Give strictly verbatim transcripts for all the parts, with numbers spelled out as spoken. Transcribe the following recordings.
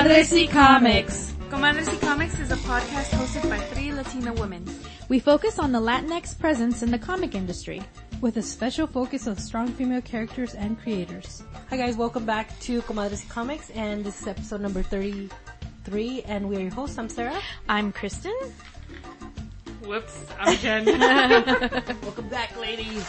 Comadres y Comics. Comadres y Comics is a podcast hosted by three Latina women. We focus on the Latinx presence in the comic industry, with a special focus on strong female characters and creators. Hi guys, welcome back to Comadres y Comics, and this is episode number thirty-three, and we are your hosts. I'm Sarah. I'm Kristen. Whoops, I'm Jen. Welcome back, ladies.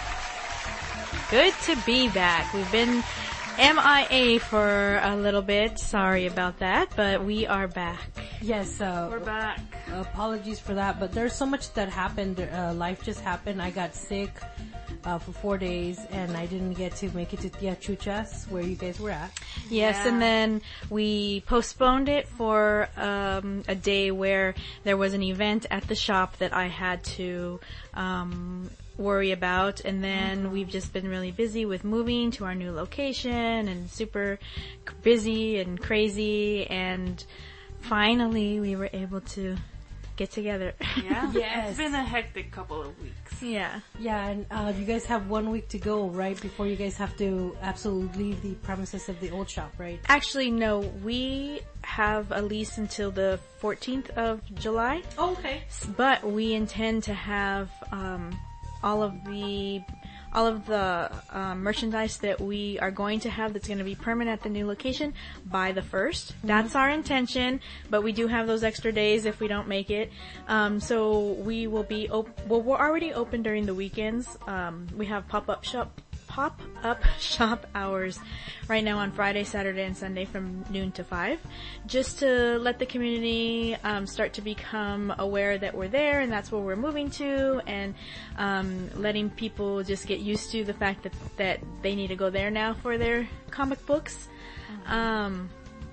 Good to be back. We've been M I A for a little bit. Sorry about that, but we are back. Yes, uh, we're back. Apologies for that, but there's so much that happened. Uh, life just happened. I got sick uh, for four days, and I didn't get to make it to Tia Chuchas, where you guys were at. Yes, yeah. And then we postponed it for um, a day where there was an event at the shop that I had to um worry about, and then mm-hmm. we've just been really busy with moving to our new location and super busy and crazy, and finally we were able to get together. Yeah. Yes. It's been a hectic couple of weeks. Yeah. Yeah, and uh, you guys have one week to go, right, before you guys have to absolutely leave the premises of the old shop, right? Actually, no, we have a lease until the fourteenth of July. Oh, okay. But we intend to have um all of the all of the um, merchandise that we are going to have that's going to be permanent at the new location by the first. Mm-hmm. That's our intention, but we do have those extra days if we don't make it. Um, so we will be op- well, we're already open during the weekends. Um, we have pop-up shop pop-up shop hours right now on Friday, Saturday, and Sunday from noon to five, just to let the community um, start to become aware that we're there and that's where we're moving to, and um, letting people just get used to the fact that that they need to go there now for their comic books. Mm-hmm. Um,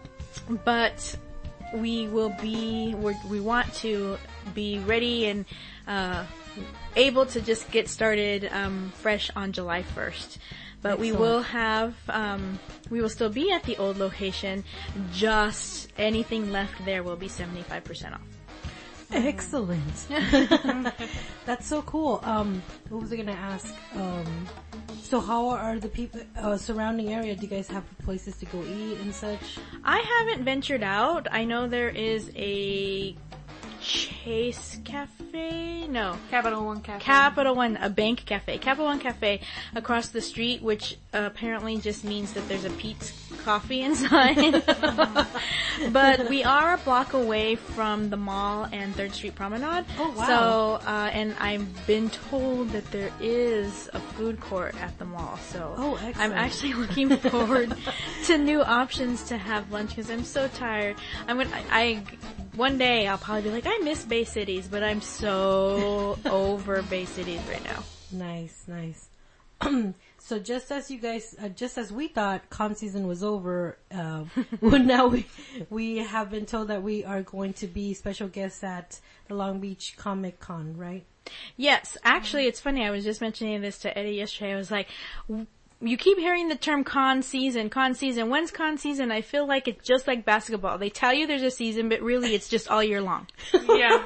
but we will be, we're, we want to be ready and uh able to just get started um fresh on July first. But Excellent. we will have um we will still be at the old location, just anything left there will be seventy-five percent off. Excellent. That's so cool. Um what was I gonna ask? Um so how are the people uh, surrounding area? Do you guys have places to go eat and such? I haven't ventured out. I know there is a Chase Cafe? No. Capital One Cafe. Capital One, a bank cafe. Capital One Cafe across the street, which uh, apparently just means that there's a Pete's Coffee inside. But we are a block away from the mall and third Street Promenade. Oh, wow. So, uh, and I've been told that there is a food court at the mall. So oh, excellent. I'm actually looking forward to new options to have lunch because I'm so tired. I'm gonna, I, I One day I'll probably be like, I miss Bay Cities, but I'm so over Bay Cities right now. Nice, nice. So just as you guys, uh, just as we thought con season was over, uh, well now we, we have been told that we are going to be special guests at the Long Beach Comic Con, right? Yes, actually it's funny, I was just mentioning this to Eddie yesterday. I was like, you keep hearing the term con season, con season. When's con season? I feel like it's just like basketball. They tell you there's a season, but really it's just all year long. Yeah.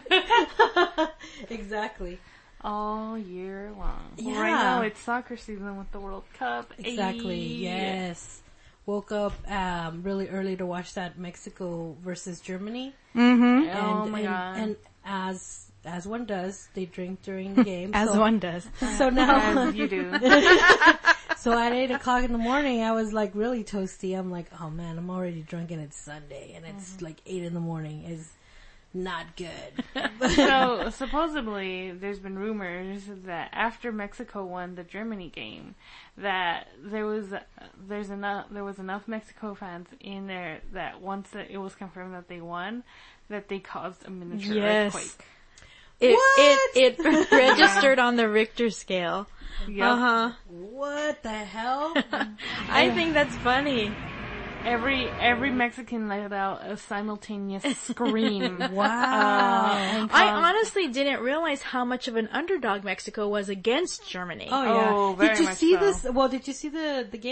Exactly. All year long. Yeah. Right now it's soccer season with the World Cup. Exactly. Ay. Yes. Woke up um really early to watch that Mexico versus Germany. Mm-hmm. And, Oh my and, god. And as as one does, they drink during the game. As so, one does. So now As you do. So at eight o'clock in the morning, I was like really toasty. I'm like, oh man, I'm already drunk and it's Sunday and it's mm-hmm. like eight in the morning. Is not good. So supposedly there's been rumors that after Mexico won the Germany game, that there was there's enough there was enough Mexico fans in there that once it was confirmed that they won, that they caused a miniature yes. earthquake. It, What? it it registered on the Richter scale. Yep. Uh huh. What the hell? I think that's funny. Every every Mexican let out a simultaneous scream. Wow. Uh, I honestly didn't realize how much of an underdog Mexico was against Germany. Oh yeah. Oh, very did you much see so. this? Well, did you see the the game?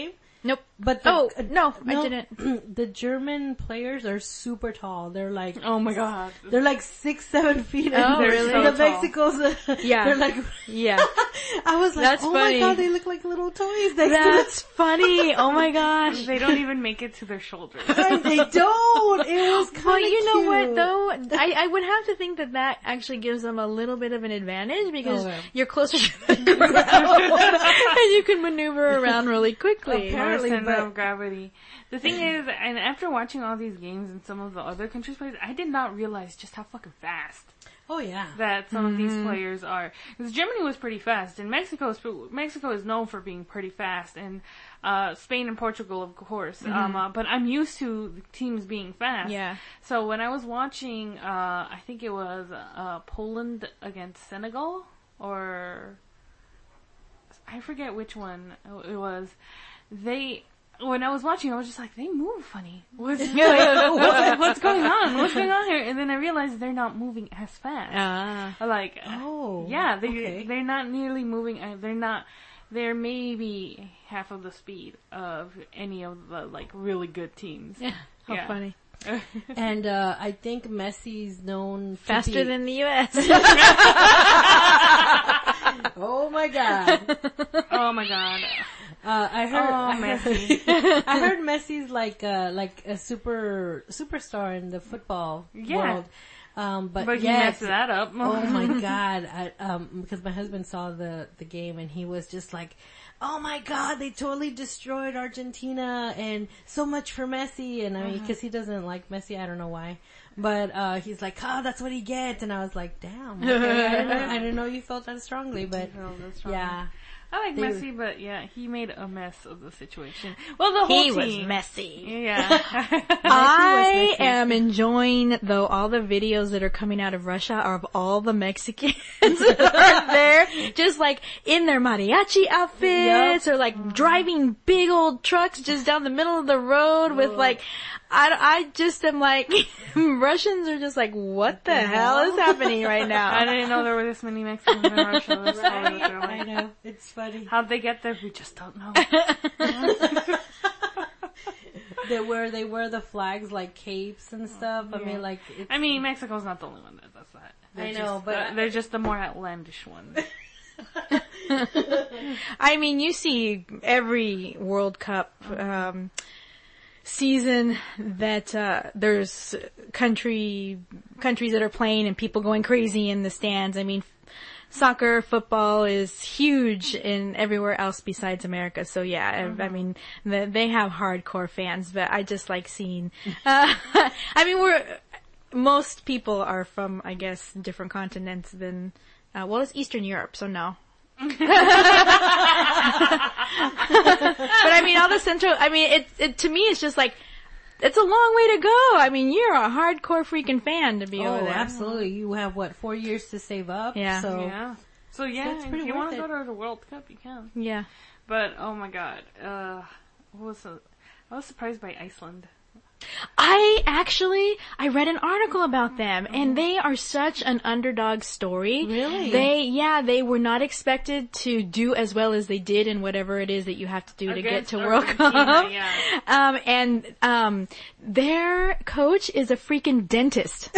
Nope. But the, Oh, no, I no, didn't. The German players are super tall. They're like, Oh my god. they're like six, seven feet. Oh, and they're really? The So tall. Mexico's, Yeah. they're like, Yeah. I was like, That's oh funny. my god, they look like little toys. Next That's funny. Oh my gosh. They don't even make it to their shoulders. to the- they don't. It was kind of Well, you know what though? I, I would have to think that that actually gives them a little bit of an advantage because Oh, yeah. you're closer to the ground and you can maneuver around really quickly. Apparently. Center but- of gravity. The thing is, and after watching all these games and some of the other countries' players, I did not realize just how fucking fast Oh yeah. that some of these players are. Because Germany was pretty fast, and Mexico is Mexico is known for being pretty fast, and uh, Spain and Portugal, of course. Um, uh, but I'm used to teams being fast. Yeah. So when I was watching, uh, I think it was uh, Poland against Senegal, or I forget which one it was. They. When I was watching, I was just like, they move funny. What's, what's, what's going on? What's going on here? And then I realized they're not moving as fast. Ah. Like, Oh, yeah, they okay. they're not nearly moving. uh, They're not. They're maybe half of the speed of any of the like really good teams. Yeah. How Yeah. funny. And uh, I think Messi's known to Faster be- than the U S. Oh my god. Oh my god. Uh, I heard. Oh, I heard, Messi. I heard Messi's like uh, like a super superstar in the football Yeah. world. Um, but But he yes, messed that up. oh my god! I, um, because my husband saw the the game and he was just like, "Oh my god, they totally destroyed Argentina and so much for Messi." And I mean, because he doesn't like Messi, I don't know why, but uh, he's like, "Oh, that's what he gets." And I was like, "Damn, okay. I, didn't know, I didn't know you felt that strongly." But Oh, that's wrong. yeah, I like They were- Messi, but yeah, he made a mess of the situation. Well, the whole He was team. messy. Yeah. I messy. am enjoying though all the videos that are coming out of Russia are of all the Mexicans that are there, just like in their mariachi outfits or like driving big old trucks just down the middle of the road with like, I, I just am like, Russians are just like, what the hell is happening right I now? didn't know there were this many Mexicans in Russia. That's totally I thrilling. know it's funny. How'd they get there? We just don't know. That where they wear the flags like capes and stuff. I mean, like it's, I mean, Mexico's not the only one that does that. They're I know, just, but uh, I- they're just the more outlandish one. I mean, you see every World Cup um, season that uh, there's country countries that are playing and people going crazy in the stands. I mean, soccer, football is huge in everywhere else besides America. So yeah, I, I mean, the, they have hardcore fans, but I just like seeing. Uh, I mean, we're most people are from, I guess, different continents than. Uh, well, it's Eastern Europe, so no. But I mean, all the central, I mean, it, it, to me, it's just like, it's a long way to go. I mean, you're a hardcore freaking fan to be oh, over there. absolutely. You have what four years to save up. Yeah. So Yeah. So yeah, it's if pretty you want worth to it. go to the World Cup, you can. Yeah. But oh my god, uh, what was the, I was surprised by Iceland. I actually, I read an article about them and they are such an underdog story. Really? They, yeah, they were not expected to do as well as they did in whatever it is that you have to do to get Against to World Argentina, Cup. yeah. Um, and, um, their coach is a freaking dentist.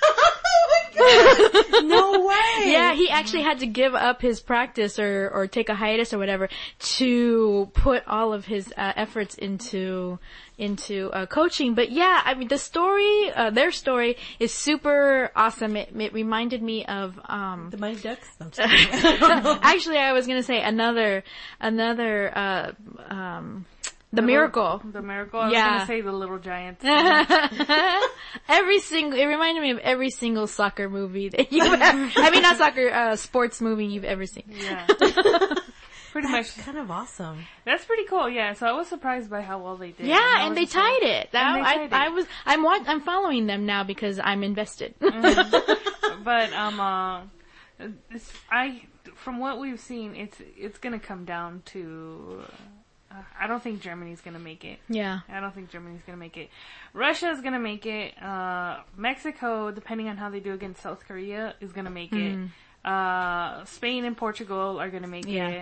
no way. Yeah, he actually had to give up his practice or, or take a hiatus or whatever to put all of his uh, efforts into into uh, coaching. But yeah, I mean the story, uh, their story is super awesome. It, it reminded me of um The Mighty Ducks. No, I'm just kidding. actually I was gonna say another another uh um the Miracle. The Miracle. I Yeah. was gonna say the Little Giants. Every single, it reminded me of every single soccer movie that you've ever, I mean not soccer, uh, sports movie you've ever seen. Yeah. Pretty That's much. kind of awesome. That's pretty cool. Yeah. So I was surprised by how well they did. Yeah, I and was they just like- tied it. That, And they I, tied it. I was, I'm wa- I'm following them now because I'm invested. But um, uh, it's, I from what we've seen, it's it's gonna come down to. Uh, I don't think Germany's gonna make it. yeah. I don't think Germany's gonna make it. Russia's gonna make it. Uh, Mexico, depending on how they do against South Korea, is gonna make it. Uh, Spain and Portugal are gonna make Yeah. it.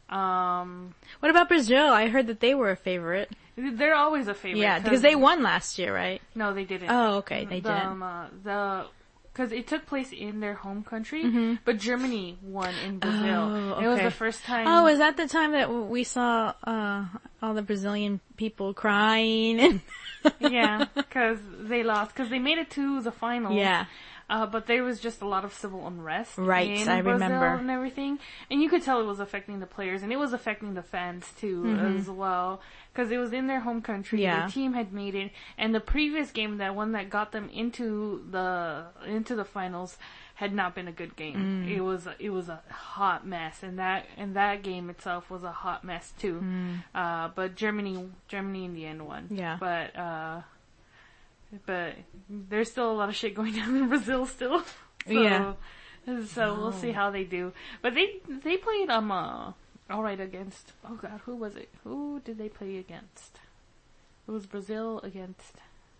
Um, What about Brazil? I heard that they were a favorite. they're always a favorite. Yeah, because they won last year, right? No, they didn't. Oh, okay, they the, didn't. Um, uh, the because it took place in their home country, Mm-hmm. but Germany won in Brazil. Oh, It was okay. the first time. Oh, is that the time that we saw uh all the Brazilian people crying? And Yeah, because they lost. Because they made it to the finals. yeah. Uh, but there was just a lot of civil unrest Right, in I Brazil remember. and everything, and you could tell it was affecting the players, and it was affecting the fans too as well, because it was in their home country. Yeah. Their team had made it, and the previous game, that one that got them into the into the finals, had not been a good game. It was it was a hot mess, and that and that game itself was a hot mess too. Uh, but Germany Germany in the end won. Yeah. But. Uh, But there's still a lot of shit going on in Brazil still. So, Yeah. So we'll see how they do. But they they played um uh, all right against. Oh God, who was it? Who did they play against? It was Brazil against.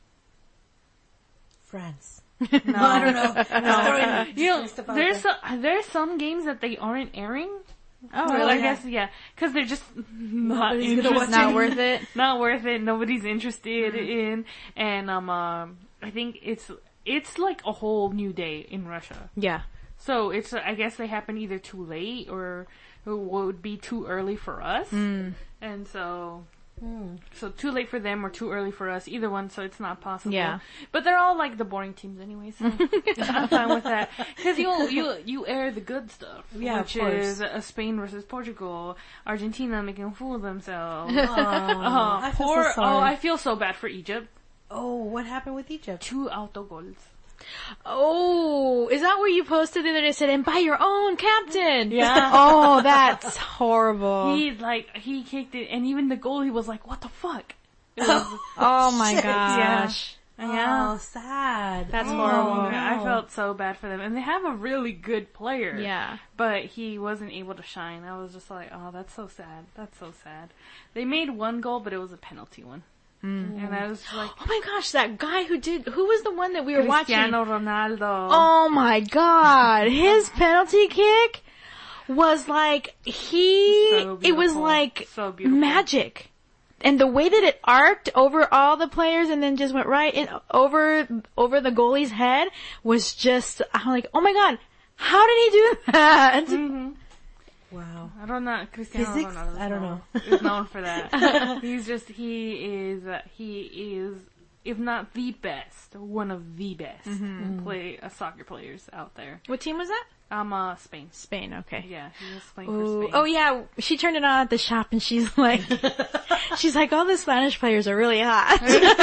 France. No, I don't know. No. You know, Just about there's that. so, there's some games that they aren't airing. Oh, Well, really? I guess yeah, because they're just not Nobody's gonna interested. watch Not worth it. Not worth it. Nobody's interested Mm. in, and um, um, I think it's it's like a whole new day in Russia. Yeah. So it's I guess they happen either too late or it would be too early for us, Mm. and so Hmm. so too late for them or too early for us. Either one, so it's not possible. Yeah. But they're all like the boring teams anyway, so I'm fine with that. Because you you you air the good stuff, Yeah, of which course. is uh, Spain versus Portugal, Argentina making a fool of themselves. Aw, Uh, I feel poor, so sorry. oh, I feel so bad for Egypt. Oh, what happened with Egypt? Two autogols. Oh, is that where you posted the other day? Said, and by your own captain. Yeah. Oh, that's horrible. He like he kicked it, and even the goalie was like, "What the fuck?" It was, oh my Shit. gosh. yeah. Oh, sad. That's Oh, horrible. no. I felt so bad for them, and they have a really good player. Yeah. But he wasn't able to shine. I was just like, oh, that's so sad. That's so sad. They made one goal, but it was a penalty one. Mm. And I was like, Oh my gosh, that guy who did, who was the one that we were watching? Cristiano Ronaldo. Oh my god, his penalty kick was like, he, So it was beautiful. like So beautiful. magic. And the way that it arced over all the players and then just went right in, over, over the goalie's head was just, I'm like, oh my god, how did he do that? Mm-hmm. Wow. I don't know. Cristiano Physics? Ronaldo. is I don't known- know. Is known for that. He's just he is uh, he is if not the best, one of the best play uh, soccer players out there. What team was that? Um, uh, Spain. Spain, okay. Yeah, he was playing Ooh. for Spain. Oh yeah, she turned it on at the shop and she's like, she's like, all the Spanish players are really hot.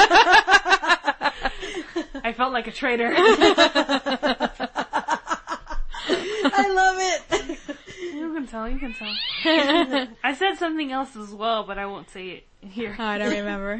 I felt like a traitor. I love it. You can tell. You can tell. I said something else as well, but I won't say it here. Oh, I don't remember.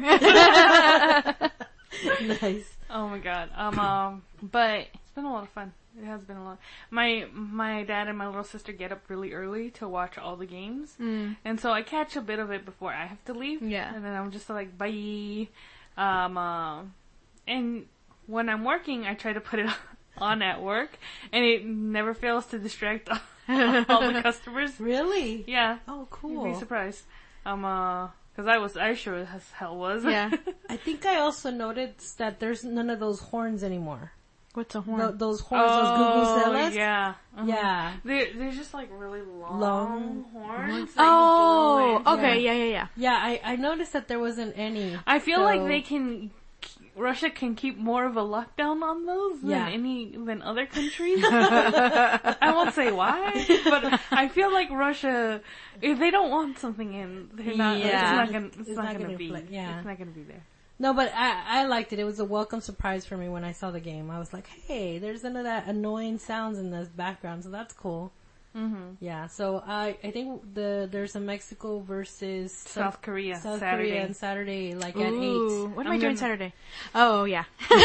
Nice. Oh my god. Um, um, but it's been a lot of fun. It has been a lot. My my dad and my little sister get up really early to watch all the games, Mm. and so I catch a bit of it before I have to leave. Yeah. And then I'm just like bye. Um, uh, and when I'm working, I try to put it on at work, and it never fails to distract all the customers. Really? Yeah. Oh, You'd cool. be surprised. Um, uh, cause I was, I sure as hell was. Yeah. I think I also noticed that there's none of those horns anymore. What's a horn? Tho- those horns, those Gugucelas. yeah. Uh-huh. Yeah. They're, they're just like really long, Long horns. that Oh, you blow in. okay, yeah, yeah, yeah. Yeah, I, I noticed that there wasn't any. I feel like So- they can, Russia can keep more of a lockdown on those Yeah. than any, than other countries. I won't say why, but I feel like Russia, if they don't want something in, they're not, Yeah. it's not gonna, it's, It's not, not gonna, gonna be, play- yeah. it's not gonna be there. No, but I, I liked it. It was a welcome surprise for me when I saw the game. I was like, hey, there's none of that annoying sounds in this background, so that's cool. Mm-hmm. Yeah, so I I think the there's a Mexico versus South Korea, South Saturday. Korea on Saturday, like at Ooh, eight. what am I'm I doing gonna- Saturday? Oh, yeah.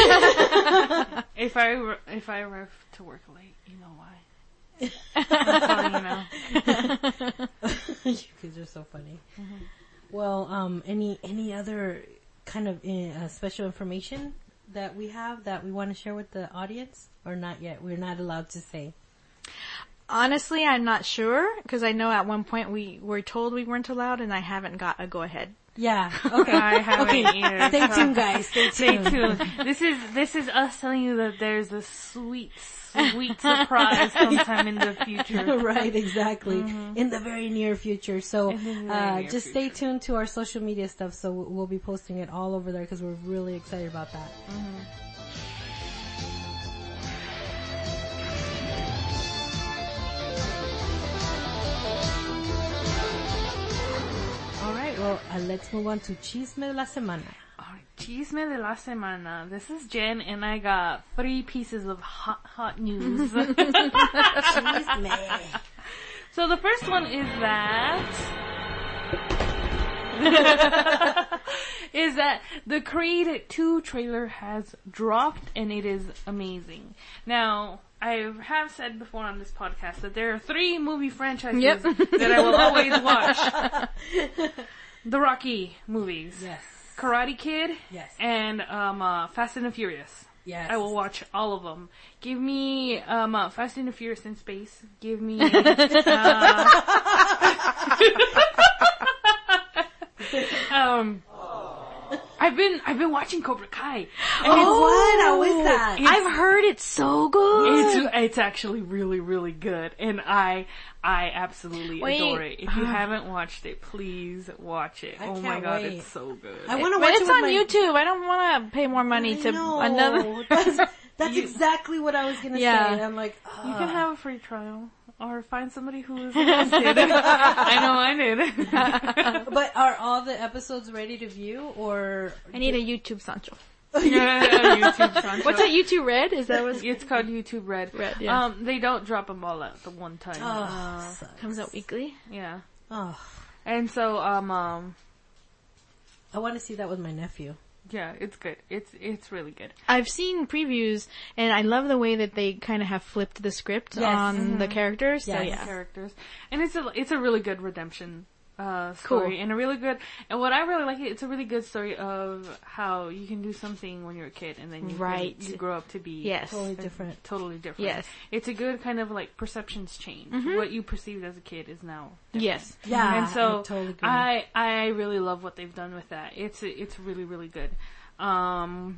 If I, ar- if I arrive to work late, you know why. I'm telling you now. You kids are so funny. Well, um, any any other kind of uh, special information that we have that we want to share with the audience, or not yet? We're not allowed to say. honestly, I'm not sure because I know at one point we were told we weren't allowed, and I haven't got a go ahead. Yeah. Okay. I haven't okay. either. Stay so- tuned, guys. Stay Stay tuned. tuned. This is this is us telling you that there's a sweet, sweet surprise sometime in the future. Right, exactly. Mm-hmm. In the very near future. So, In the very uh, near just stay future. tuned to our social media stuff. So we'll be posting it all over there because we're really excited about that. All right, well, uh, let's move on to Chisme de la Semana. Alright, Chisme de la semana. This is Jen, and I got three pieces of hot, hot news. Chisme. So the first one is that is that the Creed two trailer has dropped, and it is amazing. Now, I have said before on this podcast that there are three movie franchises Yep. that I will always watch. The Rocky movies. Yes. Karate Kid. Yes. And um, uh, Fast and the Furious. Yes. I will watch all of them. Give me um, uh, Fast and the Furious in space. Give me... Uh, um, I've been I've been watching Cobra Kai. And Oh, what? How is that? It's- I've heard it's so good. It's it's actually really really good, and I I absolutely Wait. adore it. If you haven't watched it, please watch it. I oh my can't god, wait. it's so good. I want to But watch it's it with on my... YouTube. I don't want to pay more money I to know. another. That's, that's You- exactly what I was gonna Yeah. say. And I'm like, You uh, can have a free trial, or find somebody who is interested. I know I did. But are all the episodes ready to view, or I need a YouTube Sancho. Yeah, YouTube Sancho. What's that? YouTube Red? Is that what It's called YouTube Red. Red? Yeah. Um, they don't drop them all at the one time. Oh, Uh, sucks. comes out weekly? yeah. Oh, And so, um, um, I want to see that with my nephew. yeah, it's good. It's it's really good. I've seen previews, and I love the way that they kind of have flipped the script Yes. on the characters. So Yes. yeah. Characters, and it's a it's a really good redemption uh story, Cool. and a really good, and what I really like, it, it's a really good story of how you can do something when you're a kid, and then you Right. you grow up to be Yes. Totally uh, different. totally different. Yes. It's a good kind of like perceptions change. Mhm. What you perceived as a kid is now different. Yes. Yeah, And so I totally agree. I I really love what they've done with that. It's it's really really good. Um,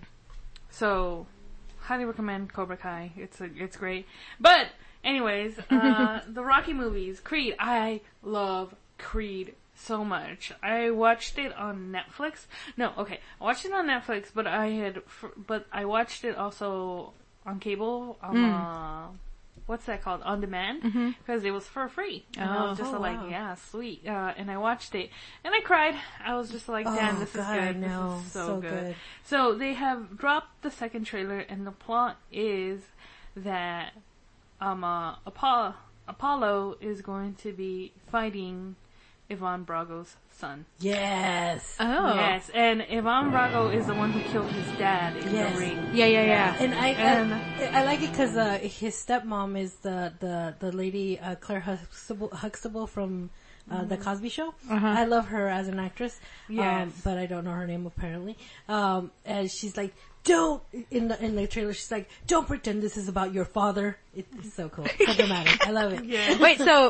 so highly recommend Cobra Kai. It's a, it's great. But anyways, uh, the Rocky movies, Creed. I love Creed so much. I watched it on Netflix. No, okay, I watched it on Netflix, but I had fr- but I watched it also on cable. Um, Mm. uh, what's that called? On demand, Mhm. because it was for free. And I was Oh. just Oh, like, wow. yeah, sweet. Uh, and I watched it, and I cried. I was just like, damn, Oh, this God, is I good. know. This is so, So good. good. So they have dropped the second trailer, and the plot is that um, uh, Apollo, Apollo is going to be fighting Ivan Drago's son. Yes. Oh. Yes, and Ivan Drago is the one who killed his dad in Yes. the ring. Yeah, yeah, yeah. And I, And- I, I like it because uh, his stepmom is the the the lady uh, Claire Huxtable, Huxtable from uh, the Cosby Show. Uh-huh. I love her as an actress. Yes. um, but I don't know her name apparently. Um, and she's like, don't in the in the trailer. She's like, don't pretend this is about your father. It's so cool, so dramatic. I love it. Yeah. Wait, so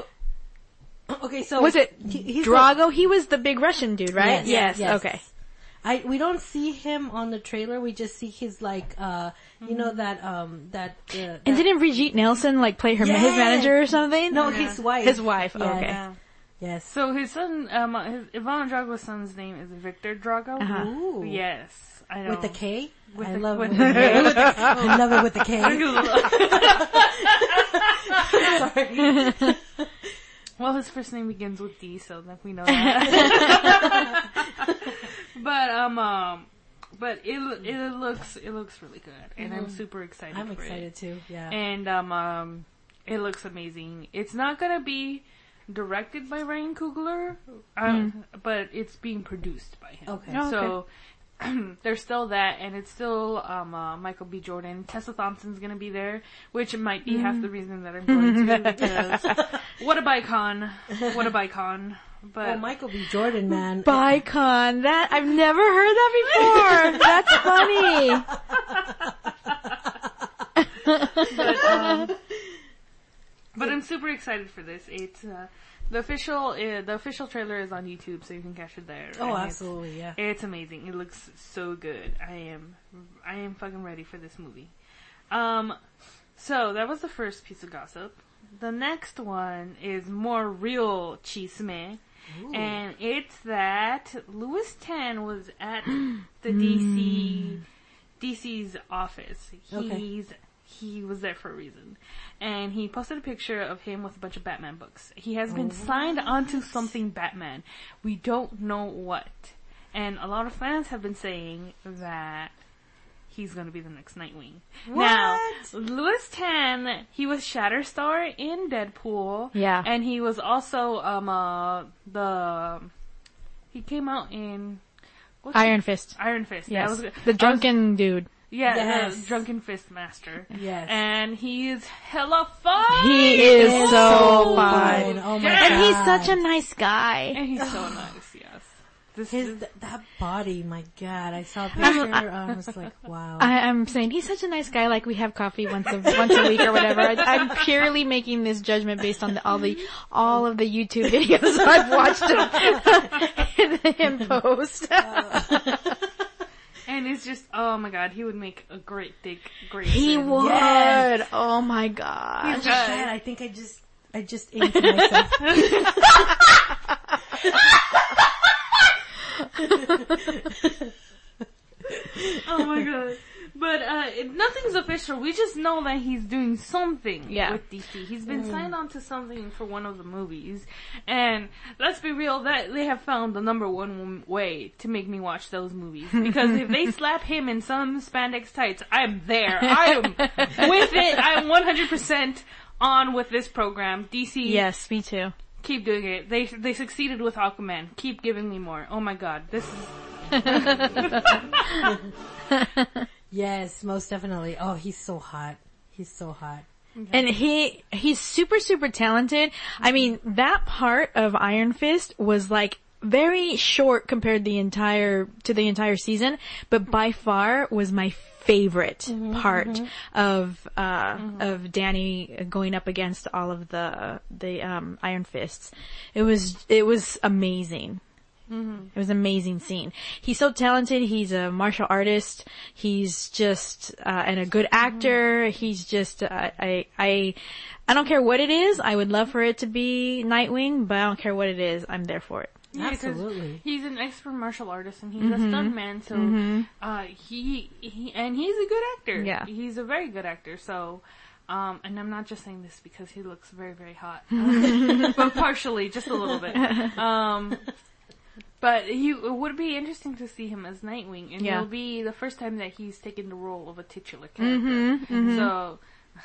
Okay, so was it he- he's Drago? He was the big Russian dude, right? Yes, yes. Okay. I we don't see him on the trailer. We just see his like uh you know Mm-hmm. that um that uh, And that- didn't Brigitte Nelson like play her his Yeah. manager or something? no Yeah. his wife His wife. Yeah. Okay. Yeah. Yes. So his son, um, his, Ivan Drago's son's name is Victor Drago. Uh-huh. Ooh. Yes, I know. With the K? With I the- love with it. the- I love it with the K. Sorry. Well, his first name begins with D, so that we know that. but um, um, but it it looks it looks really good, and I'm super excited. I'm for excited it. too. Yeah. And um, um, it looks amazing. It's not gonna be directed by Ryan Coogler, um, but it's being produced by him. Okay. Oh, So there's still that, and it's still um, uh, Michael B. Jordan. Tessa Thompson's gonna be there, which might be half the reason that I'm going to, because what a bicon, what a bicon. But Oh, Michael B. Jordan, man. Bicon. That I've never heard that before. That's funny. but, um, but I'm super excited for this. It's uh, the official uh, the official trailer is on YouTube, so you can catch it there. Oh, And absolutely, it's, yeah. It's amazing. It looks so good. I am I am fucking ready for this movie. Um, so that was the first piece of gossip. The next one is more real chisme. Ooh. And it's that Louis Tan was at the D C D C's office. He's Okay. he was there for a reason, and he posted a picture of him with a bunch of Batman books. He has been signed onto something Batman. We don't know what, and a lot of fans have been saying that he's going to be the next Nightwing. What? Now, Louis Tan, he was Shatterstar in Deadpool. Yeah. And he was also, um, uh, the, he came out in, what's Iron it? Fist. Iron Fist. Yes. That was, The drunken dude. yeah, Yes. the Drunken Fist Master. Yes. And he's hella fun! He is It's so fun. fun. Oh my Yeah. And he's God. such a nice guy. And he's so nice, yes. This His is, th- that body, my God! I saw a picture. I was like, wow. I, I'm saying he's such a nice guy. Like, we have coffee once a once a week or whatever. I, I'm purely making this judgment based on the, all the all of the YouTube videos I've watched him, him post. and it's just, oh my god, he would make a great Dick Grayson. He would. Yes. Oh my Oh god. my God, I think I just, I just inked myself. Oh my god. But, uh, it, nothing's official. We just know that he's doing something Yeah. with D C. He's been signed on to something for one of the movies. And let's be real, that they have found the number one way to make me watch those movies. Because if they slap him in some spandex tights, I'm there. I am with it. I'm one hundred percent on with this program. D C, Yes, me too. keep doing it. They they succeeded with Aquaman. Keep giving me more. Oh my god. This is... Yes, most definitely. Oh, he's so hot. He's so hot. And he he's super super talented. I mean, that part of Iron Fist was like very short compared the entire to the entire season, but by far was my favorite part of uh of Danny going up against all of the the um Iron Fists. It was it was amazing. Mm-hmm. It was an amazing scene. He's so talented. He's a martial artist. He's just uh, and a good actor. Mm-hmm. He's just uh, I I I don't care what it is. I would love for it to be Nightwing, but I don't care what it is. I'm there for it. Yeah, 'cause Absolutely. he's an expert martial artist and he's Mm-hmm. a stuntman, so uh, he, he and he's a good actor. Yeah. He's a very good actor. So, um, and I'm not just saying this because he looks very very hot, uh, but partially, just a little bit. Um, but he, it would be interesting to see him as Nightwing, and Yeah. it'll be the first time that he's taken the role of a titular character. Mm-hmm, So,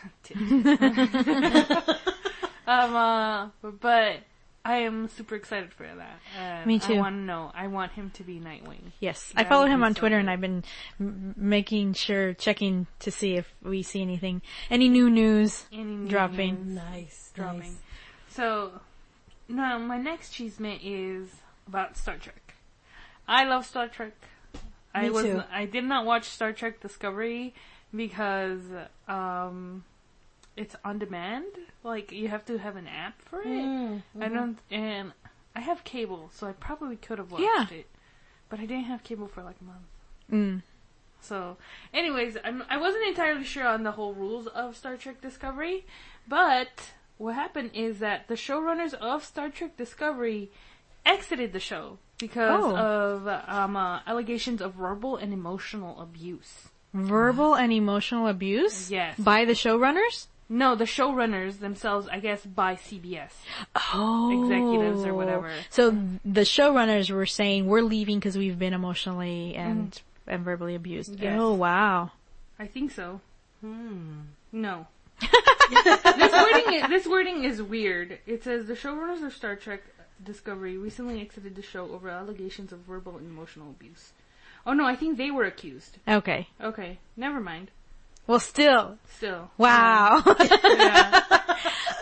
um, uh, but. I am super excited for that. Uh, Me too. I want to know. I want him to be Nightwing. Yes, That I follow would him be on so Twitter, good. and I've been m- making sure checking to see if we see anything, any new news Any new dropping. news Nice. dropping. Nice. So, now my next cheesemate is about Star Trek. I love Star Trek. I Me was too. I did not watch Star Trek Discovery because um, it's on demand. Like you have to have an app for it. Mm, I don't, and I have cable, so I probably could have watched Yeah. it, but I didn't have cable for like a month. Mm. So, anyways, I'm, I wasn't entirely sure on the whole rules of Star Trek Discovery, but what happened is that the showrunners of Star Trek Discovery exited the show because Oh. of um, uh, allegations of verbal and emotional abuse. Verbal and emotional abuse? Yes. By the showrunners? No, the showrunners themselves, I guess, by C B S. Oh. Executives or whatever. So the showrunners were saying, we're leaving because we've been emotionally and, and verbally abused. Mm. Yes. Oh, wow. I think so. Hmm. No. this wording is, this wording is weird. It says the showrunners of Star Trek Discovery recently exited the show over allegations of verbal and emotional abuse. Oh no, I think they were accused. Okay. Okay, never mind. Well, still. Still. Wow. Yeah.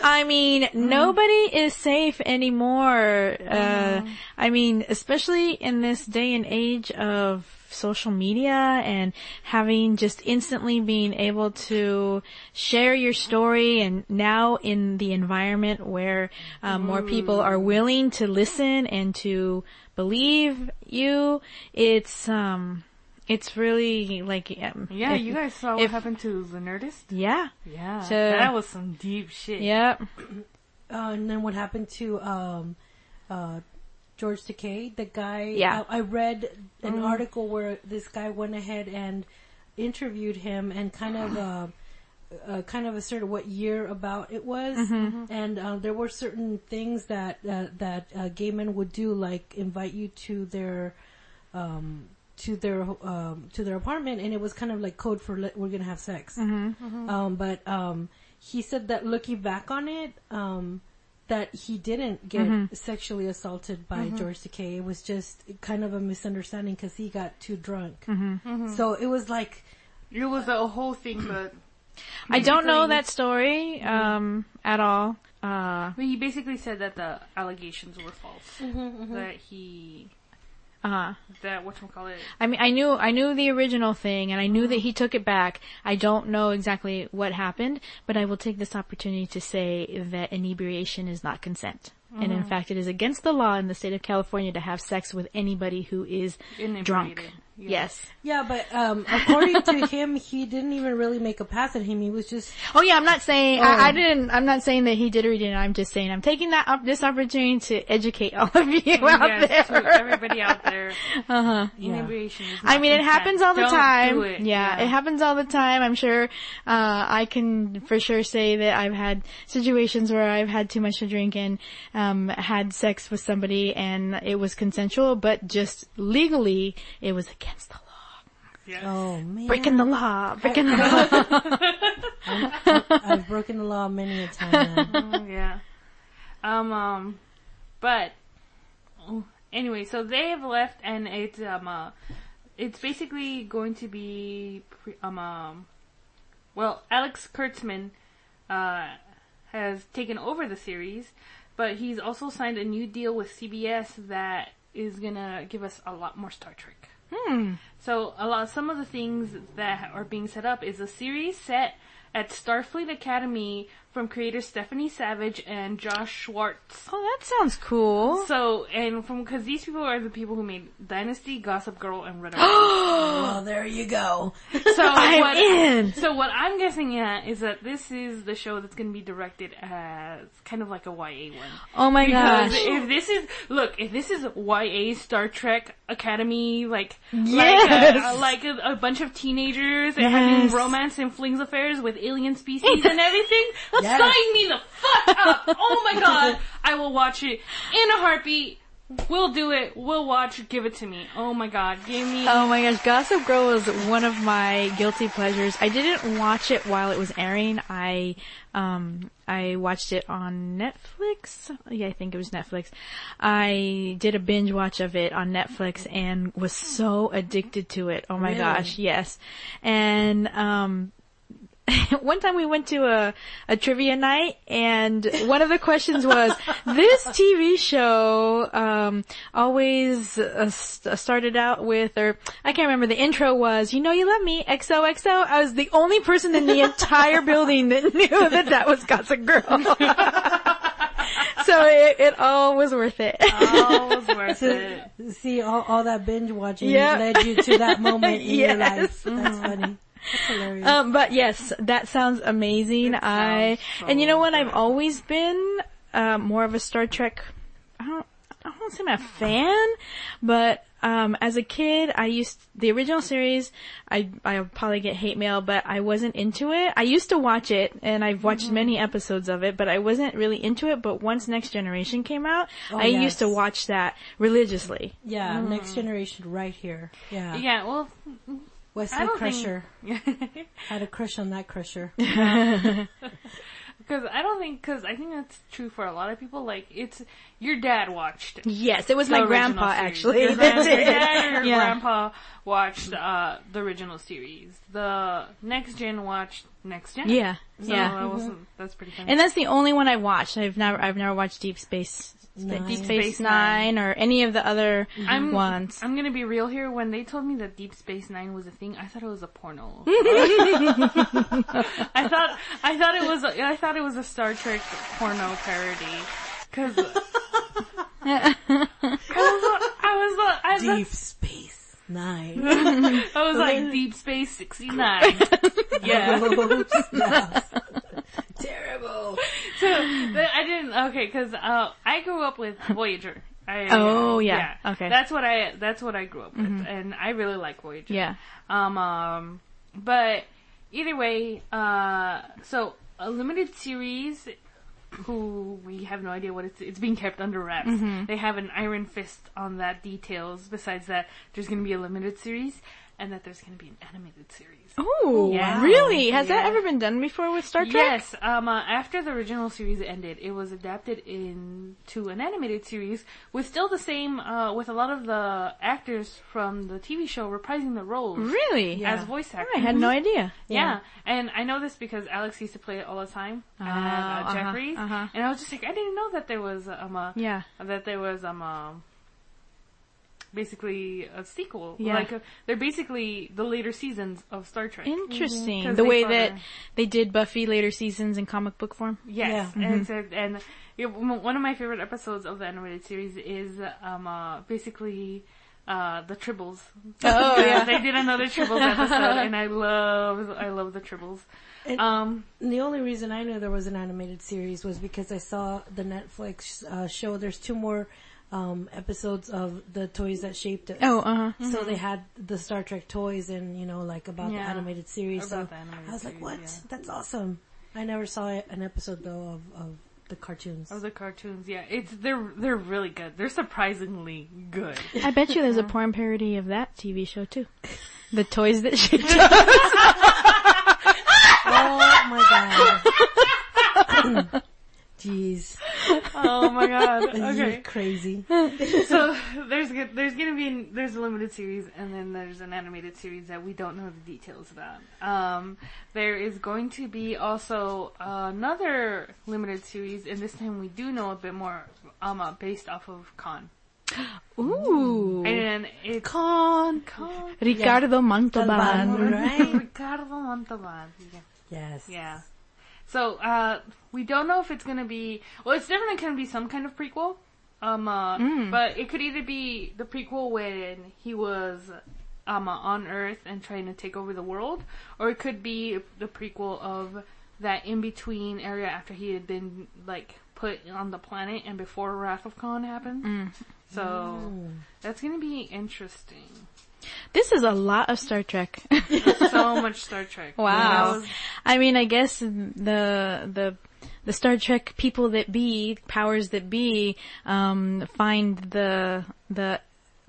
I mean, mm. nobody is safe anymore. Mm. Uh, I mean, especially in this day and age of social media and having just instantly being able to share your story, and now in the environment where uh, more people are willing to listen and to believe you, it's um it's really like um, yeah if, you guys saw what if, happened to the Nerdist. Yeah, yeah, so, that was some deep shit. Yeah. Uh, and then what happened to um uh George Takei, the guy. Yeah. I, I read an mm. article where this guy went ahead and interviewed him and kind of, uh, uh kind of asserted what year about it was. Mm-hmm. And, uh, there were certain things that, uh, that, uh, gay men would do, like invite you to their, um, to their, um, to their apartment, and it was kind of like code for let, we're gonna have sex. Mm-hmm. Mm-hmm. Um, but, um, he said that looking back on it, um, that he didn't get mm-hmm. sexually assaulted by mm-hmm. George Takei. It was just kind of a misunderstanding because he got too drunk. Mm-hmm. Mm-hmm. So it was like... It was a whole thing, but... I don't know that story um, at all. Uh, but he basically said that the allegations were false. Mm-hmm, mm-hmm. That he... Uh-huh. That, whatchamacallit... I mean, I knew, I knew the original thing, and I knew that he took it back. I don't know exactly what happened, but I will take this opportunity to say that inebriation is not consent. Mm-hmm. And in fact, it is against the law in the state of California to have sex with anybody who is drunk. Yes. yes. Yeah, but um according to him, he didn't even really make a pass at him. He was just... Oh yeah, I'm not saying, oh. I, I didn't, I'm not saying that he did or he didn't. I'm just saying I'm taking that up, this opportunity to educate all of you yes, out there. To everybody out there. Uh-huh. Inebriation is not I mean, it consent. happens all the Don't time. do it. Yeah, yeah, it happens all the time. I'm sure, uh, I can for sure say that I've had situations where I've had too much to drink and, um, had sex with somebody and it was consensual, but just legally, it was against the law. Yes. Oh man. Breaking the law, breaking the law. I've, I've broken the law many a time now. Oh, yeah. Um, um, but, oh, anyway, so they have left and it's, um, uh, it's basically going to be, pre- um, um, well, Alex Kurtzman, uh, has taken over the series, but he's also signed a new deal with C B S that is gonna give us a lot more Star Trek. Hmm. So a lot, some of the things that are being set up is a series set at Starfleet Academy from creators Stephanie Savage and Josh Schwartz. Oh, that sounds cool. So, and from, cause these people are the people who made Dynasty, Gossip Girl, and Red Alert. Well, there you go. So I'm what, in. So what I'm guessing at is that this is the show that's going to be directed as kind of like a Y A one. Oh my because gosh. if this is, look, if this is Y A Star Trek Academy, like, Yes. like, a, like a, a bunch of teenagers and Yes. having romance and flings affairs with alien species and everything, Yes. sign me the fuck up! Oh my god! I will watch it in a heartbeat. We'll do it. We'll watch it. Give it to me. Oh my god. Give me... Oh my gosh, Gossip Girl was one of my guilty pleasures. I didn't watch it while it was airing. I, um, I watched it on Netflix. Yeah, I think it was Netflix. I did a binge watch of it on Netflix and was so addicted to it. Oh my Really? gosh, yes. And, um, one time we went to a, a trivia night and one of the questions was, this T V show, um, always uh, st- started out with, or I can't remember, the intro was, you know you love me, X O X O. I was the only person in the entire building that knew that that was Gossip Girl. So it, it all was worth it. All was worth it. See, all, all that binge watching Yep. led you to that moment in your Yes. life. That's funny. That's hilarious. Um, but yes, that sounds amazing. It I, sounds so and you know what? good. I've always been, uh, more of a Star Trek, I don't, I don't say I'm a fan, but, um, as a kid, I used, the original series, I, I'll probably get hate mail, but I wasn't into it. I used to watch it, and I've watched Mm-hmm. many episodes of it, but I wasn't really into it, but once Next Generation came out, Oh, I yes. used to watch that religiously. Yeah, Next Generation right here. Yeah. Yeah, well, I Wesley don't Crusher. think... Had a crush on that Crusher. Because I don't think, because I think that's true for a lot of people. Like, it's, your dad watched it. Yes, it was The my original grandpa, series. actually. Your, grand- your dad or your Yeah. grandpa watched uh, the original series. The next gen watched next gen. Yeah, So yeah. that wasn't, that's pretty funny. And that's the only one I watched. I've never, I've never watched Deep Space, Nine. Deep Space, Space Nine, or any of the other I'm, ones. I'm gonna be real here. When they told me that Deep Space Nine was a thing, I thought it was a porno. I thought, I thought it was, a, I thought it was a Star Trek porno parody. Cause, I was, I was, I was, Deep Space Nine. I was like Deep Space sixty-nine. Yeah. Oh, snap. Terrible. So I didn't. Okay, because uh, I grew up with Voyager. I, Oh, yeah. Okay. That's what I. That's what I grew up with, and I really like Voyager. Yeah. Um. Um. But either way, uh. So a limited series. Who we have no idea what it's. It's being kept under wraps. They have an iron fist on that details. Besides that, there's going to be a limited series, and that there's going to be an animated series. Oh, Yeah. really? Has that Yeah. ever been done before with Star Trek? Yes, um, uh, after the original series ended, it was adapted into an animated series with still the same, uh, with a lot of the actors from the T V show reprising the roles Really? as voice actors. I had no idea. Yeah. and I know this because Alex used to play it all the time at Oh, uh, uh-huh, Jeffries, uh-huh. and I was just like, I didn't know that there was um, a, Yeah. that there was um, a, basically a sequel. Yeah. Like a, they're basically the later seasons of Star Trek. Interesting. 'Cause The they way thought that of- they did Buffy later seasons in comic book form. Yes, Yeah. and it's a, and yeah, m- one of my favorite episodes of the animated series is um uh, basically uh the Tribbles. Oh, yeah. They did another Tribbles episode, and I love I love the Tribbles. And Um, the only reason I knew there was an animated series was because I saw the Netflix uh, show. There's two more um, episodes of the toys that shaped us. Oh, uh-huh. So they had the Star Trek toys and, you know, like about Yeah. the animated series. About so the animated I was like, series, what? yeah. That's awesome. I never saw an episode though of, of the cartoons. of the cartoons, yeah, it's they're they're really good. They're surprisingly good. I bet you there's a porn parody of that T V show too. The toys that shaped us. Oh my god. Jeez. Oh my god. You're Okay. crazy. So there's g- there's gonna be there's a limited series, and then there's an animated series that we don't know the details about. Um, there is going to be also another limited series, and this time we do know a bit more. Um, uh, based off of Khan, Ooh. and it's Con. Khan Ricardo Montalban. Montalban. Right. Ricardo Montalban. Yeah. Yes. Yeah. So, uh, we don't know if it's gonna be, well, it's definitely gonna be some kind of prequel. Um, uh, Mm. but it could either be the prequel when he was, um, uh, on Earth and trying to take over the world, or it could be the prequel of that in-between area after he had been, like, put on the planet and before Wrath of Khan happened. Mm. So, that's gonna be interesting. This is a lot of Star Trek. So much Star Trek. Wow. That was- I mean, I guess the the the Star Trek people that be, powers that be, um, find the the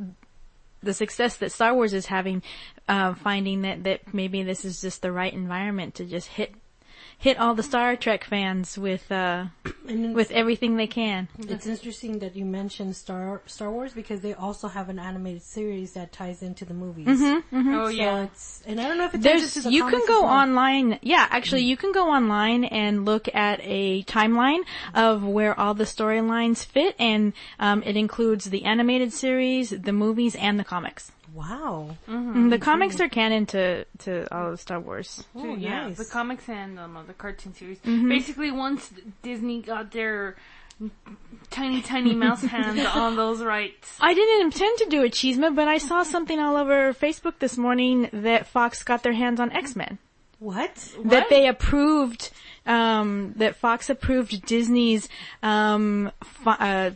the success that Star Wars is having, uh, finding that that maybe this is just the right environment to just hit hit all the Star Trek fans with uh And with everything they can. it's interesting that you mentioned Star Star Wars because they also have an animated series that ties into the movies. Oh, So yeah. it's, and I don't know if it ties There's, into the you can comics go as well. online, yeah, actually you can go online and look at a timeline of where all the storylines fit, and um, it includes the animated series, the movies, and the comics. Wow. Mm, The comics are canon to, to all of Star Wars. Oh, yeah, nice. the comics and um, the cartoon series. Mm-hmm. Basically, once Disney got their tiny, tiny mouse hands on those rights. I didn't intend to do a cheeseman, but I saw something all over Facebook this morning that Fox got their hands on X-Men. What? That they approved, um, that Fox approved Disney's, um, fi- uh,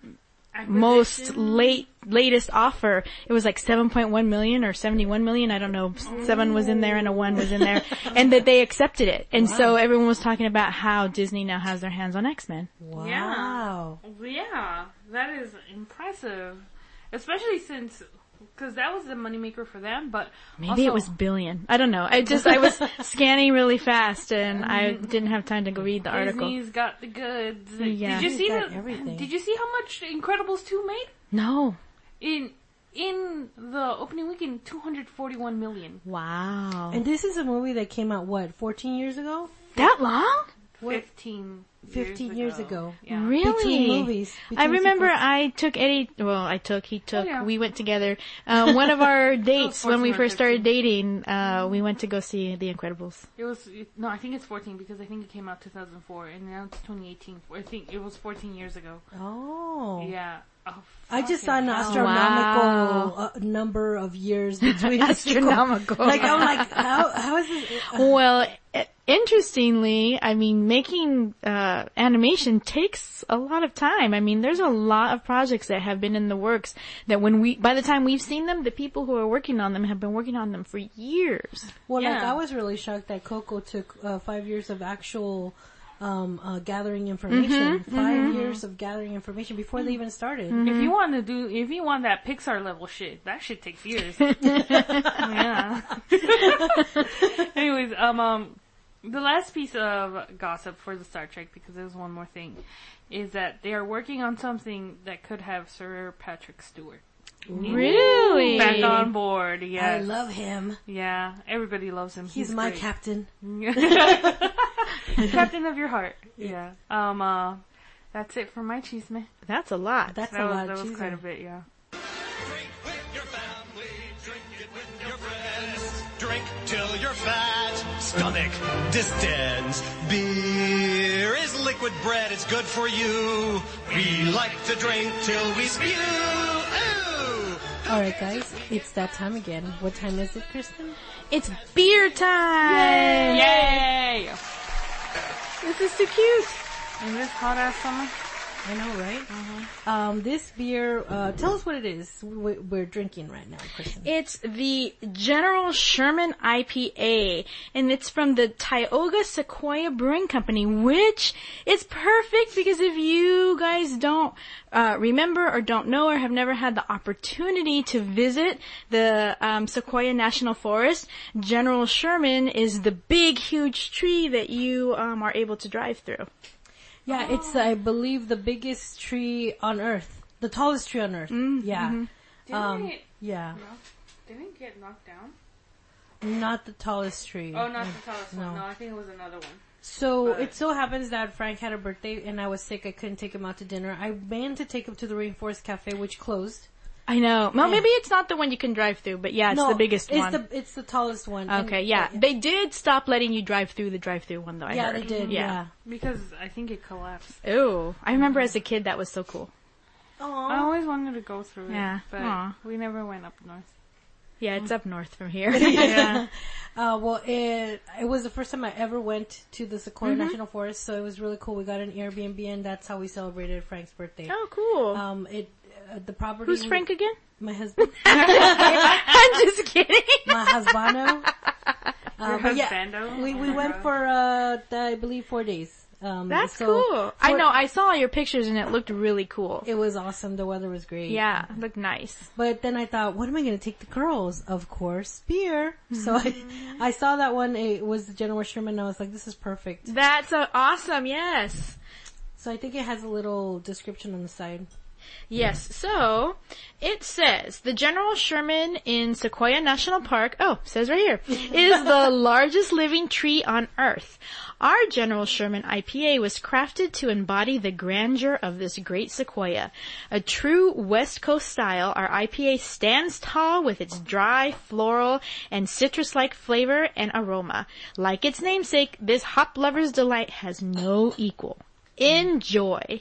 most Acquisition. late latest offer. It was like seven point one million or seventy-one million. I don't know. Seven was in there and a one was in there, and that they accepted it. And so everyone was talking about how Disney now has their hands on X-Men. Wow. Yeah, that is impressive. Especially since because that was the moneymaker for them, but Maybe also, it was billion. I don't know. I just, I was scanning really fast and I didn't have time to go read the article. Disney's got the goods. Yeah. Did you see got the, everything. Did you see how much Incredibles two made? No. In in the opening weekend, two hundred forty-one million. Wow. And this is a movie that came out, what, fourteen years ago? That long? Fifteen. fifteen years ago. Yeah. Really? Between movies. I between remember sequels. I took Eddie, well, I took, he took, Oh, yeah. we went together. Um, one of our dates when we fourteen or first started dating, uh, we went to go see The Incredibles. It was no, I think it's fourteen because I think it came out two thousand four, and now it's twenty eighteen. I think it was fourteen years ago. Oh. Yeah. Oh, I just saw an fucking hell. astronomical uh, number of years between the sequel. Astronomical. Like, I'm like, how, how is this? Well, i- interestingly, I mean, making uh, animation takes a lot of time. I mean, there's a lot of projects that have been in the works that when we, by the time we've seen them, the people who are working on them have been working on them for years. Well, like, Yeah. I was really shocked that Coco took uh, five years of actual um, uh, gathering information. Mm-hmm, five years of gathering information before they even started. If you want to do, if you want that Pixar level shit, that shit takes years. Yeah. Anyways, um, um, the last piece of gossip for the Star Trek, because there's one more thing, is that they are working on something that could have Sir Patrick Stewart Really? back on board. Yes. I love him. Yeah, everybody loves him. He's, He's my great. captain. Captain of your heart. Yeah. Um. Uh. That's it for my chisme. That's a lot. That's That a was lot that of was cheese. quite a bit. Yeah. Drink with your family, drink it with your friends. Drink till you're fat, stomach distends. Beer is liquid bread, it's good for you. We like to drink till we spew. Ooh! Alright guys, it's that time again. What time is it, Kristen? It's beer time! Yay! This is so cute. In this hot ass summer. I know, right? Um, this beer, uh, tell us what it is we- we're drinking right now, Kristen. It's the General Sherman I P A, and it's from the Tioga Sequoia Brewing Company, which is perfect because if you guys don't uh, remember or don't know or have never had the opportunity to visit the um, Sequoia National Forest, General Sherman is the big, huge tree that you um, are able to drive through. Yeah, it's, I believe, the biggest tree on Earth. The tallest tree on Earth. Yeah. Didn't Um, it yeah. knock, didn't it get knocked down? Not the tallest tree. Oh, not the tallest No. one. No, I think it was another one. So, But- it so happens that Frank had a birthday and I was sick. I couldn't take him out to dinner. I meant to take him to the Rainforest Cafe, which closed. I know. Well, Yeah. maybe it's not the one you can drive through, but yeah, it's no, the biggest it's one. the it's the tallest one. And- Okay, yeah. uh, They did stop letting you drive through the drive-through one, though, I yeah, heard. they did. Yeah. Because I think it collapsed. Ooh. I remember as a kid that was so cool. I Aw. always wanted to go through it. Yeah. But Aw. we never went up north. Yeah, it's up north from here. Yeah. Uh, well, it it was the first time I ever went to the Sequoia Mm-hmm. National Forest, so it was really cool. We got an Airbnb, and that's how we celebrated Frank's birthday. Oh, cool. Um, it uh, the property. Who's we- Frank again? My husband. I'm just kidding. My husbando. Uh, Your but yeah, husbando? we Oh we my went God. for uh, I believe four days. Um, That's so cool. I for- know. I saw your pictures and it looked really cool. It was awesome. The weather was great. Yeah, it looked nice. But then I thought, what am I going to take the girls? Of course, beer. So I, I saw that one. It was the General Sherman. And I was like, this is perfect. That's uh, awesome. Yes. So I think it has a little description on the side. Yes, so it says the General Sherman in Sequoia National Park, oh, says right here, is the largest living tree on Earth. Our General Sherman I P A was crafted to embody the grandeur of this great sequoia. A true West Coast style, our I P A stands tall with its dry, floral, and citrus-like flavor and aroma. Like its namesake, this hop lover's delight has no equal. Enjoy.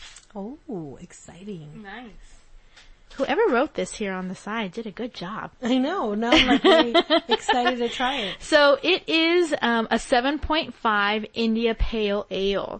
Oh, exciting. Nice. Whoever wrote this here on the side did a good job. I know. Now I'm like really excited to try it. So it is um, a seven point five India Pale Ale.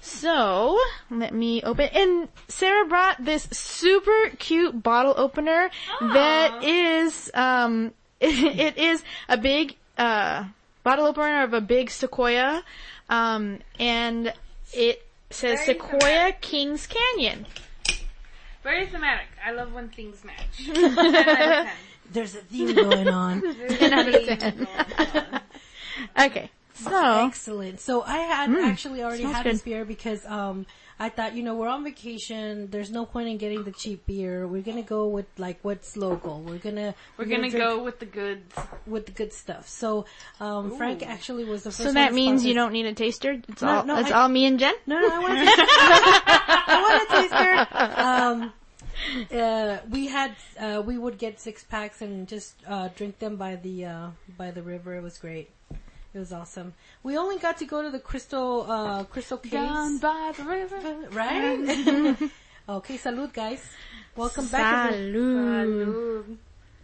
So let me open. And Sarah brought this super cute bottle opener that is um, it is a big uh, bottle opener of a big sequoia, um, and it says Very Sequoia dramatic. Kings Canyon. Very thematic. I love when things match. ten out of ten. There's a theme going on. ten out of ten. Okay. So, Excellent. So I had Mm, actually already smells had good. this beer because um I thought, you know, we're on vacation. There's no point in getting the cheap beer. We're gonna go with like what's local. We're gonna We're gonna drink go with the goods. with the good stuff. So um Frank actually was the first. so one that to means sponsor- you don't need a taster? It's No, all, no, it's I- all me and Jen? No, no, I want to taste I want to taste her. Um, uh, we had, uh, we would get six packs and just, uh, drink them by the, uh, by the river. It was great. It was awesome. We only got to go to the Crystal, uh, Crystal Down Caves. by the river. Right? Okay, salud guys. Welcome back. every- Salud.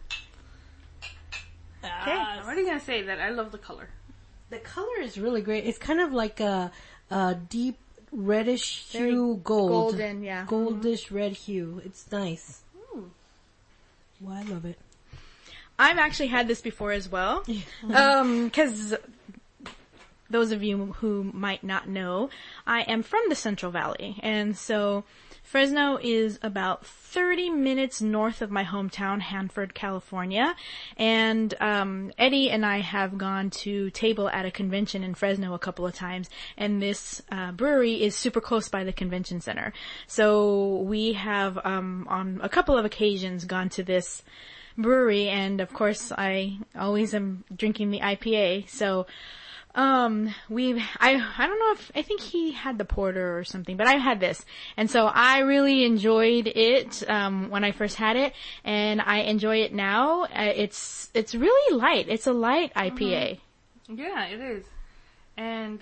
Okay. I'm already gonna say that I love the color. The color is really great. It's kind of like a, a deep reddish Very hue gold. golden, yeah. Goldish red hue. It's nice. Well, I love it. I've actually had this before as well. Um, cause those of you who might not know, I am from the Central Valley. And so Fresno is about thirty minutes north of my hometown, Hanford, California. And um, Eddie and I have gone to table at a convention in Fresno a couple of times. And this uh, brewery is super close by the convention center. So we have um, on a couple of occasions gone to this brewery, and of course I always am drinking the I P A. So um we've I I don't know if I think he had the porter or something, but I had this, and so I really enjoyed it um when I first had it, and I enjoy it now. Uh, it's it's really light. It's a light I P A. Mm-hmm. Yeah, it is, and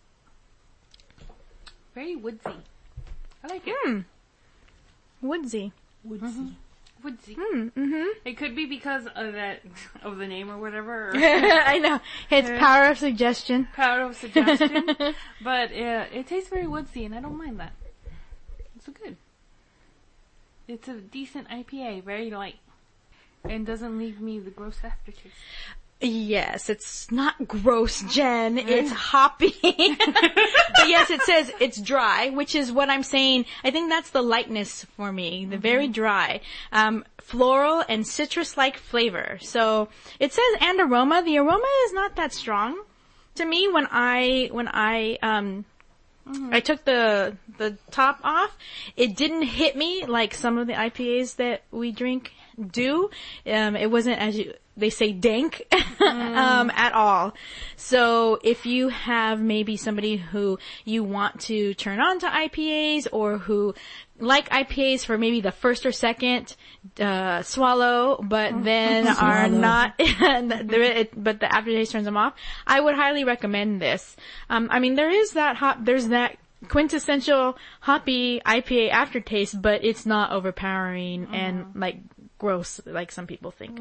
very woodsy. I like it. Hmm. Woodsy. Woodsy. Woodsy. Hmm. Mm-hmm. It could be because of that of the name or whatever. Or I know. It's power of suggestion. power of suggestion. But uh, it tastes very woodsy, and I don't mind that. It's good. It's a decent I P A, very light, and doesn't leave me the gross aftertaste. Yes, it's not gross, Jen. It's hoppy. But yes, it says it's dry, which is what I'm saying. I think that's the lightness for me. The very dry. Um, floral and citrus-like flavor. So it says and aroma. The aroma is not that strong to me when I, when I, um, I took the, the top off. It didn't hit me like some of the I P As that we drink do. Um, it wasn't, as you, they say, dank, um, at all. So if you have maybe somebody who you want to turn on to I P As, or who like I P As for maybe the first or second, uh, swallow, but then are not, but the aftertaste turns them off, I would highly recommend this. Um, I mean, there is that hop, there's that quintessential hoppy I P A aftertaste, but it's not overpowering and like gross like some people think.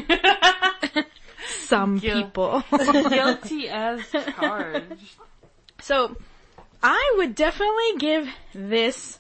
Some Guil- people. Guilty as charged. So, I would definitely give this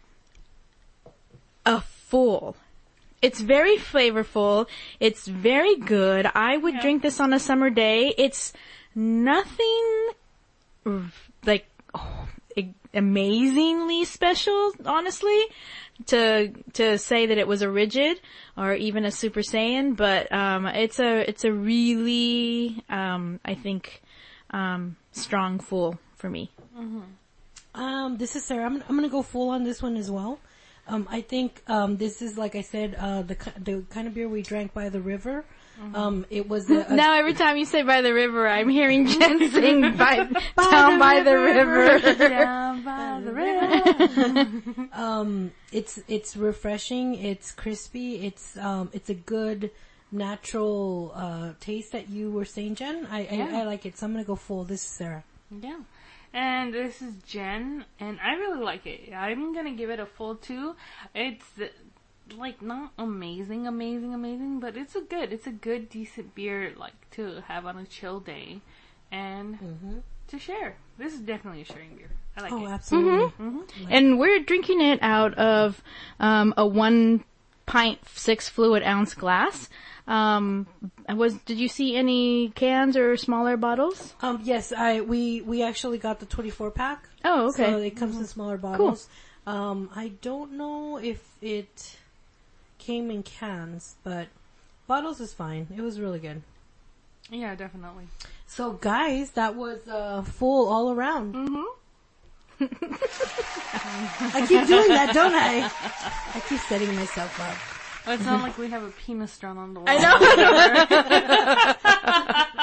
a full. It's very flavorful. It's very good. I would Yeah. drink this on a summer day. It's nothing like oh, amazingly special, honestly, to to say that it was a rigid or even a Super Saiyan, but um it's a it's a really um I think um strong full for me. Um, this is Sarah. I'm, I'm gonna go full on this one as well. Um, I think, um, this is, like I said, uh, the, ki- the kind of beer we drank by the river. Um, it was a, a Now every time you say by the river, I'm hearing Jen sing by, down by the river. Down by the river. um, it's, it's refreshing, it's crispy, it's, um, it's a good natural, uh, taste that you were saying, Jen. I, Yeah. I, I like it, so I'm gonna go full. This is Sarah. Yeah. And this is Jen, and I really like it. I'm gonna give it a full two. It's, uh, like, not amazing, amazing, amazing, but it's a good, it's a good, decent beer, like, to have on a chill day, and to share. This is definitely a sharing beer. I like Oh, it. absolutely. And we're drinking it out of um, a one pint six fluid ounce glass. Um, was did you see any cans or smaller bottles? Um, yes, I, we, we actually got the twenty-four pack. Oh, okay. So it comes in smaller bottles. Um, I don't know if it came in cans, but bottles is fine. It was really good. Yeah, definitely. So, guys, that was uh, full all around. Mm-hmm. I keep doing that, don't I? I keep setting myself up. Well, it's not like we have a penis drawn on the wall. I know.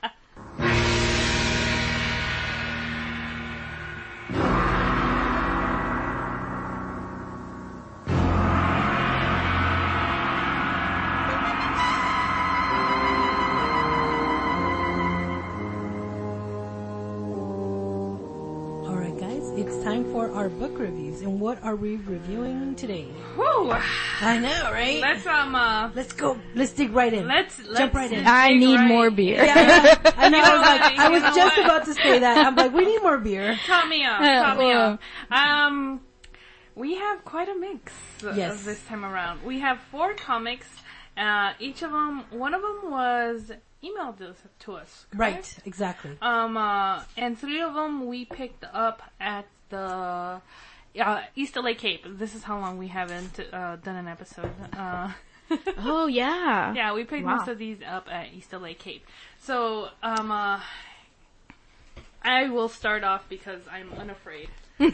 Alright, guys, it's time for our book reviews. And what are we reviewing today? Woo! I know, right? Let's um uh Let's go. Let's dig right in. let's let's Jump right in. I dig need right- more beer. Yeah, I know. I was know like, what? I was You know just what? about to say that. I'm like, we need more beer. Top me up. Top me well. up. Um, we have quite a mix Yes. this time around. We have four comics. Uh, each of them, one of them was emailed to, to us. correct? Right, exactly. Um, uh, and three of them we picked up at the uh, East L A Cape. This is how long we haven't uh, done an episode. Uh, Oh yeah. yeah, we picked Wow. most of these up at East L A Cape. So, um, uh, I will start off because I'm unafraid. I've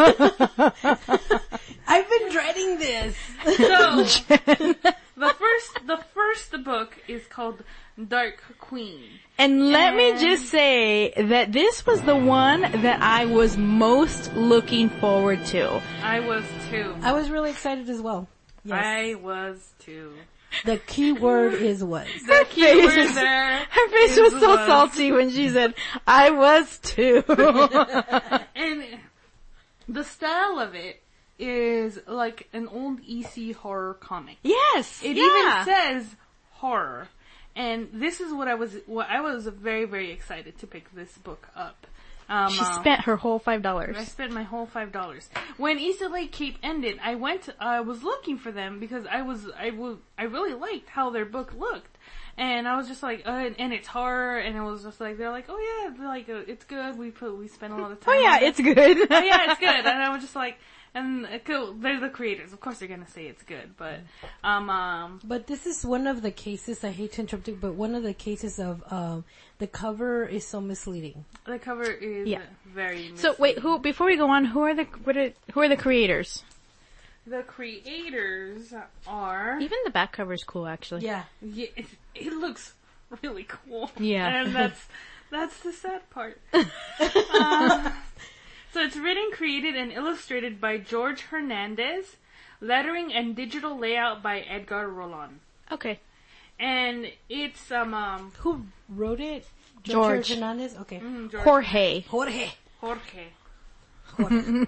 been dreading this. So, the first, the first book is called Dark Queen. And let me And- just say that this was the one that I was most looking forward to. I was too. I was really excited as well. Yes. I was too. The key word is was. The key word there. Her face is was so was. salty when she said, I was too. And the style of it is like an old E C horror comic. Yes. It yeah. even says horror. And this is what I was, what I was very, very excited to pick this book up. Um, She uh, spent her whole five I dollars. spent my whole five dollars. When East L A Cape ended, I went. I was looking for them because I was. I was. I really liked how their book looked, and I was just like, uh, and, and it's horror, and it was just like they're like, oh yeah, they're like uh, it's good. We put. We spent a lot of Oh time. yeah, on it. it's good. Oh yeah, it's good. And I was just like, and uh, cool. They're the creators. Of course, they're gonna say it's good, but um, um, But this is one of the cases, I hate to interrupt you, but one of the cases of um, the cover is so misleading. the cover is Yeah. very. So wait, who? Before we go on, who are the what are, who are the creators? The creators are. Even the back cover is cool, actually. Yeah. Yeah, it, it looks really cool. Yeah. And that's, that's the sad part. uh, so it's written, created, and illustrated by George Hernandez, lettering and digital layout by Edgar Roland. Okay. And it's, um, um, Who wrote it? George. Hernandez? Okay. mm, George Jorge. Jorge. Jorge. Jorge.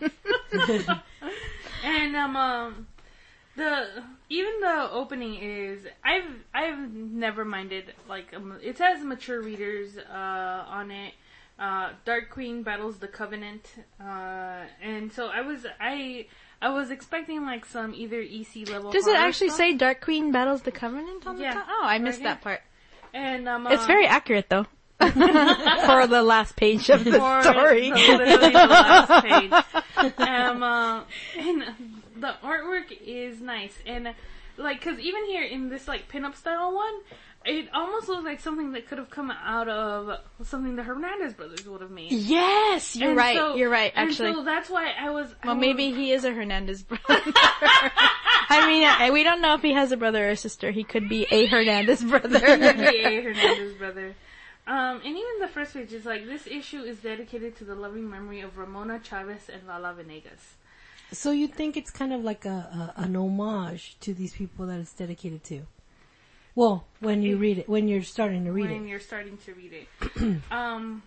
And, um, um, the, even the opening is, I've, I've never minded, like, um, it says mature readers, uh, on it. Uh, Dark Queen battles the Covenant, uh, and so I was, I, I was expecting like some either E C level. Does it horror actually stuff. say Dark Queen battles the Covenant on Yeah. the top? Oh, I missed Right that here. part. And, um, It's uh, very accurate though. For the last page of the for story. the- literally the last page. Um, uh, and the artwork is nice, and like, cause even here in this like pinup style one, it almost looks like something that could have come out of something the Hernandez brothers would have made. Yes, you're And right. so- you're right. Actually, and so that's why I was. I well, was- maybe he is a Hernandez brother. I mean, I, we don't know if he has a brother or sister. He could be a Hernandez brother. Maybe a Hernandez brother. Um, and even the first page is like, this issue is dedicated to the loving memory of Ramona Chavez and Lala Venegas. So you think it's kind of like a, a an homage to these people that it's dedicated to? Well, when you read it, when you're starting to read when it. you're starting to read it. um,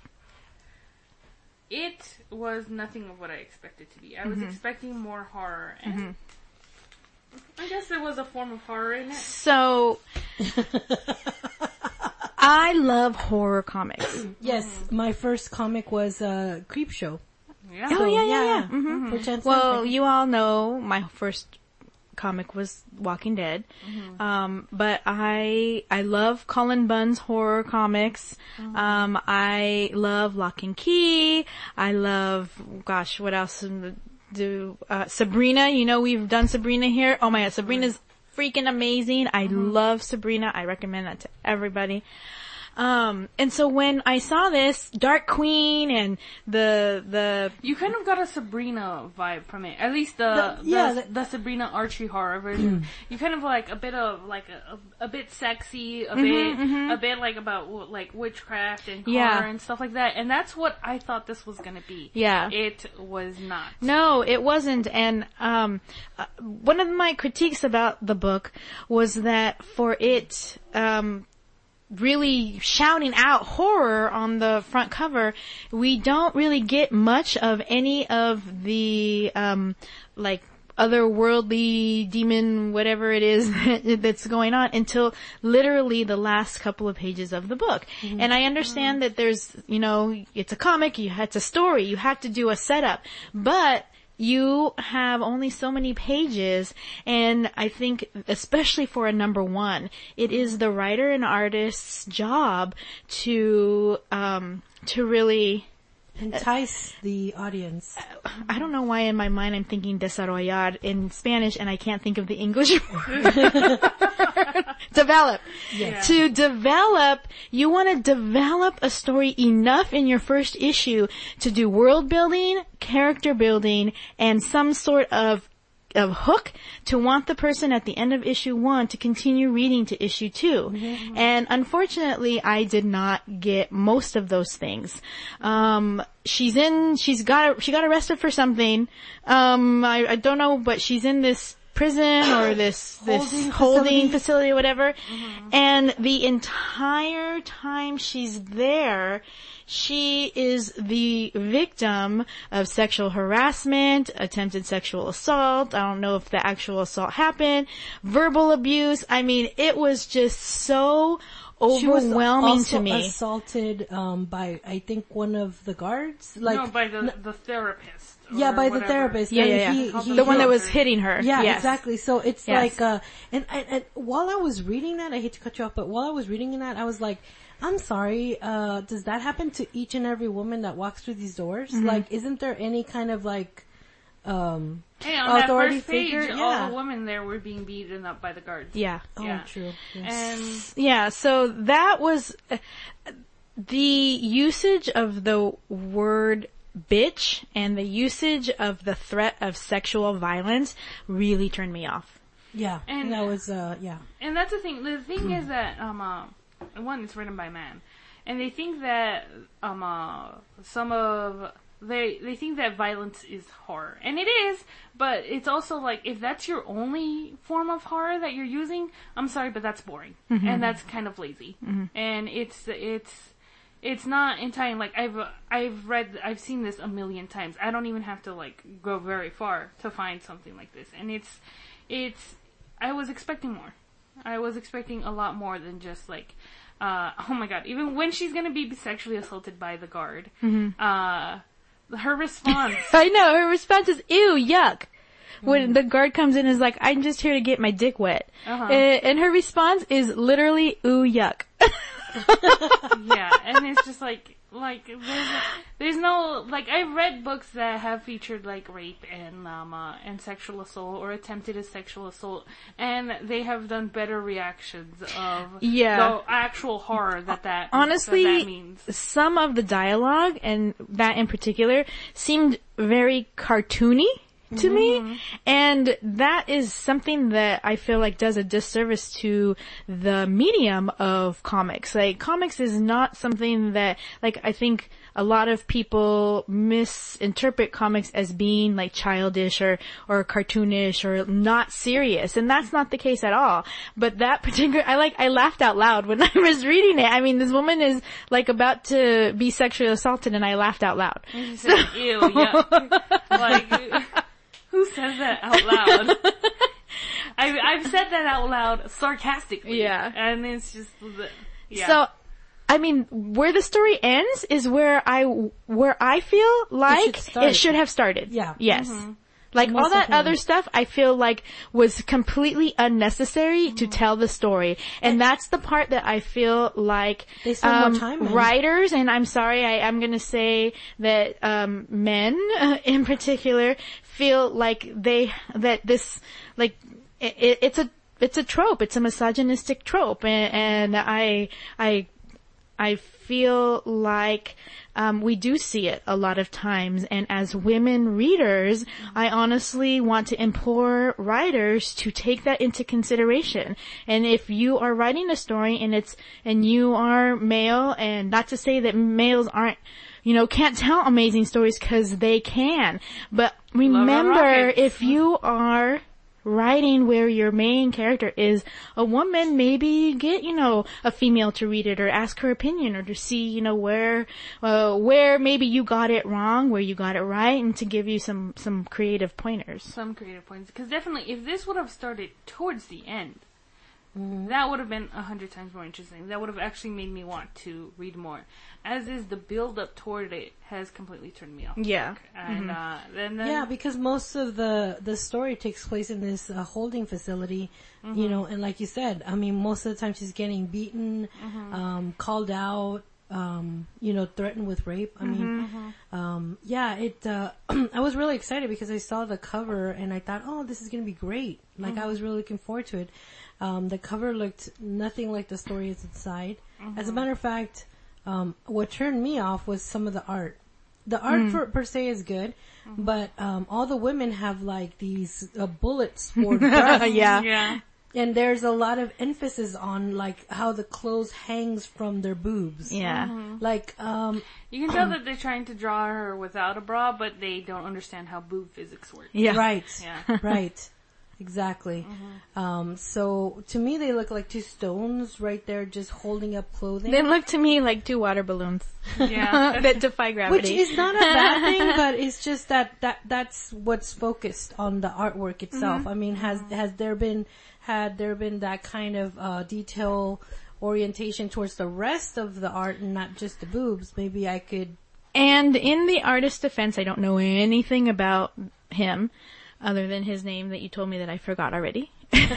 it was nothing of what I expected to be. I was expecting more horror, and I guess there was a form of horror in it. So, I love horror comics. Yes, my first comic was uh, Creep Show. Yeah. Oh yeah, yeah, yeah. Mhm. Perchance Well, something. you all know my first comic was Walking Dead. Um, but I, I love Colin Bunn's horror comics. Um, I love Lock and Key. I love, gosh, what else? do uh, Sabrina. You know, we've done Sabrina here. Oh my God, Sabrina's freaking amazing. I mm-hmm. love Sabrina. I recommend that to everybody. Um, and so when I saw this, Dark Queen and the, the... You kind of got a Sabrina vibe from it. At least the, the yeah, the, the, the Sabrina Archie horror version. You kind of like a bit of, like, a, a, a bit sexy, a mm-hmm, bit, mm-hmm. a bit like about, like, witchcraft and horror yeah. and stuff like that. And that's what I thought this was gonna be. Yeah. It was not. No, it wasn't. And, um, uh, one of my critiques about the book was that for it, um, really shouting out horror on the front cover, we don't really get much of any of the, um, like, otherworldly demon, whatever it is that, that's going on until literally the last couple of pages of the book. Mm-hmm. And I understand that there's, you know, it's a comic, you, it's a story, you have to do a setup, but you have only so many pages, and I think, especially for a number one, it is the writer and artist's job to, um, to really entice the audience. I don't know why in my mind I'm thinking desarrollar in Spanish and I can't think of the English word. Develop. Yes. To develop, you want to develop a story enough in your first issue to do world building, character building, and some sort of of hook to want the person at the end of issue one to continue reading to issue two. Mm-hmm. And unfortunately, I did not get most of those things. Um, she's in, she's got, she got arrested for something. Um, I, I don't know, but she's in this prison or this, this holding, holding facility. facility or whatever. Mm-hmm. And the entire time she's there, she is the victim of sexual harassment, attempted sexual assault. I don't know if the actual assault happened, verbal abuse. I mean, it was just so overwhelming to me. She was assaulted um, by, I think, one of the guards. Like, no, by the, n- the therapist. Yeah, by whatever. the therapist. Yeah, yeah, yeah. He, he, the one that was hitting her. Yeah, yes. exactly. So it's yes. like, uh, and, and, and while I was reading that, I hate to cut you off, but while I was reading that, I was like, I'm sorry, uh, does that happen to each and every woman that walks through these doors? Mm-hmm. Like, isn't there any kind of like, um, hey, on authority that first page, figure? all Yeah. the women there were being beaten up by the guards. Yeah. Oh, yeah. true. Yes. And yeah, so that was, uh, the usage of the word bitch and the usage of the threat of sexual violence really turned me off. Yeah. And that was, uh, yeah. And that's the thing. The thing is that, um, uh, one, it's written by man. And they think that, um, uh, some of, they, they think that violence is horror. And it is, but it's also like, if that's your only form of horror that you're using, I'm sorry, but that's boring. Mm-hmm. And that's kind of lazy. Mm-hmm. And it's, it's, it's not entirely, like, I've, I've read, I've seen this a million times. I don't even have to, like, go very far to find something like this. And it's, it's, I was expecting more. I was expecting a lot more than just, like, uh, oh my god, even when she's gonna be sexually assaulted by the guard, mm-hmm. uh, her response. I know, her response is, ew, yuck. When mm. the guard comes in and is like, I'm just here to get my dick wet. Uh-huh. Uh, and her response is literally, ooh, yuck. Yeah, and it's just like, like, there's, there's no, like, I've read books that have featured, like, rape and, um, uh, and sexual assault, or attempted sexual assault, and they have done better reactions of yeah. the actual horror that that, honestly, that, that means. Some of the dialogue, and that in particular, seemed very cartoony to mm-hmm. me, and that is something that I feel like does a disservice to the medium of comics. Like, comics is not something that, like, I think a lot of people misinterpret comics as being like childish or, or cartoonish or not serious, and that's not the case at all. But that particular, I like, I laughed out loud when I was reading it. I mean, this woman is like about to be sexually assaulted, and I laughed out loud. And she said, ew, yuck. Like, who says that out loud? I've, I've said that out loud sarcastically. Yeah. And it's just, yeah. So, I mean, where the story ends is where I, where I feel like it should, it should have started. Yeah. Yes. Mm-hmm. Like Most all that definitely. other stuff, I feel like was completely unnecessary to tell the story, and that's the part that I feel like They spend more um, time in. writers, and I'm sorry, I, I'm going to say that um, men uh, in particular feel like they that this like it, it's a it's a trope, it's a misogynistic trope, and, and I I I feel like um, we do see it a lot of times, and as women readers, I honestly want to implore writers to take that into consideration. And if you are writing a story and it's and you are male, and not to say that males aren't, you know, can't tell amazing stories, because they can, but remember, rockets. if you are writing where your main character is a woman, maybe get, you know, a female to read it or ask her opinion, or to see, you know, where, uh, where maybe you got it wrong, where you got it right, and to give you some, some creative pointers. Some creative points. Because definitely, if this would have started towards the end, mm-hmm. that would have been a hundred times more interesting. That would have actually made me want to read more. As is, the build up toward it has completely turned me off. Yeah. And, mm-hmm. uh, then, then Yeah, because most of the, the story takes place in this uh, holding facility, mm-hmm. you know, and like you said, I mean, most of the time she's getting beaten, mm-hmm. um, called out, um, you know, threatened with rape. I mean, mm-hmm. um, yeah, it, uh, I was really excited because I saw the cover and I thought, oh, this is going to be great. Like, mm-hmm. I was really looking forward to it. Um, the cover looked nothing like the story is inside. Mm-hmm. As a matter of fact, um, what turned me off was some of the art. The art mm. for, per se is good, mm-hmm. but um, all the women have like these uh, bullets for breasts. Yeah. Yeah. And there's a lot of emphasis on like how the clothes hangs from their boobs. Yeah. Mm-hmm. Like, um... You can tell that they're trying to draw her without a bra, but they don't understand how boob physics works. Yeah. Right. Yeah. Right. Exactly. Mm-hmm. Um, so to me they look like two stones right there just holding up clothing. They look to me like two water balloons. Yeah. That defy gravity. Which is not a bad thing, but it's just that, that that's what's focused on the artwork itself. Mm-hmm. I mean, has has there been had there been that kind of uh, detail orientation towards the rest of the art and not just the boobs, maybe I could. And in the artist's defense, I don't know anything about him other than his name that you told me that I forgot already.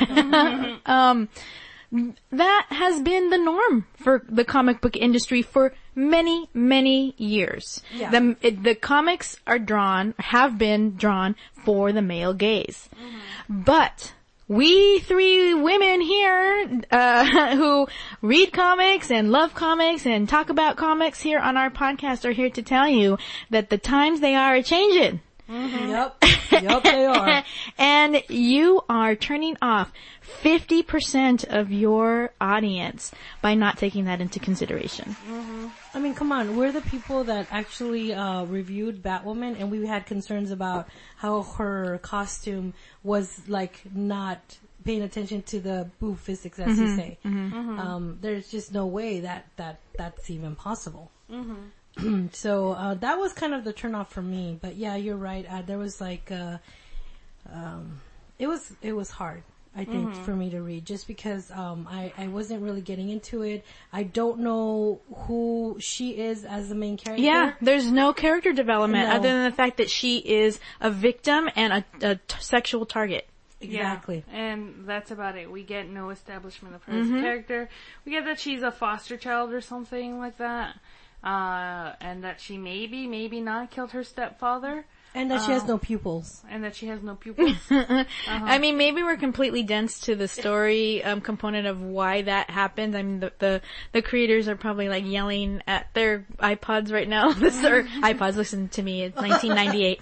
um, that has been the norm for the comic book industry for many, many years. Yeah. The, it, the comics are drawn, have been drawn for the male gaze. Mm-hmm. But we three women here, uh, who read comics and love comics and talk about comics here on our podcast are here to tell you that the times they are a-changing. Mm-hmm. Yep. Yep, they are. And you are turning off fifty percent of your audience by not taking that into consideration. Mm-hmm. I mean, come on. We're the people that actually uh reviewed Batwoman, and we had concerns about how her costume was, like, not paying attention to the boob physics, as Mm-hmm. you say. Mm-hmm. Um, there's just no way that, that that's even possible. Mm-hmm. So, uh, that was kind of the turnoff for me. But yeah, you're right. Uh, there was like, uh, um, it was, it was hard, I think, mm-hmm. for me to read just because, um, I, I wasn't really getting into it. I don't know who she is as the main character. Yeah, there's no character development No. other than the fact that she is a victim and a, a t- sexual target. Exactly. Yeah, and that's about it. We get no establishment of her Mm-hmm. as a character. We get that she's a foster child or something like that. Uh, and that she maybe, maybe not killed her stepfather. And that she has no pupils. And that she has no pupils. uh-huh. I mean, maybe we're completely dense to the story um, component of why that happened. I mean, the, the the creators are probably like yelling at their iPods right now. This or iPods, listen to me. It's nineteen ninety-eight.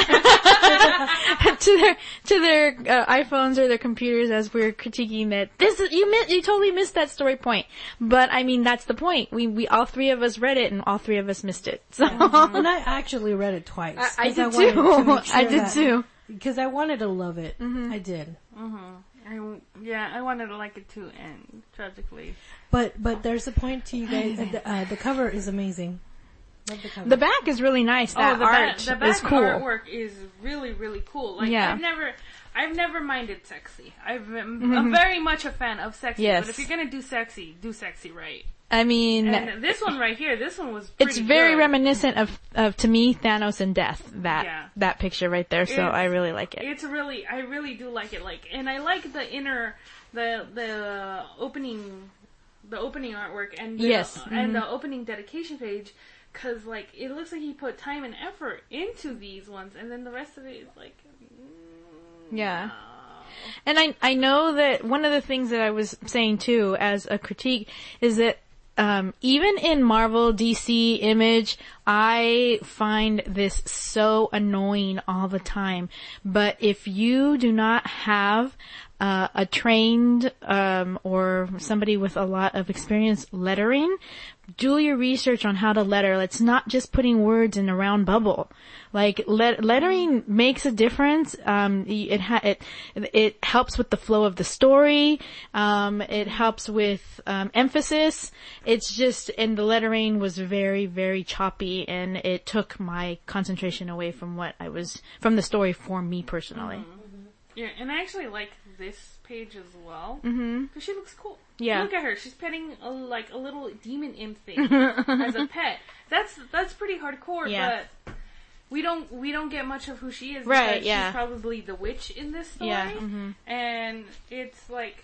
to their to their uh, iPhones or their computers as we're critiquing that this is, you mi- you totally missed that story point. But I mean, that's the point. We we all three of us read it and all three of us missed it. So And I actually read it twice. I, I did wanted to too. make sure I did that- too. Because I wanted to love it. Mm-hmm. I did. Mm-hmm. I, yeah, I wanted to like it to end tragically. But but there's a point to you guys. Uh, the, uh, the cover is amazing. Love the cover. The back is really nice. That oh, the art back, the back is cool. artwork is really, really cool. Like, Yeah. I've never, I've never minded sexy. I've been mm-hmm. very much a fan of sexy. Yes. But if you're gonna do sexy, do sexy right. I mean, And this one right here, this one was pretty it's very good. reminiscent of, of to me Thanos and Death. That Yeah. that picture right there. So It's- I really like it. It's really, I really do like it. Like, and I like the inner, the the opening, the opening artwork and the, Yes. and Mhm. the opening dedication page, because like it looks like he put time and effort into these ones, and then the rest of it is like, mm, Yeah. no. And I I know that one of the things that I was saying too as a critique is that um, even in Marvel, D C, Image, I find this so annoying all the time. But if you do not have uh, a trained um, or somebody with a lot of experience lettering, do your research on how to letter. It's not just putting words in a round bubble. Like let, lettering makes a difference. Um, it ha- it it helps with the flow of the story. Um, it helps with um, emphasis. It's just, and the lettering was very very choppy, and it took my concentration away from what I was from the story for me personally. Mm-hmm. Yeah, and I actually like this page as well Mm-hmm. because she looks cool. Yeah. Look at her; she's petting a, like a little demon imp thing as a pet. That's that's pretty hardcore, Yeah. but. We don't we don't get much of who she is. Right, because yeah. She's probably the witch in this story. Yeah, mhm. And it's like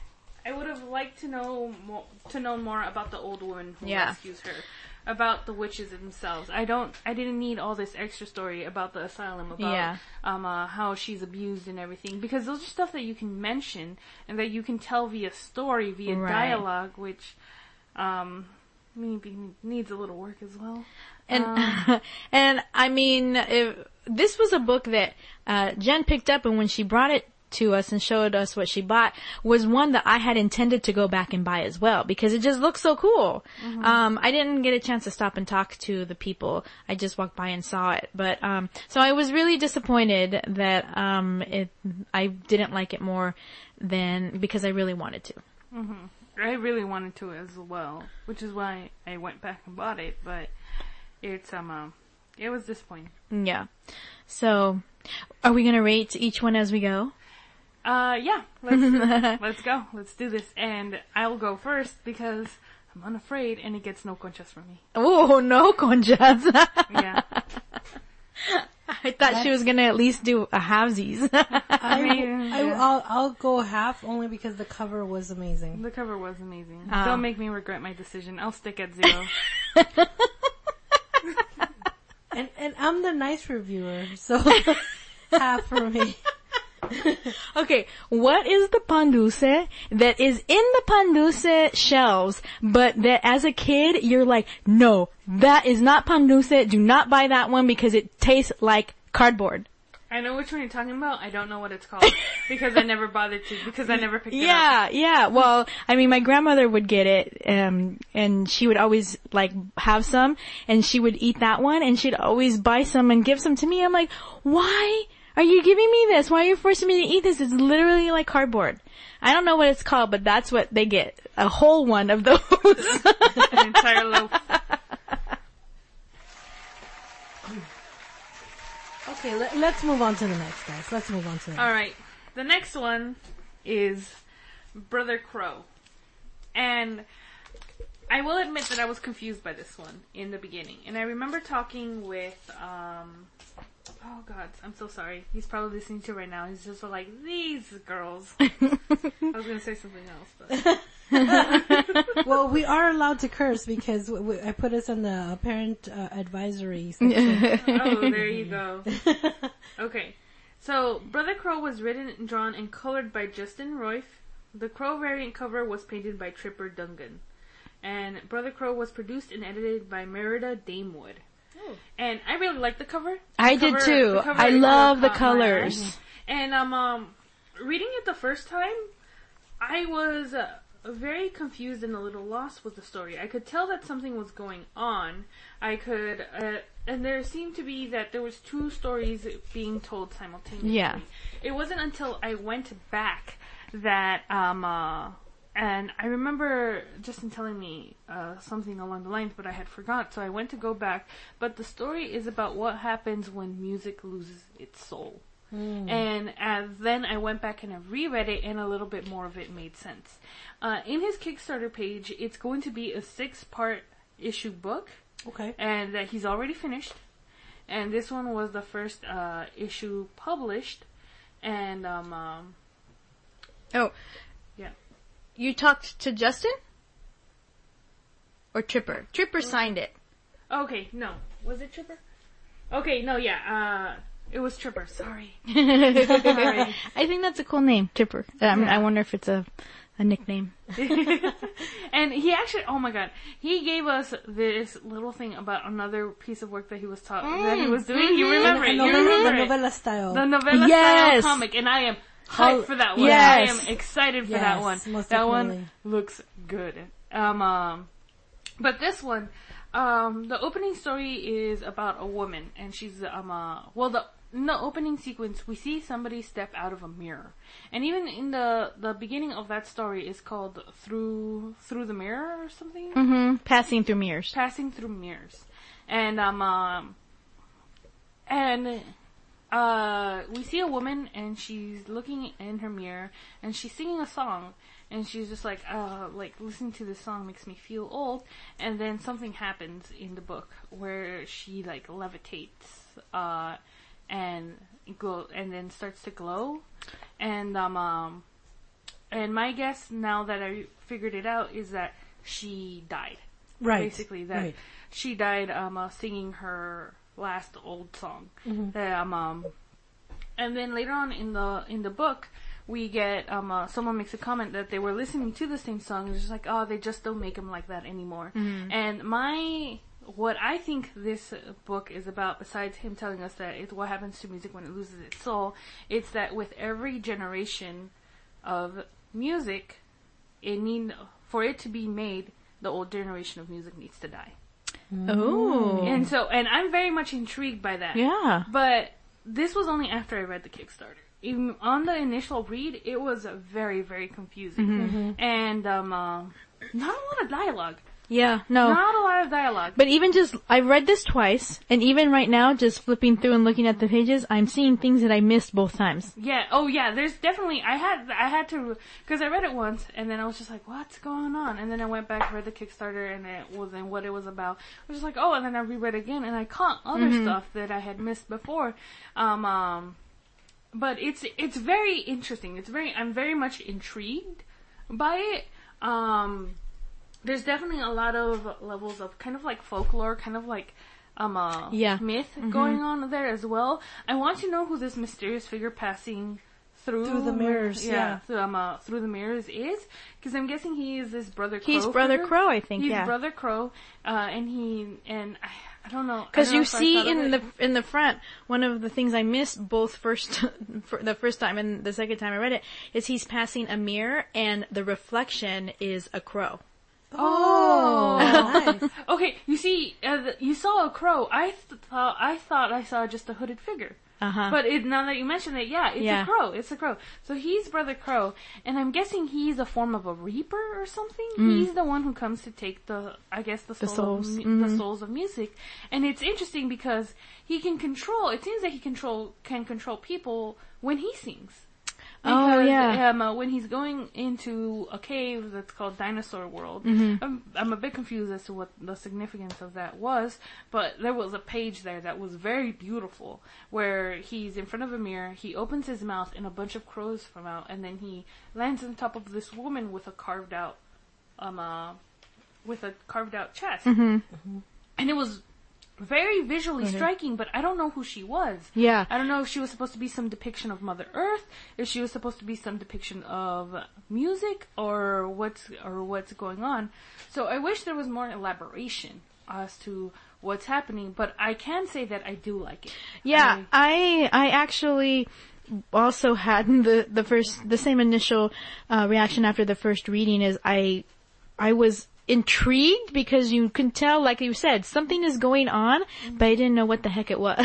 I would have liked to know more, to know more about the old woman who Yeah. rescues her, about the witches themselves. I don't I didn't need all this extra story about the asylum, about Yeah. um uh, how she's abused and everything, because those are stuff that you can mention and that you can tell via story, via Right. dialogue, which um maybe needs a little work as well. And Um, and I mean, if, this was a book that uh, Jen picked up, and when she brought it to us and showed us what she bought, was one that I had intended to go back and buy as well because it just looks so cool. Mm-hmm. Um, I didn't get a chance to stop and talk to the people. I just walked by and saw it. But um, so I was really disappointed that um, it I didn't like it more than because I really wanted to. Mm-hmm. I really wanted to as well, which is why I went back and bought it, but it's, um, uh, it was disappointing. Yeah. So, are we gonna rate each one as we go? Uh, yeah, let's, let's go. Let's do this. And I'll go first because I'm unafraid and it gets no conchas from me. Oh, no conchas. Yeah. I thought she was gonna at least do a halvesies. I, mean, I, yeah. I'll, I'll go half only because the cover was amazing. The cover was amazing. Oh. Don't make me regret my decision. I'll stick at zero. And and I'm the nice reviewer, so half for me. Okay, what is the pan dulce that is in the pan dulce shelves, but that as a kid, you're like, no, that is not pan dulce, do not buy that one because it tastes like cardboard. I know which one you're talking about. I don't know what it's called because I never bothered to, because I never picked it up. Yeah, yeah. Well, I mean, my grandmother would get it, um, and she would always, like, have some, and she would eat that one, and she'd always buy some and give some to me. I'm like, why are you giving me this? Why are you forcing me to eat this? It's literally like cardboard. I don't know what it's called, but that's what they get. A whole one of those. An entire loaf. Okay, let, let's move on to the next, guys. Let's move on to the next. Alright, the next one is Brother Crow. And I will admit that I was confused by this one in the beginning. And I remember talking with, um, oh god, I'm so sorry. He's probably listening to it right now. He's just like, these girls. I was gonna say something else, but. Well, we are allowed to curse because w- w- I put us on the parent uh, advisory section. Oh, there you go. Okay. So, Brother Crow was written, drawn, and colored by Justin Roiff. The Crow variant cover was painted by Tripper Dungan. And Brother Crow was produced and edited by Merida Damewood. Oh. And I really like the cover. The I cover, did too. the cover I really love the caught my eye. colors. And um, um, reading it the first time, I was uh, very confused and a little lost with the story. I could tell that something was going on. I could, uh, and there seemed to be that there was two stories being told simultaneously. Yeah. It wasn't until I went back that um, uh, and I remember Justin telling me uh, something along the lines, but I had forgot, so I went to go back. But the story is about what happens when music loses its soul. Mm. And uh, then I went back and I reread it, and a little bit more of it made sense. Uh, in his Kickstarter page, it's going to be a six-part issue book. Okay. And that uh, he's already finished. And this one was the first uh, issue published. And, um, um... Oh. Yeah. You talked to Justin? Or Tripper? Tripper signed it. Okay, no. Was it Tripper? Okay, no, yeah, uh... it was Tripper, sorry. sorry. I think that's a cool name, Tripper. Um, yeah. I wonder if it's a, a nickname. And he actually, oh my god, he gave us this little thing about another piece of work that he was taught, mm. that he was doing. Mm-hmm. You remember it, novella, you remember the it. novella style. The novella yes. style comic, and I am hyped for that one. Yes. I am excited for yes, that one. most That definitely. one looks good. Um, um, but this one, um, the opening story is about a woman, and she's, um, uh, well, the, in the opening sequence, we see somebody step out of a mirror. And even in the, the beginning of that story is called Through, Through the Mirror or something? Mm-hmm. Passing through mirrors. Passing through mirrors. And, um, um, and, uh, we see a woman, and she's looking in her mirror, and she's singing a song, and she's just like, uh, like, listening to this song makes me feel old, and then something happens in the book, where she, like, levitates, uh, and glow, and then starts to glow, and, um, um, and my guess, now that I figured it out, is that she died. Right. Basically, that right. she died, um, uh, singing her last old song. Mm-hmm. That, um, um, and then later on in the in the book, we get um, uh, someone makes a comment that they were listening to the same song and it's just like, oh, they just don't make them like that anymore. Mm-hmm. And my what I think this book is about, besides him telling us that it's what happens to music when it loses its soul, it's that with every generation of music, it need for it to be made, the old generation of music needs to die. Oh. And so, and I'm very much intrigued by that. Yeah. But this was only after I read the Kickstarter. Even on the initial read, it was very, very confusing. Mm-hmm. And, um, uh, not a lot of dialogue. Yeah, no. Not a lot of dialogue. But even just, I've read this twice, and even right now, just flipping through and looking at the pages, I'm seeing things that I missed both times. Yeah, oh yeah, there's definitely, I had, I had to, cause I read it once, and then I was just like, what's going on? And then I went back, read the Kickstarter, and it was, and what it was about. I was just like, oh, and then I reread it again, and I caught other mm-hmm. stuff that I had missed before. Um, um, but it's, it's very interesting. It's very, I'm very much intrigued by it. Um, There's definitely a lot of levels of kind of like folklore, kind of like um uh yeah. myth mm-hmm. going on there as well. I want to know who this mysterious figure passing through through the mirrors, yeah, yeah. Through, um, uh, through the mirrors is, because I'm guessing he is this Brother Crow. He's Brother figure. Crow, I think. He's yeah. Brother Crow, uh, and he and I, I don't know because you know see in the in the front, one of the things I missed both first for the first time and the second time I read it is he's passing a mirror and the reflection is a crow. Oh, nice. Okay, you see, uh, the, you saw a crow. I th- thought I thought I saw just a hooded figure. Uh-huh. But it, now that you mention it, yeah, it's yeah. a crow. It's a crow. So he's Brother Crow, and I'm guessing he's a form of a reaper or something. Mm. He's the one who comes to take the, I guess, the, the soul souls, of, mm-hmm. the souls of music. And it's interesting because he can control. It seems that he control can control people when he sings. Because, oh, yeah. Um, uh, when he's going into a cave that's called Dinosaur World, mm-hmm. I'm, I'm a bit confused as to what the significance of that was, but there was a page there that was very beautiful, where he's in front of a mirror, he opens his mouth, and a bunch of crows come out, and then he lands on top of this woman with a carved out, um, uh, with a carved out chest. Mm-hmm. Mm-hmm. And it was very visually okay. striking, but I don't know who she was. Yeah. I don't know if she was supposed to be some depiction of Mother Earth, if she was supposed to be some depiction of music, or what's, or what's going on. So I wish there was more elaboration as to what's happening, but I can say that I do like it. Yeah, I, I, I actually also had the, the first, the same initial, uh, reaction after the first reading is I, I was intrigued because you can tell, like you said, something is going on, but I didn't know what the heck it was.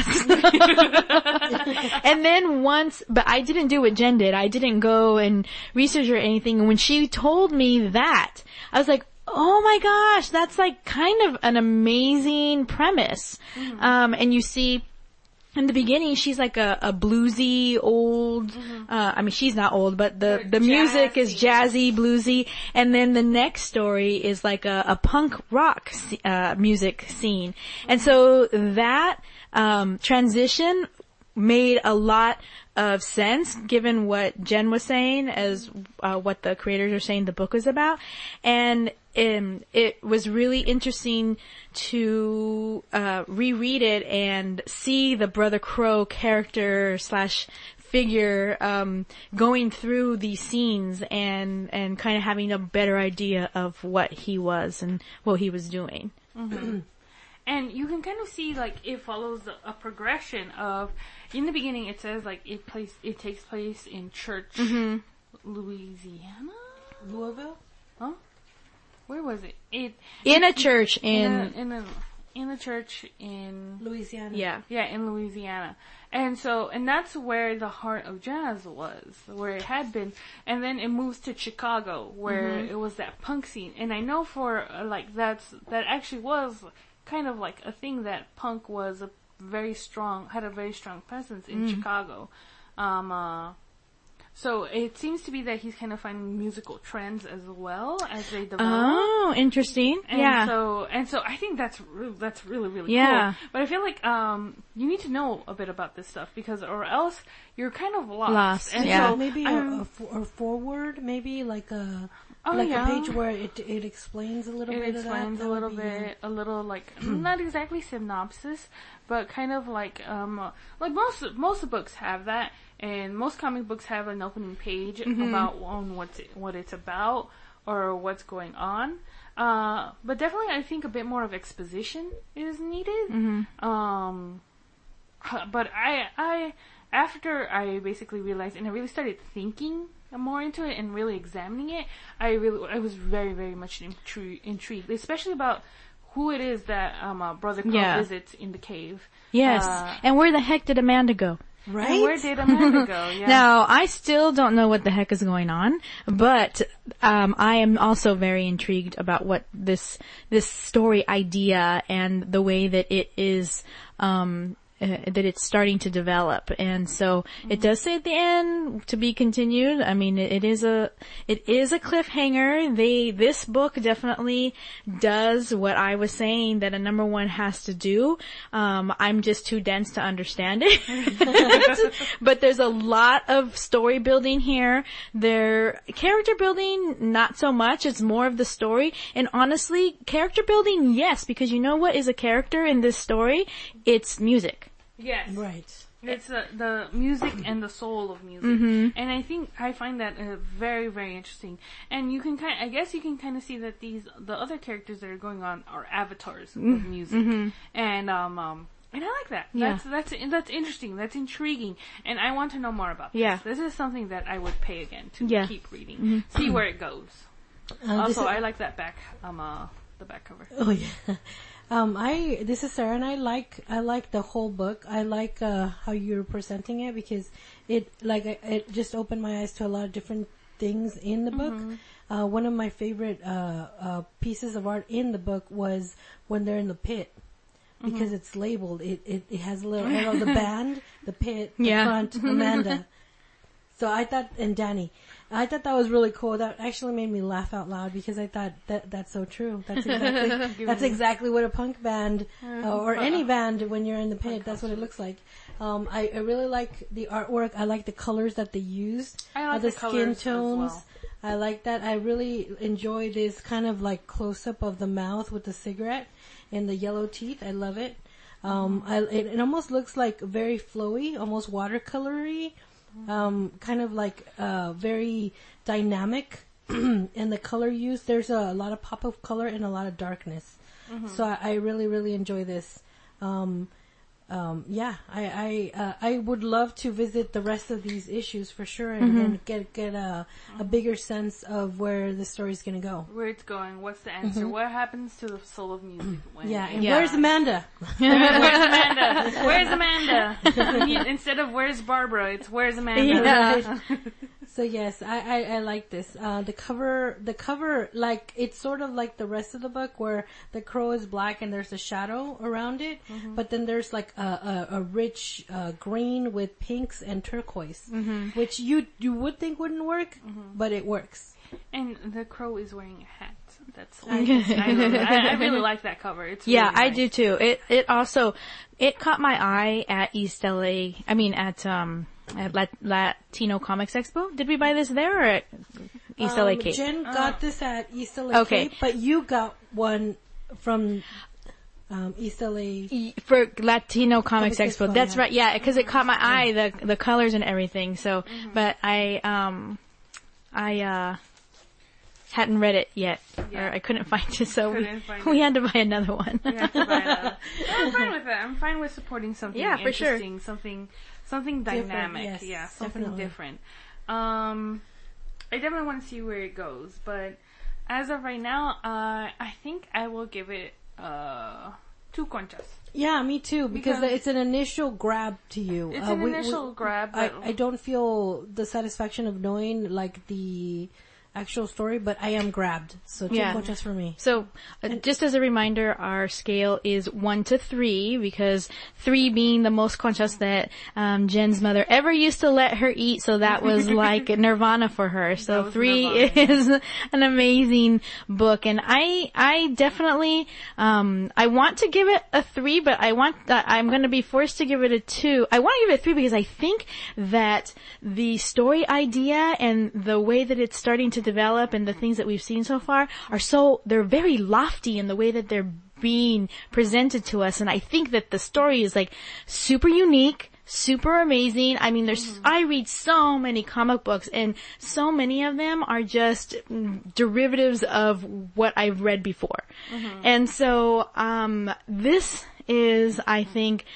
And then once, but I didn't do what Jen did. I didn't go and research or anything. And when she told me that, I was like, oh my gosh, that's like kind of an amazing premise. Mm-hmm. Um, and you see, in the beginning, she's like a, a bluesy, old, mm-hmm. uh, I mean, she's not old, but the, the music is jazzy, bluesy. And then the next story is like a, a punk rock, uh, music scene. Mm-hmm. And so that, um, transition made a lot of sense given what Jen was saying as, uh, what the creators are saying the book was about. And, um, it was really interesting to, uh, reread it and see the Brother Crow character slash figure, um, going through these scenes and, and kind of having a better idea of what he was and what he was doing. Mm-hmm. And you can kind of see, like, it follows a, a progression of, in the beginning it says, like, it place, it takes place in Church, mm-hmm. Louisiana? Louisville? Huh? Where was it? It In a church in... In a, in a, in a church in... Louisiana. Yeah. Yeah, in Louisiana. And so, and that's where the heart of jazz was, where it had been. And then it moves to Chicago, where mm-hmm. it was that punk scene. And I know for, uh, like, that's, that actually was kind of like a thing that punk was a very strong, had a very strong presence in mm. Chicago. Um, uh, so it seems to be that he's kind of finding musical trends as well as they develop. Oh, interesting. And yeah. So, and so I think that's, re- that's really, really yeah. cool. But I feel like, um, you need to know a bit about this stuff because, or else you're kind of lost. Lost. And yeah. so maybe um, a, a, for, a forward, maybe like a, Oh, like yeah. a page where it it explains a little it bit explains of that. a little be, bit, a little like not exactly synopsis, but kind of like um uh, like most most of books have that, and most comic books have an opening page mm-hmm. about on what's it, what it's about or what's going on. Uh, but definitely, I think a bit more of exposition is needed. Mm-hmm. Um, but I I after I basically realized and I really started thinking more into it and really examining it, I really, I was very, very much intri- intrigued, especially about who it is that um, uh, Brother Crow yeah. visits in the cave. Yes, uh, and where the heck did Amanda go? Right? And where did Amanda go? Yeah. Now, I still don't know what the heck is going on, but um, I am also very intrigued about what this this story idea and the way that it is. Um, Uh, that it's starting to develop. And so mm-hmm. it does say at the end to be continued. I mean, it, it is a, it is a cliffhanger. They, this book definitely does what I was saying that a number one has to do. Um, I'm just too dense to understand it. But there's a lot of story building here. There, character building, not so much. It's more of the story. And honestly, character building, yes, because you know what is a character in this story? It's music. Yes. Right. It's the, the music and the soul of music. Mm-hmm. And I think, I find that uh, very, very interesting. And you can kind I guess you can kind of see that these, the other characters that are going on are avatars mm-hmm. of music. Mm-hmm. And, um, um, and I like that. Yeah. That's, that's, that's interesting. That's intriguing. And I want to know more about this. Yeah. This is something that I would pay again to yeah. keep reading. Mm-hmm. See where it goes. Uh, also, is- I like that back, um, uh, the back cover. Oh yeah. Um, I, this is Sarah and I like, I like the whole book. I like, uh, how you're presenting it because it, like, it just opened my eyes to a lot of different things in the book. Mm-hmm. Uh, one of my favorite, uh, uh, pieces of art in the book was when they're in the pit. Because mm-hmm. it's labeled, it, it, it has a little arrow, the band, the pit, the yeah. front, Amanda. So I thought, and Danny, I thought that was really cool. That actually made me laugh out loud because I thought that that's so true. That's exactly that's exactly what a punk band uh, or any band when you're in the pit. That's what it looks like. Um, I, I really like the artwork. I like the colors that they used. I like the, the skin tones. Well. I like that. I really enjoy this kind of like close up of the mouth with the cigarette and the yellow teeth. I love it. Um, mm. I, it, it almost looks like very flowy, almost watercolory. Um, kind of like, uh, very dynamic in the color use. There's a, a lot of pop of color and a lot of darkness. Mm-hmm. So I, I really, really enjoy this. Um, uh, um, yeah, I I, uh, I would love to visit the rest of these issues for sure and, mm-hmm. and get get a a bigger sense of where the story's gonna go. Where it's going? What's the answer? Mm-hmm. What happens to the soul of music? When yeah, and yeah. where's Amanda? Where's Amanda? Where's Amanda? Instead of where's Barbara, it's where's Amanda? Yeah. So yes, I, I, I like this. Uh, the cover, the cover, like, it's sort of like the rest of the book where the crow is black and there's a shadow around it, mm-hmm. but then there's like a, a, a rich, uh, green with pinks and turquoise, mm-hmm. which you, you would think wouldn't work, mm-hmm. but it works. And the crow is wearing a hat. That's I, I, love it. I, I really like that cover. It's really yeah, nice. I do too. It it also it caught my eye at East L A. I mean at um at Lat- Latino Comics Expo. Did we buy this there or at East um, L A Cape? Jen got uh, this at East L A okay. Cape, but you got one from um, East L A for Latino Comics, Comics Expo. Expo. That's yeah. right. Yeah, because it caught my eye the the colors and everything. So, mm-hmm. but I um I uh. hadn't read it yet, yeah. or I couldn't find it, so we, we had to buy another one. We had to buy another. I'm fine with that. I'm fine with supporting something yeah, for interesting, sure. something something dynamic. Yes, yeah, something definitely. different. Um, I definitely want to see where it goes, but as of right now, uh, I think I will give it uh, two conchas. Yeah, me too, because, because it's an initial grab to you. It's uh, an we, initial we, grab. I, I don't feel the satisfaction of knowing, like, the actual story, but I am grabbed. So two yeah. conchas for me. So uh, just as a reminder, our scale is one to three, because three being the most conchas that um, Jen's mother ever used to let her eat. So that was like nirvana for her. So three nirvana. is an amazing book, and I I definitely um I want to give it a three, but I want uh, I'm going to be forced to give it a two. I want to give it a three because I think that the story idea and the way that it's starting to develop and the things that we've seen so far are so, they're very lofty in the way that they're being presented to us. And I think that the story is like super unique, super amazing. I mean, there's, mm-hmm. I read so many comic books and so many of them are just derivatives of what I've read before. Mm-hmm. And so, um, this is, I think,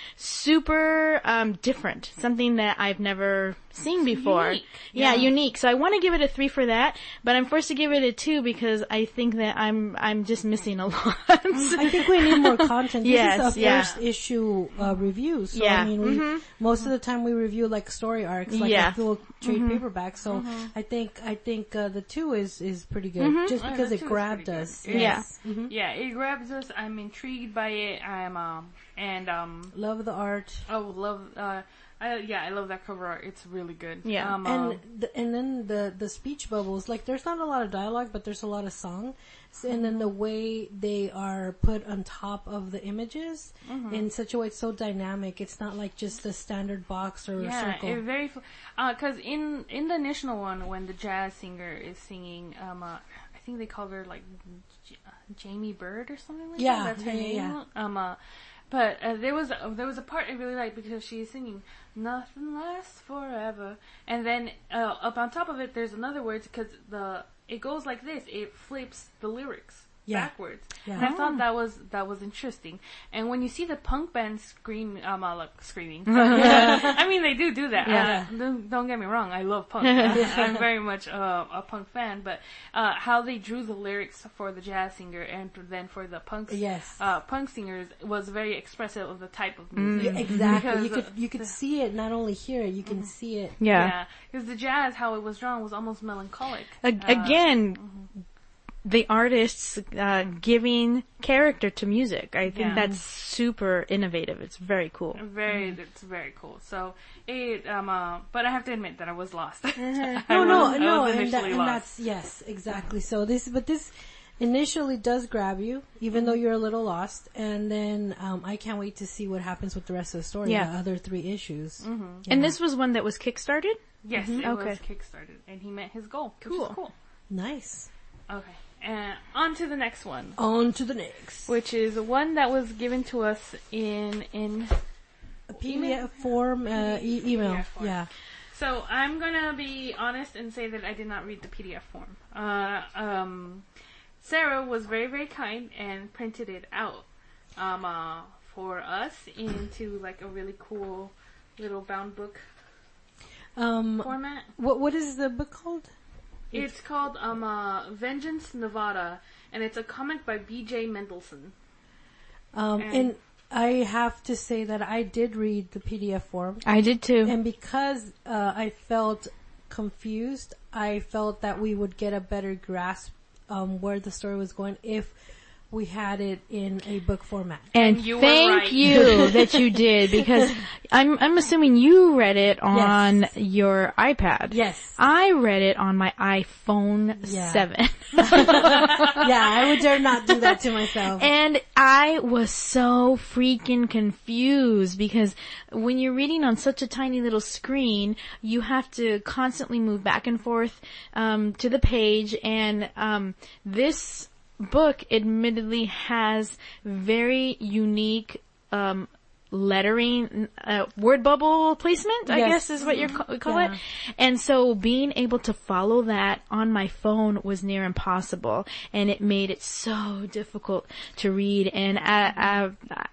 super um different. Something that I've never seen before. Unique. Yeah, yeah, unique. So I want to give it a three for that, but I'm forced to give it a two because I think that I'm I'm just missing a lot. I think we need more content. This yes, is a yeah. first issue uh, review. So yeah. I mean, we, mm-hmm. most of the time we review like story arcs, like yeah. a little trade mm-hmm. paperback. So mm-hmm. I think I think uh, the two is is pretty good, mm-hmm. just Oh, because the it two is grabbed pretty us. good. Yes. Yeah. Mm-hmm. Yeah, it grabs us. I'm intrigued by it. I'm um and um Love the art. oh love uh I yeah I love that cover art. It's really good. Yeah. um, And uh, the, and then the the speech bubbles, like there's not a lot of dialogue, but there's a lot of song. So, and then the way they are put on top of the images mm-hmm. in such a way it's so dynamic. It's not like just a standard box or yeah, a circle. it very uh because in in the initial one when the jazz singer is singing um uh, I think they call her like J- Jamie Bird or something like yeah, that. That's her yeah, name. yeah. Um uh, but uh, there was uh, there was a part I really liked because she's singing "Nothing Lasts Forever," and then uh, up on top of it, there's another words because the it goes like this. It flips the lyrics yeah. backwards, yeah. and I thought that was that was interesting. And when you see the punk band scream, um, uh, like screaming, I mean they do do that. Yeah. Uh, don't, don't get me wrong, I love punk. I'm very much uh, a punk fan, but uh, how they drew the lyrics for the jazz singer and then for the punk yes. uh, punk singers was very expressive of the type of music. Yeah, exactly. Because you could the, you could the, see it, not only hear it, you can mm-hmm. see it. Yeah. Because yeah, the jazz, how it was drawn, was almost melancholic. A- uh, again, mm-hmm. the artists uh, giving character to music. I think Yeah. that's super innovative. It's very cool. Very, mm. it's very cool. So it, um, uh, but I have to admit that I was lost. I No, no, was, no, I was and, that, initially and lost. that's yes, exactly. So this, but this initially does grab you, even though you're a little lost, and then um, I can't wait to see what happens with the rest of the story. Yeah. The other three issues. Mm-hmm. Yeah. And this was one that was kickstarted? Yes, Mhm. it Okay. was kickstarted, and he met his goal. Which Cool. is cool. Nice. Okay, and on to the next one, On to the next. which is one that was given to us in in. A P D F form, uh, e- email. P D F form. Yeah. So I'm gonna be honest and say that I did not read the P D F form. Uh, um, Sarah was very very kind and printed it out um, uh, for us into like a really cool little bound book Um, format. what what is the book called? It's called um uh, Vengeance Nevada, and it's a comic by B J Mendelsohn. Um, And- and I have to say that I did read the P D F form, I did too. and because uh, I felt confused, I felt that we would get a better grasp um, where the story was going if we had it in a book format. And, And you were thank right. you that you did, because I'm I'm assuming you read it on Yes. your iPad. Yes. I read it on my iPhone Yeah. seven. Yeah, I would dare not do that to myself. And I was so freaking confused because when you're reading on such a tiny little screen, you have to constantly move back and forth um, to the page. And um, this book admittedly has very unique um, lettering, uh, word bubble placement, I Yes. guess is what you ca- call Yeah. it. And so being able to follow that on my phone was near impossible, and it made it so difficult to read. And I, I,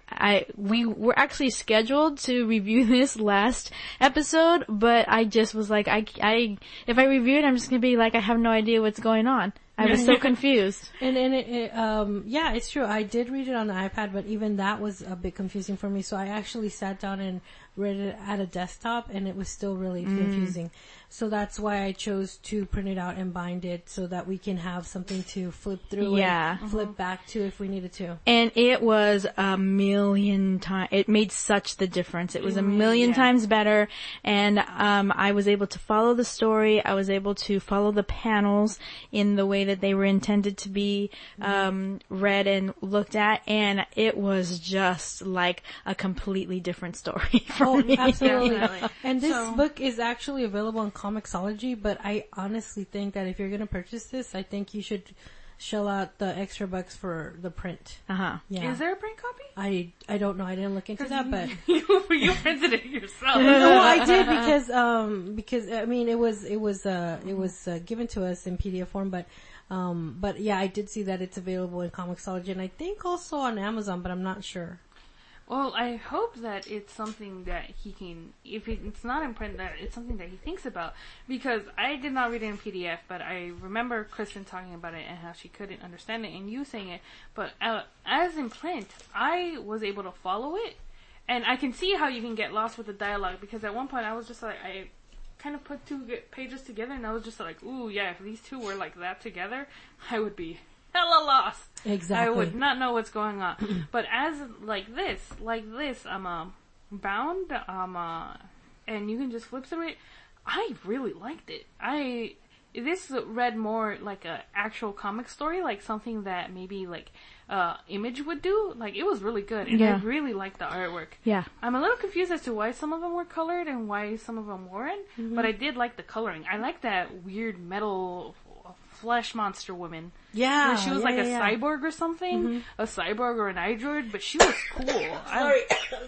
I we were actually scheduled to review this last episode, but I just was like, I, I, if I review it, I'm just gonna be like, I have no idea what's going on. I was so confused. And and it, it, um yeah, it's true. I did read it on the iPad, but even that was a bit confusing for me. So I actually sat down and read it at a desktop, and it was still really confusing. So that's why I chose to print it out and bind it so that we can have something to flip through Yeah. and flip back to if we needed to. And it was a million times, it made such the difference. It was a million Yeah. times better. And, um, I was able to follow the story. I was able to follow the panels in the way that they were intended to be, um, read and looked at. And it was just like a completely different story for Oh, me. absolutely. Definitely. And this So- book is actually available on Comixology, but I honestly think that if you're going to purchase this, I think you should shell out the extra bucks for the print. Uh-huh. Yeah. Is there a print copy? I, I don't know. I didn't look into that, but you, you printed it yourself. no, I did because um because I mean it was it was uh it was uh, given to us in P D F form, but um but yeah, I did see that it's available in Comixology, and I think also on Amazon, but I'm not sure. Well, I hope that it's something that he can, if it's not in print, that it's something that he thinks about. Because I did not read it in P D F, but I remember Kristen talking about it and how she couldn't understand it, and you saying it. But uh, as in print, I was able to follow it, and I can see how you can get lost with the dialogue, because at one point I was just like, I kind of put two pages together, and I was just like, ooh, yeah, if these two were like that together, I would be hella lost. Exactly. I would not know what's going on. But as like this, like this, I'm uh, bound, um, uh, and you can just flip through it. I really liked it. I this read more like a actual comic story, like something that maybe like uh Image would do. Like it was really good, and Yeah. I really liked the artwork. Yeah. I'm a little confused as to why some of them were colored and why some of them weren't, but I did like the coloring. I like that weird metal flesh monster woman. Yeah, Where she was yeah, like yeah, a yeah. cyborg or something, a cyborg or an android, but she was cool. I,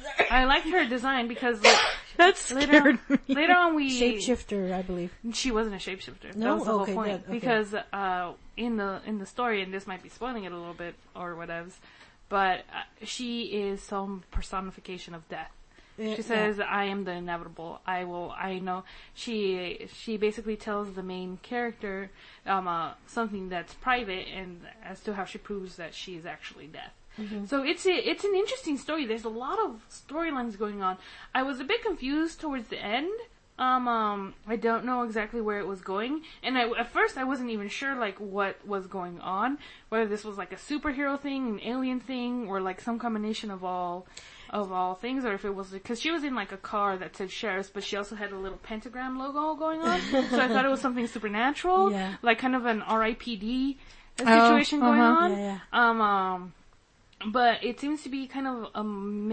I liked her design because like, That later, scared on, me. later on we Shapeshifter, I believe. she wasn't a shapeshifter. No? That was the whole Okay, point. good, okay. Because uh, in the in the story, and this might be spoiling it a little bit or whatevs, but uh, she is some personification of death. She says, "I am the inevitable. I will. I know." She she basically tells the main character um uh, something that's private, and as to how she proves that she is actually death. So it's a, it's an interesting story. There's a lot of storylines going on. I was a bit confused towards the end. Um, um, I don't know exactly where it was going, and I, at first I wasn't even sure like what was going on, whether this was like a superhero thing, an alien thing, or like some combination of all of all things, or if it was because she was in like a car that said sheriff's, but she also had a little pentagram logo going on, so I thought it was something supernatural, Yeah. like kind of an R I P D situation going uh-huh. on. Yeah, Um, um, but it seems to be kind of a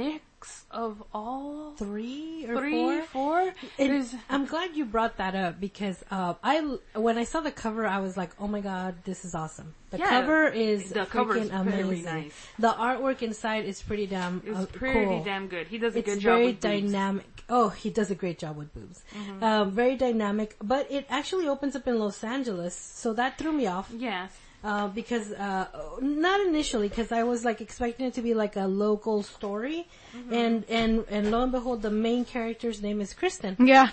mix of all Three or three, four? four. It- There's I'm glad you brought that up because uh, I when I saw the cover, I was like, "Oh my god, this is awesome!" The Yeah, cover is the freaking cover is very amazing. nice. The artwork inside is pretty damn It's uh, pretty cool. damn good. He does a It's good job very with boobs. dynamic. Oh, he does a great job with boobs. Mm-hmm. Um, very dynamic, but it actually opens up in Los Angeles, so that threw me off. Yes. Uh, because, uh, not initially, because I was like expecting it to be like a local story. Mm-hmm. And, and, and lo and behold, the main character's name is Kristen. Yeah.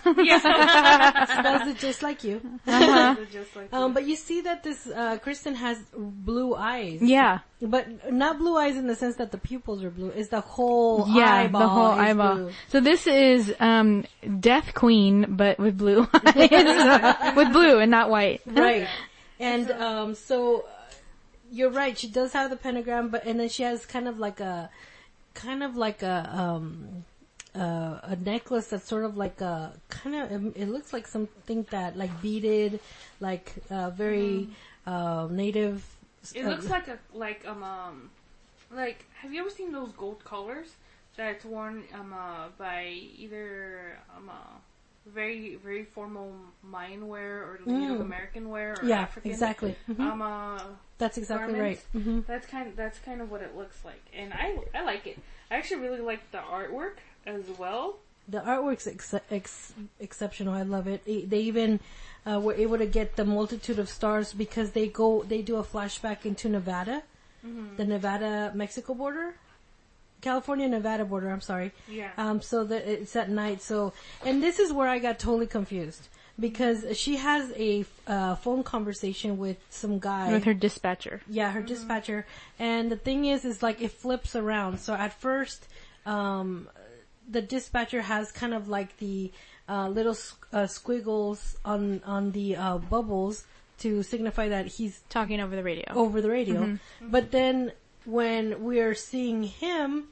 Spells it just like you. Uh-huh. Just like Um, but you see that this, uh, Kristen has blue eyes. Yeah. But not blue eyes in the sense that the pupils are blue. It's the whole Yeah, eyeball the whole is eyeball. blue. So this is um Death Queen, but with blue eyes, with blue and not white. Right. And um, so uh, you're right. She does have the pentagram, but and then she has kind of like a, kind of like a um, uh, a necklace that's sort of like a kind of. It looks like something that like beaded, like uh, very mm. uh, native. It looks like a like um um like have you ever seen those gold collars that's worn um uh, by either um uh, very very formal Mayan wear or Native Mm. American wear or Yeah, African exactly. Mhm. um uh That's exactly garments? right. Mm-hmm. That's kind that's kind of what it looks like, and I I like it. I actually really like the artwork as well. The artwork's ex- ex- exceptional. I love it. They even uh, were able to get the multitude of stars because they go, they do a flashback into Nevada, mm-hmm. the Nevada-Mexico border, California-Nevada border. I'm sorry. Yeah. Um. So that it's at night. So, and this is where I got totally confused because she has a uh, phone conversation with some guy With her dispatcher. Yeah, her mm-hmm. dispatcher. And the thing is, is like it flips around. So at first, um. the dispatcher has kind of like the uh, little uh, squiggles on on the uh, bubbles to signify that he's Talking over the radio. over the radio. Mm-hmm. But then when we're seeing him,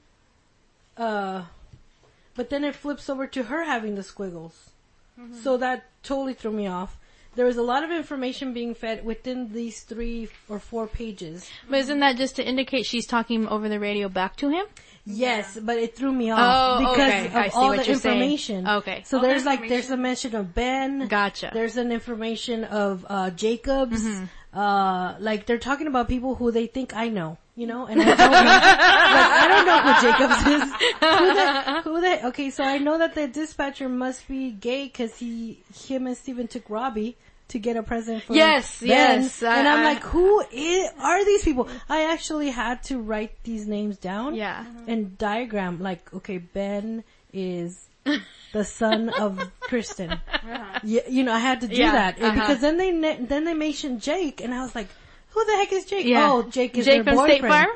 uh, but then it flips over to her having the squiggles. Mm-hmm. So that totally threw me off. There was a lot of information being fed within these three or four pages. But isn't that just to indicate she's talking over the radio back to him? Yes, but it threw me off Oh, because okay. of I see all what the you're saying. information. Okay. So All the there's like there's a information. mention of Ben. Gotcha. There's an information of uh Jacobs. Mm-hmm. Uh like they're talking about people who they think I know, you know, and I don't know. Like I don't know who Jacobs is. Who the, who the okay, so I know that the dispatcher must be gay cuz he him and Steven took Robbie to get a present for Yes, Ben. yes, And I- I'm I- like, who is, are these people? I actually had to write these names down Yeah. and diagram, like, okay, Ben is the son of Kristen. Uh-huh. Yeah, you know, I had to do Yeah, that uh-huh. because then they ne- then they mentioned Jake, and I was like, who the heck is Jake? Yeah. Oh, Jake is Jake their from State boyfriend.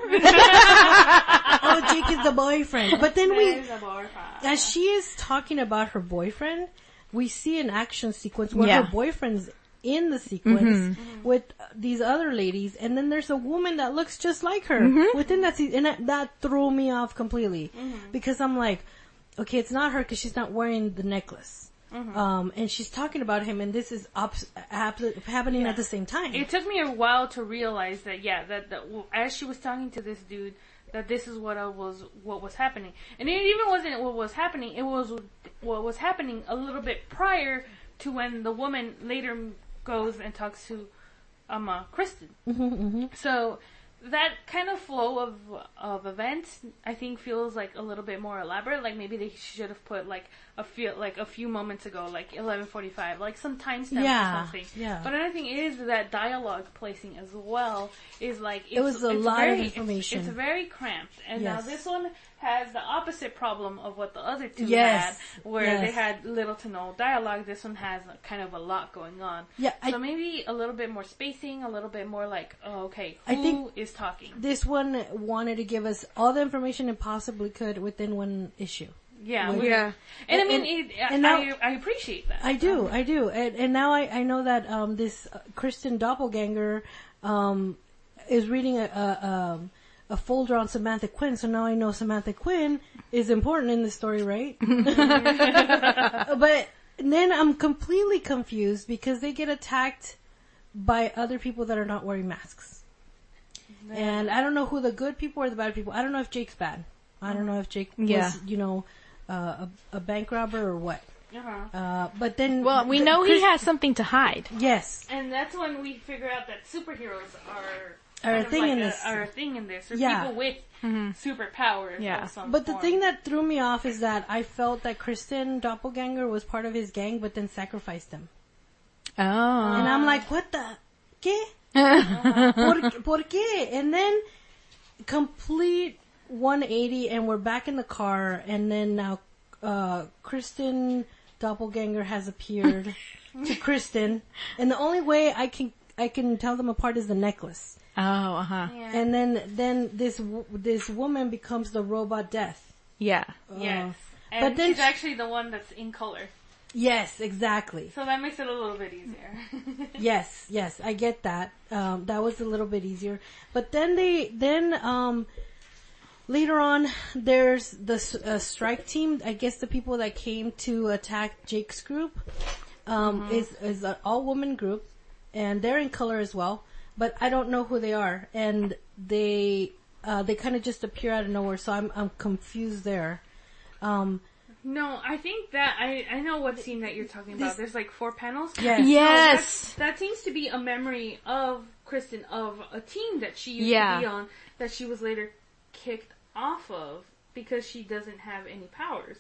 Farm? Oh, Jake is the boyfriend. But then we, There's a boyfriend. as she is talking about her boyfriend, we see an action sequence where Yeah. her boyfriend's in the sequence Mm-hmm. with these other ladies, and then there's a woman that looks just like her Mm-hmm. within that se- and that, that threw me off completely Mm-hmm. because I'm like, okay, it's not her because she's not wearing the necklace, Mm-hmm. um, and she's talking about him, and this is up, hap- happening Yeah. at the same time. It took me a while to realize that, yeah, that, that w- as she was talking to this dude, that this is what I was, what was happening, and it even wasn't what was happening. It was what was happening a little bit prior to when the woman later goes and talks to um uh, Kristen. Mm-hmm, So that kind of flow of of events, I think, feels like a little bit more elaborate. Like maybe they should have put like a few like a few moments ago, like eleven forty-five, like some timestamp Yeah, or something. yeah. But another thing is that dialogue placing as well is like it's, It was a it's lot of very, information. It's, it's very cramped, and Yes. now this one has the opposite problem of what the other two Yes, had, where yes. they had little to no dialogue. This one has kind of a lot going on. Yeah, I- so maybe a little bit more spacing, a little bit more like, oh, okay, I who think- is talking? This one wanted to give us all the information it possibly could within one issue. Yeah, Well, we- yeah. And, I And- mean, and- it, and now- I, I appreciate that. I do, I do, and, and now I, I know that um, this uh, Kristen Doppelganger um, is reading a, a, um, a folder on Samantha Quinn, so now I know Samantha Quinn is important in the story, right? But then I'm completely confused because they get attacked by other people that are not wearing masks. And I don't know who the good people or the bad people. I don't know if Jake's bad. I don't know if Jake Yeah. was, you know, uh, a, a bank robber or what. Uh-huh. Uh, but then... Well, we the- know he Chris- has something to hide. Yes. And that's when we figure out that superheroes are Are a kind of thing like in a, this. Are a thing in this. Or Yeah. people with superpowers. Yeah. Of some But the form. thing that threw me off is that I felt that Kristen Doppelganger was part of his gang, but then sacrificed him. Oh. And I'm like, what the? ¿Qué? ¿Por, ¿Por qué? And then complete one eighty and we're back in the car and then now uh Kristen Doppelganger has appeared to Kristen and the only way I can I can tell them apart is the necklace. Oh, uh-huh. Yeah. And then then this w- this woman becomes the robot Death. Yeah. Yes. And But then she's she- actually the one that's in color. Yes, exactly. So that makes it a little bit easier. Yes, yes, I get that. Um, that was a little bit easier. But then they, then, um, later on, there's the uh, strike team. I guess the people that came to attack Jake's group, um, mm-hmm. is, is an all-woman group. And they're in color as well. But I don't know who they are. And they, uh, they kind of just appear out of nowhere. So I'm, I'm confused there. Um, No, I think that, I, I know what scene that you're talking about. This- There's like four panels. Yes. Yes. So that seems to be a memory of Kristen, of a team that she used Yeah. to be on, that she was later kicked off of because she doesn't have any powers.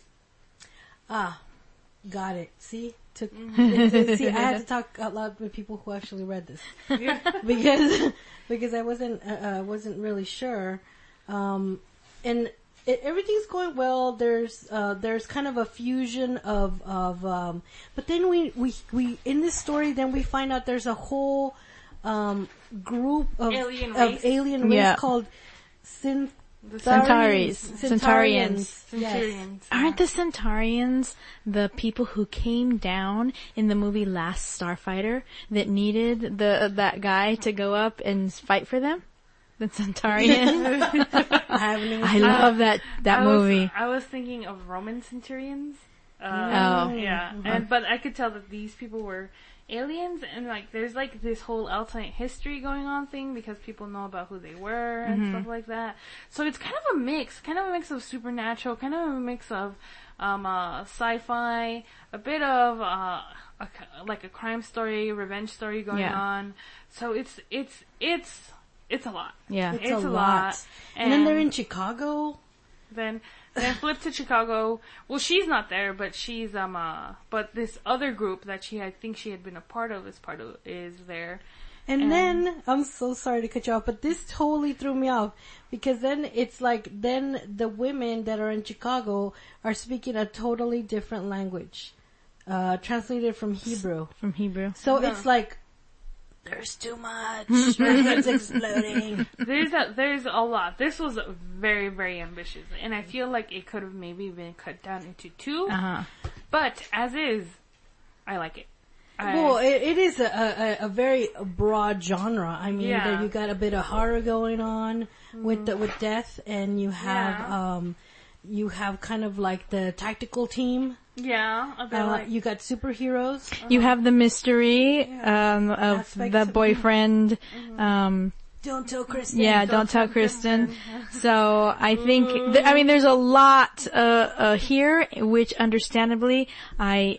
Ah, got it. See? Took, Mm-hmm. see, I had to talk out loud with people who actually read this. Yeah. because because I wasn't uh, uh, wasn't really sure, um, and it, everything's going well. There's uh, there's kind of a fusion of of, um, but then we we we in this story then we find out there's a whole um, group of Alien of race. alien race Yeah. called Synth. The Centaurs. Centaurians. Centaurians. Yes. Centurions. Aren't the Centaurians the people who came down in the movie Last Starfighter that needed the that guy to go up and fight for them? The Centaurian. I haven't even I love that that I was- movie. I was thinking of Roman centurions. Uh, Oh. Yeah, and but I could tell that these people were aliens, and like there's like this whole alternate history going on thing because people know about who they were and stuff like that. So it's kind of a mix, kind of a mix of supernatural, kind of a mix of um uh sci-fi, a bit of uh a, like a crime story, revenge story going Yeah. on. So it's it's it's it's a lot. Yeah. It's, It's a, a lot. lot. And, then they're And- in Chicago. Then then flip to Chicago. Well, she's not there, but she's um uh but this other group that she I think she had been a part of is part of is there. And, And- then, I'm so sorry to cut you off, but this totally threw me off. Because then it's like, then the women that are in Chicago are speaking a totally different language. Uh, translated from Hebrew. From Hebrew. So No. it's like, there's too much. It's exploding. There's a there's a lot. This was very very ambitious, and I feel like it could have maybe been cut down into two. Uh-huh. But as is, I like it. I- Well, it, it is a, a, a very broad genre. I mean, Yeah. there you got a bit of horror going on with the, with death, and you have Yeah. um, you have kind of like the tactical team. yeah, a bit Uh, like you got superheroes. You have the mystery um, of Aspects the of- boyfriend. Um, Don't tell Kristen. yeah, don't tell Kristen. So I think, th- I mean, there's a lot uh, uh, here, which understandably I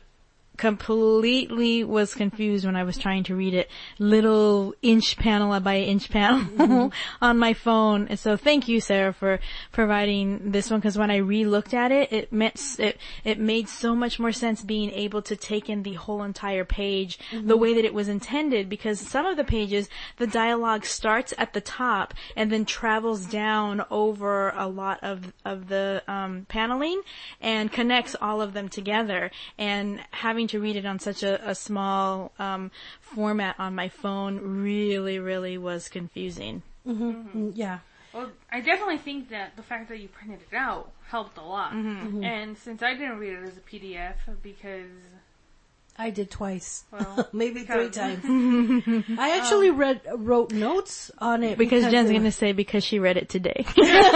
completely was confused when I was trying to read it, little inch panel by inch panel on my phone. And so thank you, Sarah, for providing this one, because when I re-looked at it, it meant s- it it made so much more sense being able to take in the whole entire page the way that it was intended, because some of the pages, the dialogue starts at the top and then travels down over a lot of of the um, paneling and connects all of them together. And having to read it on such a, a small um, format on my phone really, really was confusing. Mm, yeah. Well, I definitely think that the fact that you printed it out helped a lot. And since I didn't read it as a P D F because, I did twice. well, Maybe three because- times. I actually read wrote notes on it Because Jen's it going to was- say because she read it today.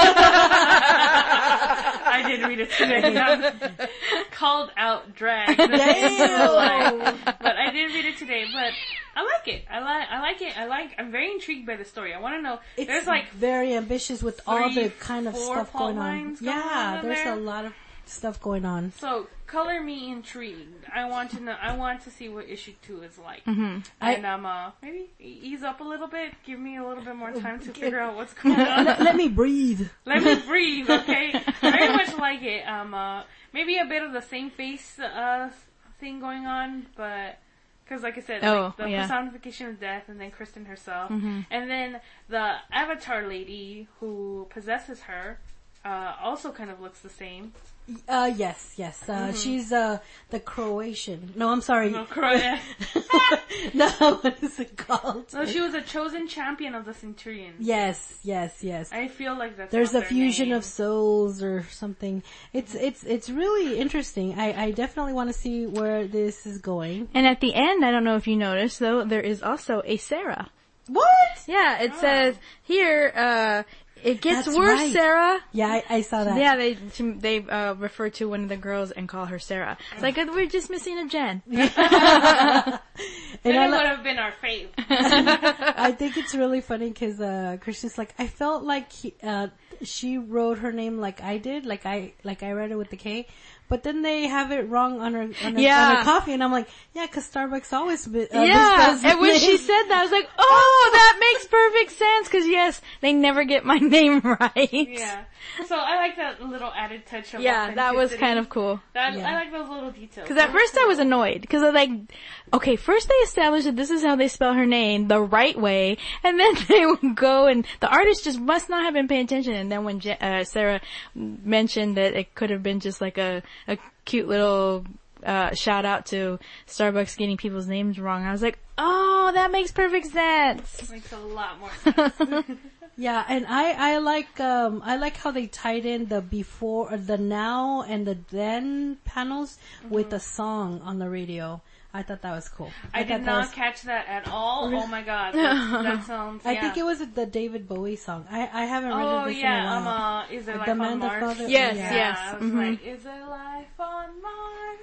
I did read it today. Called out drag. Damn. But I did read it today. But I like it. I like. I like it. I like. I'm very intrigued by the story. I want to know. It's there's like very ambitious with all three, the kind of four stuff plot going on. lines going Yeah, on in there's there. a lot of stuff going on. so. Color me intrigued. I want to know. I want to see what issue two is like. I- And um, uh, maybe ease up a little bit. Give me a little bit more time to figure out what's going on. let, let me breathe. Let me breathe, okay? Very much like it. Um, uh, maybe a bit of the same face, uh, thing going on, but Because, like I said, Oh, like the yeah. personification of death, and then Kristen herself, Mm-hmm. and then the Avatar lady who possesses her uh, also kind of looks the same. Uh, yes, yes. Uh, Mm-hmm. she's, uh, the Croatian. No, I'm sorry. No, Croatia. No, what is it called? No, she was a chosen champion of the Centurions. Yes, yes, yes. I feel like that's There's not a their fusion name. of souls or something. It's, it's, it's really interesting. I, I definitely want to see where this is going. And at the end, I don't know if you noticed though, there is also a Sarah. What? Yeah, it says here, uh, it gets That's worse, right. Sarah. Yeah, I, I saw that. Yeah, they they uh, refer to one of the girls and call her Sarah. It's like, we're just missing a Jen. And Then I, it li- would have been our fave. I think it's really funny because uh, Christian's like, I felt like he, uh, she wrote her name like I did, like I like I read it with the K, but then they have it wrong on her on her, Yeah. on her coffee, and I'm like, yeah, because Starbucks always uh, Yeah, misspells and when the she name. said that, I was like, oh, that makes perfect sense, because yes, they never get my name right. Yeah. So I like that little added touch of Yeah, that was authenticity. kind of cool. That, Yeah. I like those little details. Because at first I was annoyed, because I like, okay, first they established that this is how they spell her name, the right way, and then they would go and the artist just must not have been paying attention, and then when Je- uh, Sarah mentioned that it could have been just like a, a cute little uh shout out to Starbucks getting people's names wrong, I was like, oh, that makes perfect sense. Makes a lot more sense. Yeah, and I, I like, um, I like how they tied in the before, the now and the then panels with a song on the radio. I thought that was cool. I, thought did that not was- catch that at all. Oh my god, that, that sounds. I yeah. think it was the David Bowie song. I, I haven't read Oh this in a yeah, um, while. uh, is there The life on Man, the Mars? Father- Yes, yeah. yes. I was Mhm. like, is there life on Mars?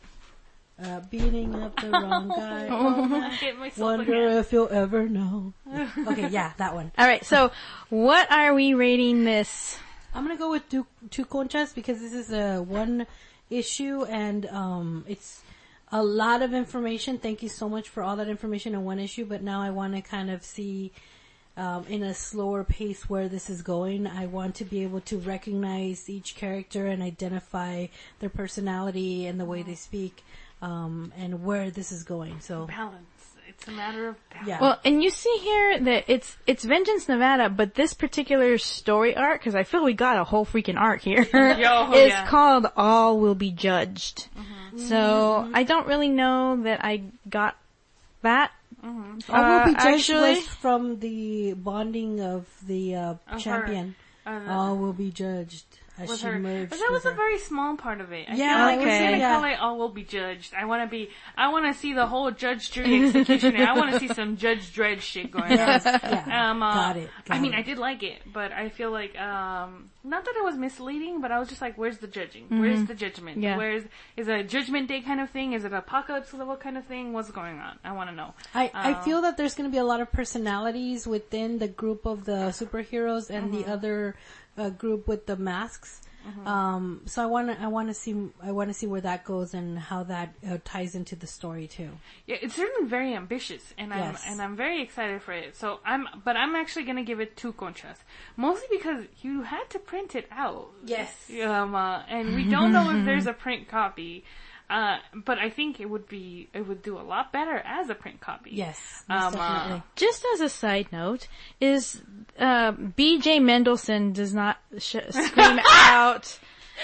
Uh, beating up the wrong guy. I get myself Wonder again. if you'll ever know. Okay, yeah, that one. Alright, so what are we rating this? I'm gonna go with two, two conchas because this is a one issue and um it's a lot of information. Thank you so much for all that information in one issue, but now I want to kind of see um in a slower pace where this is going. I want to be able to recognize each character and identify their personality and the way they speak um and where this is going. So Balance. It's a matter of balance. yeah. Well, and you see here that it's it's Vengeance Nevada, but this particular story arc, because I feel we got a whole freaking arc here, Yo, is yeah. called All Will Be Judged. Mm-hmm. So I don't really know that I got that. Mm-hmm. All will be Uh, judged actually- was from the bonding of the uh, Of champion. her. Uh, All will be judged as with she her. merged But that was with a her. very small part of it. I Yeah, feel like okay. if you're gonna Yeah. call it all will be judged. I wanna be, I wanna see the whole judge, jury, executioner. I wanna see some Judge Dredd shit going Yes, on. yeah. Um, uh, Got it, got I mean, it. I did like it, but I feel like, um, not that it was misleading, but I was just like, where's the judging? Where's the judgment? Yeah. Where's, is it a judgment day kind of thing? Is it apocalypse level kind of thing? What's going on? I wanna know. I, I Um, feel that there's going to be a lot of personalities within the group of the superheroes and the other uh, group with the masks. Um, so I want to, I want to see, I want to see where that goes and how that uh, ties into the story too. Yeah, it's certainly very ambitious, and I'm Yes. and I'm very excited for it. So I'm, but I'm actually gonna give it two conchas, mostly because you had to print it out. Yes. Um, uh, and we don't know if there's a print copy, uh, but I think it would be, it would do a lot better as a print copy. Yes, most Um, uh, definitely. Just as a side note, is uh, B J Mendelsohn does not sh- scream out.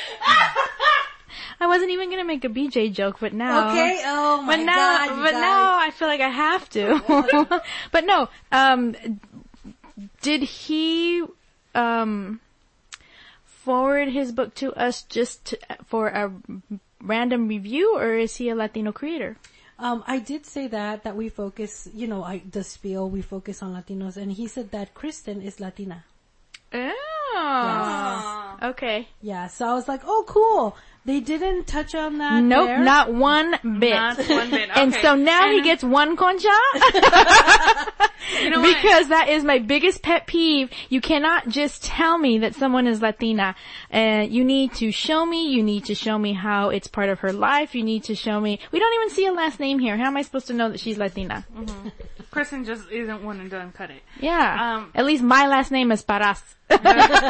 I wasn't even gonna make a B J joke, but now. Okay. Oh my But now, God. you but guys. now I feel like I have to. But no, um, did he um forward his book to us just to, for a random review, or is he a Latino creator? Um, I did say that, that we focus, you know, I, the spiel, we focus on Latinos, and he said that Kristen is Latina. Oh, okay. Yeah, so I was like, oh, cool. They didn't touch on that Nope, there. not one bit. Not one bit. And Okay. so now he And- gets one concha. You know what? Because that is my biggest pet peeve. You cannot just tell me that someone is Latina. Uh, you need to show me, you need to show me how it's part of her life, you need to show me, we don't even see a last name here. How am I supposed to know that she's Latina? Kristen just isn't one and done. Cut it. Yeah. Um, At least my last name is Paras.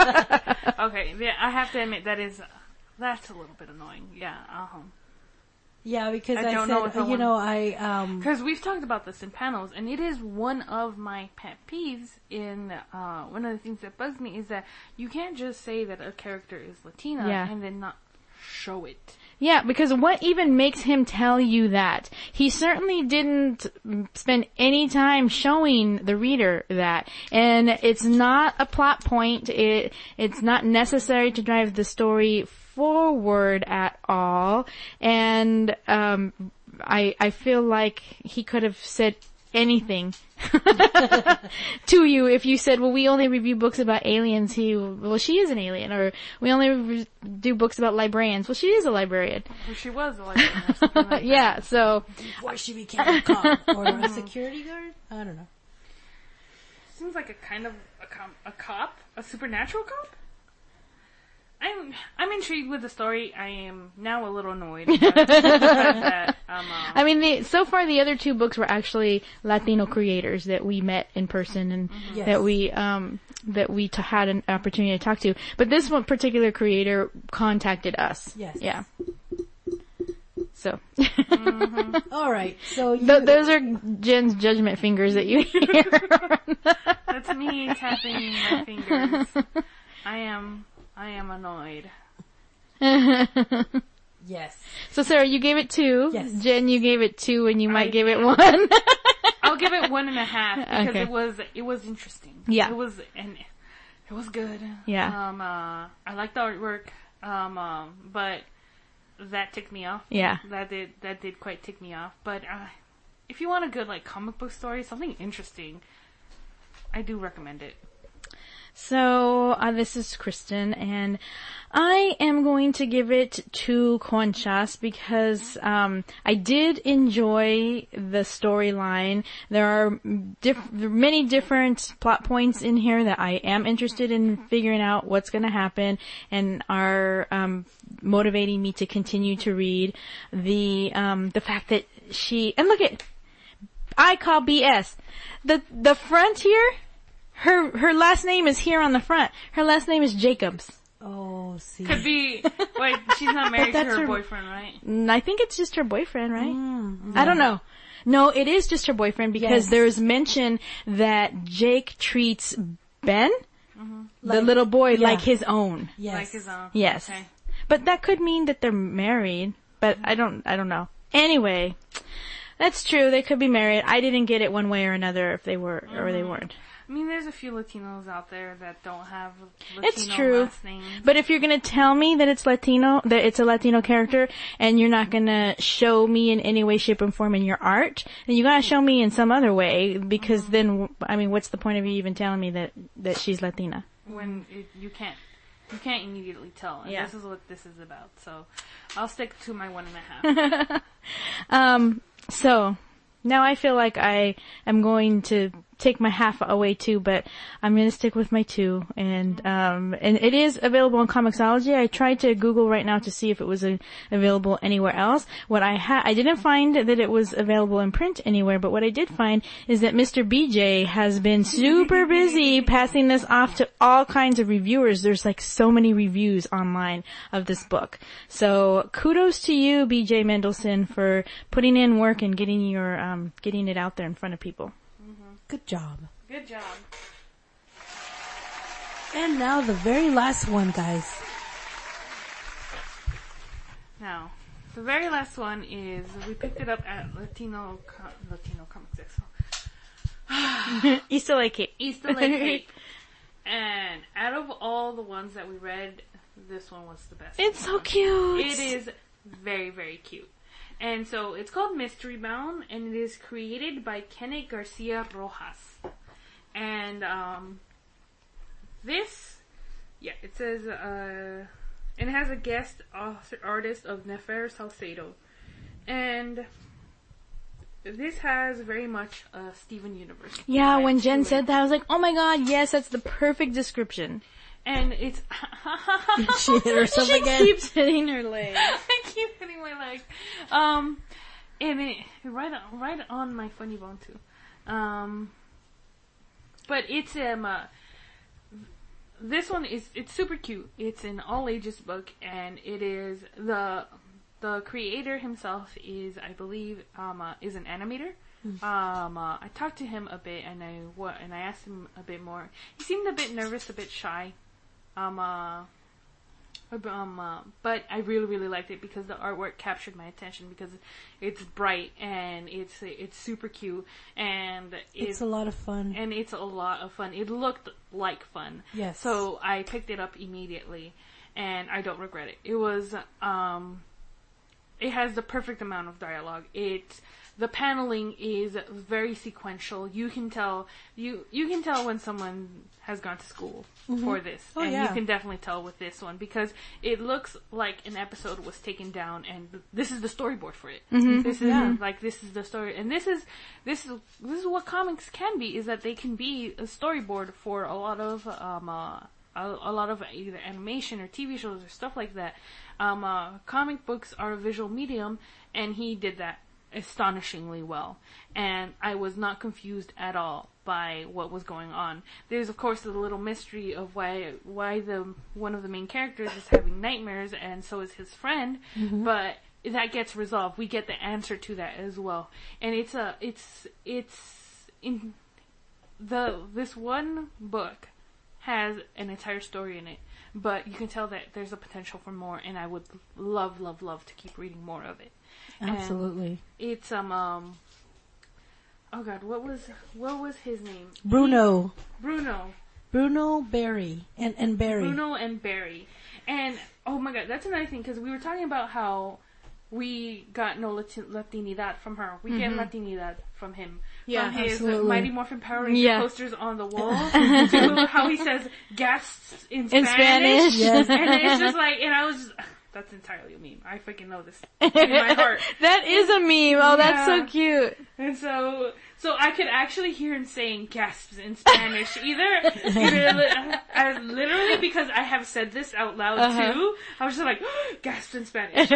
Okay, yeah, I have to admit that is, that's a little bit annoying. Yeah. Uh huh. Yeah, because I I, don't said, know if I you want- know, I, um, Because we've talked about this in panels, and it is one of my pet peeves in, uh, one of the things that bugs me is that you can't just say that a character is Latina Yeah. and then not show it. Yeah, because what even makes him tell you that? He certainly didn't spend any time showing the reader that. And it's not a plot point. It, it's not necessary to drive the story forward at all. And, um, I, I feel like he could have said anything to you if you said, well, we only review books about aliens. He, well, she is an alien. Or we only re- do books about librarians. Well, she is a librarian. Well, she was a librarian or something like that. Yeah, so, before she became a cop or a security guard. I don't know. Seems like a kind of a, com- a cop, a supernatural cop. I'm I'm intrigued with the story. I am now a little annoyed. But the fact that, um, uh, I mean, the, so far the other two books were actually Latino creators that we met in person and Yes. that we um that we t- had an opportunity to talk to. But this one particular creator contacted us. Yes. Yeah. So All right. So you, Th- those are Jen's judgment fingers that you hear. that's me tapping my fingers. I am I am annoyed. yes. So Sarah, you gave it two. Yes. Jen, you gave it two, and you might I- give it one. I'll give it one and a half because Okay. it was it was interesting. Yeah. It was and it was good. Yeah. Um. Uh. I liked the artwork. Um. Um. But that ticked me off. Yeah. That did that did quite tick me off. But uh, if you want a good like comic book story, something interesting, I do recommend it. So, uh, this is Kristen, and I am going to give it two conchas because um, I did enjoy the storyline. There are diff- there are many different plot points in here that I am interested in figuring out what's going to happen and are um, motivating me to continue to read. The um, the fact that she and look at I call B S the the front here. Her her last name is here on the front. Her last name is Jacobs. Oh, see. Could be wait, she's not married to that's her, her- boyfriend, right? Mm, I think it's just her boyfriend, right? Mm, I don't know. No, it is just her boyfriend because Yes. there is mention that Jake treats Ben, the Like- little boy, yeah. like his own. yes. Like his own. Yes. Okay. But that could mean that they're married, but I don't I don't know. Anyway, that's true. They could be married. I didn't get it one way or another if they were or they weren't. I mean, there's a few Latinos out there that don't have Latino It's true. last names. But if you're gonna tell me that it's Latino, that it's a Latino character, and you're not gonna show me in any way, shape, or form in your art, then you gotta show me in some other way, because then, I mean, what's the point of you even telling me that, that she's Latina? When it, you can't, you can't immediately tell. And Yeah. this is what this is about. So, I'll stick to my one and a half. Um, so, now I feel like I am going to take my half away too, but I'm going to stick with my two. And, um, and it is available on Comixology. I tried to Google right now to see if it was uh available anywhere else. What I ha- I didn't find that it was available in print anywhere, but what I did find is that Mister B J has been super busy passing this off to all kinds of reviewers. There's like so many reviews online of this book. So kudos to you, B J Mendelsohn, for putting in work and getting your, um, getting it out there in front of people. Good job. Good job. And now the very last one, guys. Now, the very last one is we picked it up at Latino Co- Latino Comics Expo. You still like it? East of Lake Cape. And out of all the ones that we read, this one was the best. It's so cute. It is very, very cute. And so it's called Mystery Bound, and it is created by Kenneth Garcia Rojas. And um, this, yeah, it says, uh, and it has a guest author, artist of Nefer Salcedo. And this has very much a Steven Universe. Yeah, vibe when Jen to said it. that, I was like, oh my god, yes, that's the perfect description. And it's... She hit herself She again. keeps hitting her leg. I keep hitting my leg. Um, and it right on, right on my funny bone too. Um, but it's um, uh, this one is it's super cute. It's an all ages book, and it is the the creator himself is, I believe, um, uh, is an animator. Mm-hmm. Um, uh, I talked to him a bit, and I what, and I asked him a bit more. He seemed a bit nervous, a bit shy. Um, uh, um, uh, but I really, really liked it because the artwork captured my attention because it's bright and it's it's super cute and it's, it's a lot of fun. And it's a lot of fun. It looked like fun. Yes. So I picked it up immediately, and I don't regret it. It was um, it has the perfect amount of dialogue. It the paneling is very sequential. You can tell you you can tell when someone has gone to school mm-hmm. for this, oh, and yeah. you can definitely tell with this one because it looks like an episode was taken down, and this is the storyboard for it. Mm-hmm. This is yeah. like this is the story, and this is this is this is what comics can be: is that they can be a storyboard for a lot of um uh, a, a lot of either animation or T V shows or stuff like that. Um, uh, comic books are a visual medium, and he did that astonishingly well, and I was not confused at all by what was going on. There's of course the little mystery of why why the one of the main characters is having nightmares, and so is his friend, mm-hmm. but that gets resolved. We get the answer to that as well, and it's a it's it's in the this one book has an entire story in it, but you can tell that there's a potential for more, and I would love love love to keep reading more of it. Absolutely. And it's um um oh god, what was what was his name? Bruno. He, Bruno. Bruno Barry and and Barry. Bruno and Barry. And oh my god, that's another thing because we were talking about how we got no Latin- Latinidad from her. We mm-hmm. get Latinidad from him. Yeah, from his absolutely. Mighty Morphin Power Ranger yeah. posters on the wall to how he says gasps in Spanish. In Spanish. Yes. And it's just like, and I was just, that's entirely a meme. I freaking know this in my heart. That is a meme. Oh, that's Yeah. so cute. And so, so I could actually hear him saying gasps in Spanish, either, either li- as literally because I have said this out loud Uh-huh. too. I was just like, gasps in Spanish.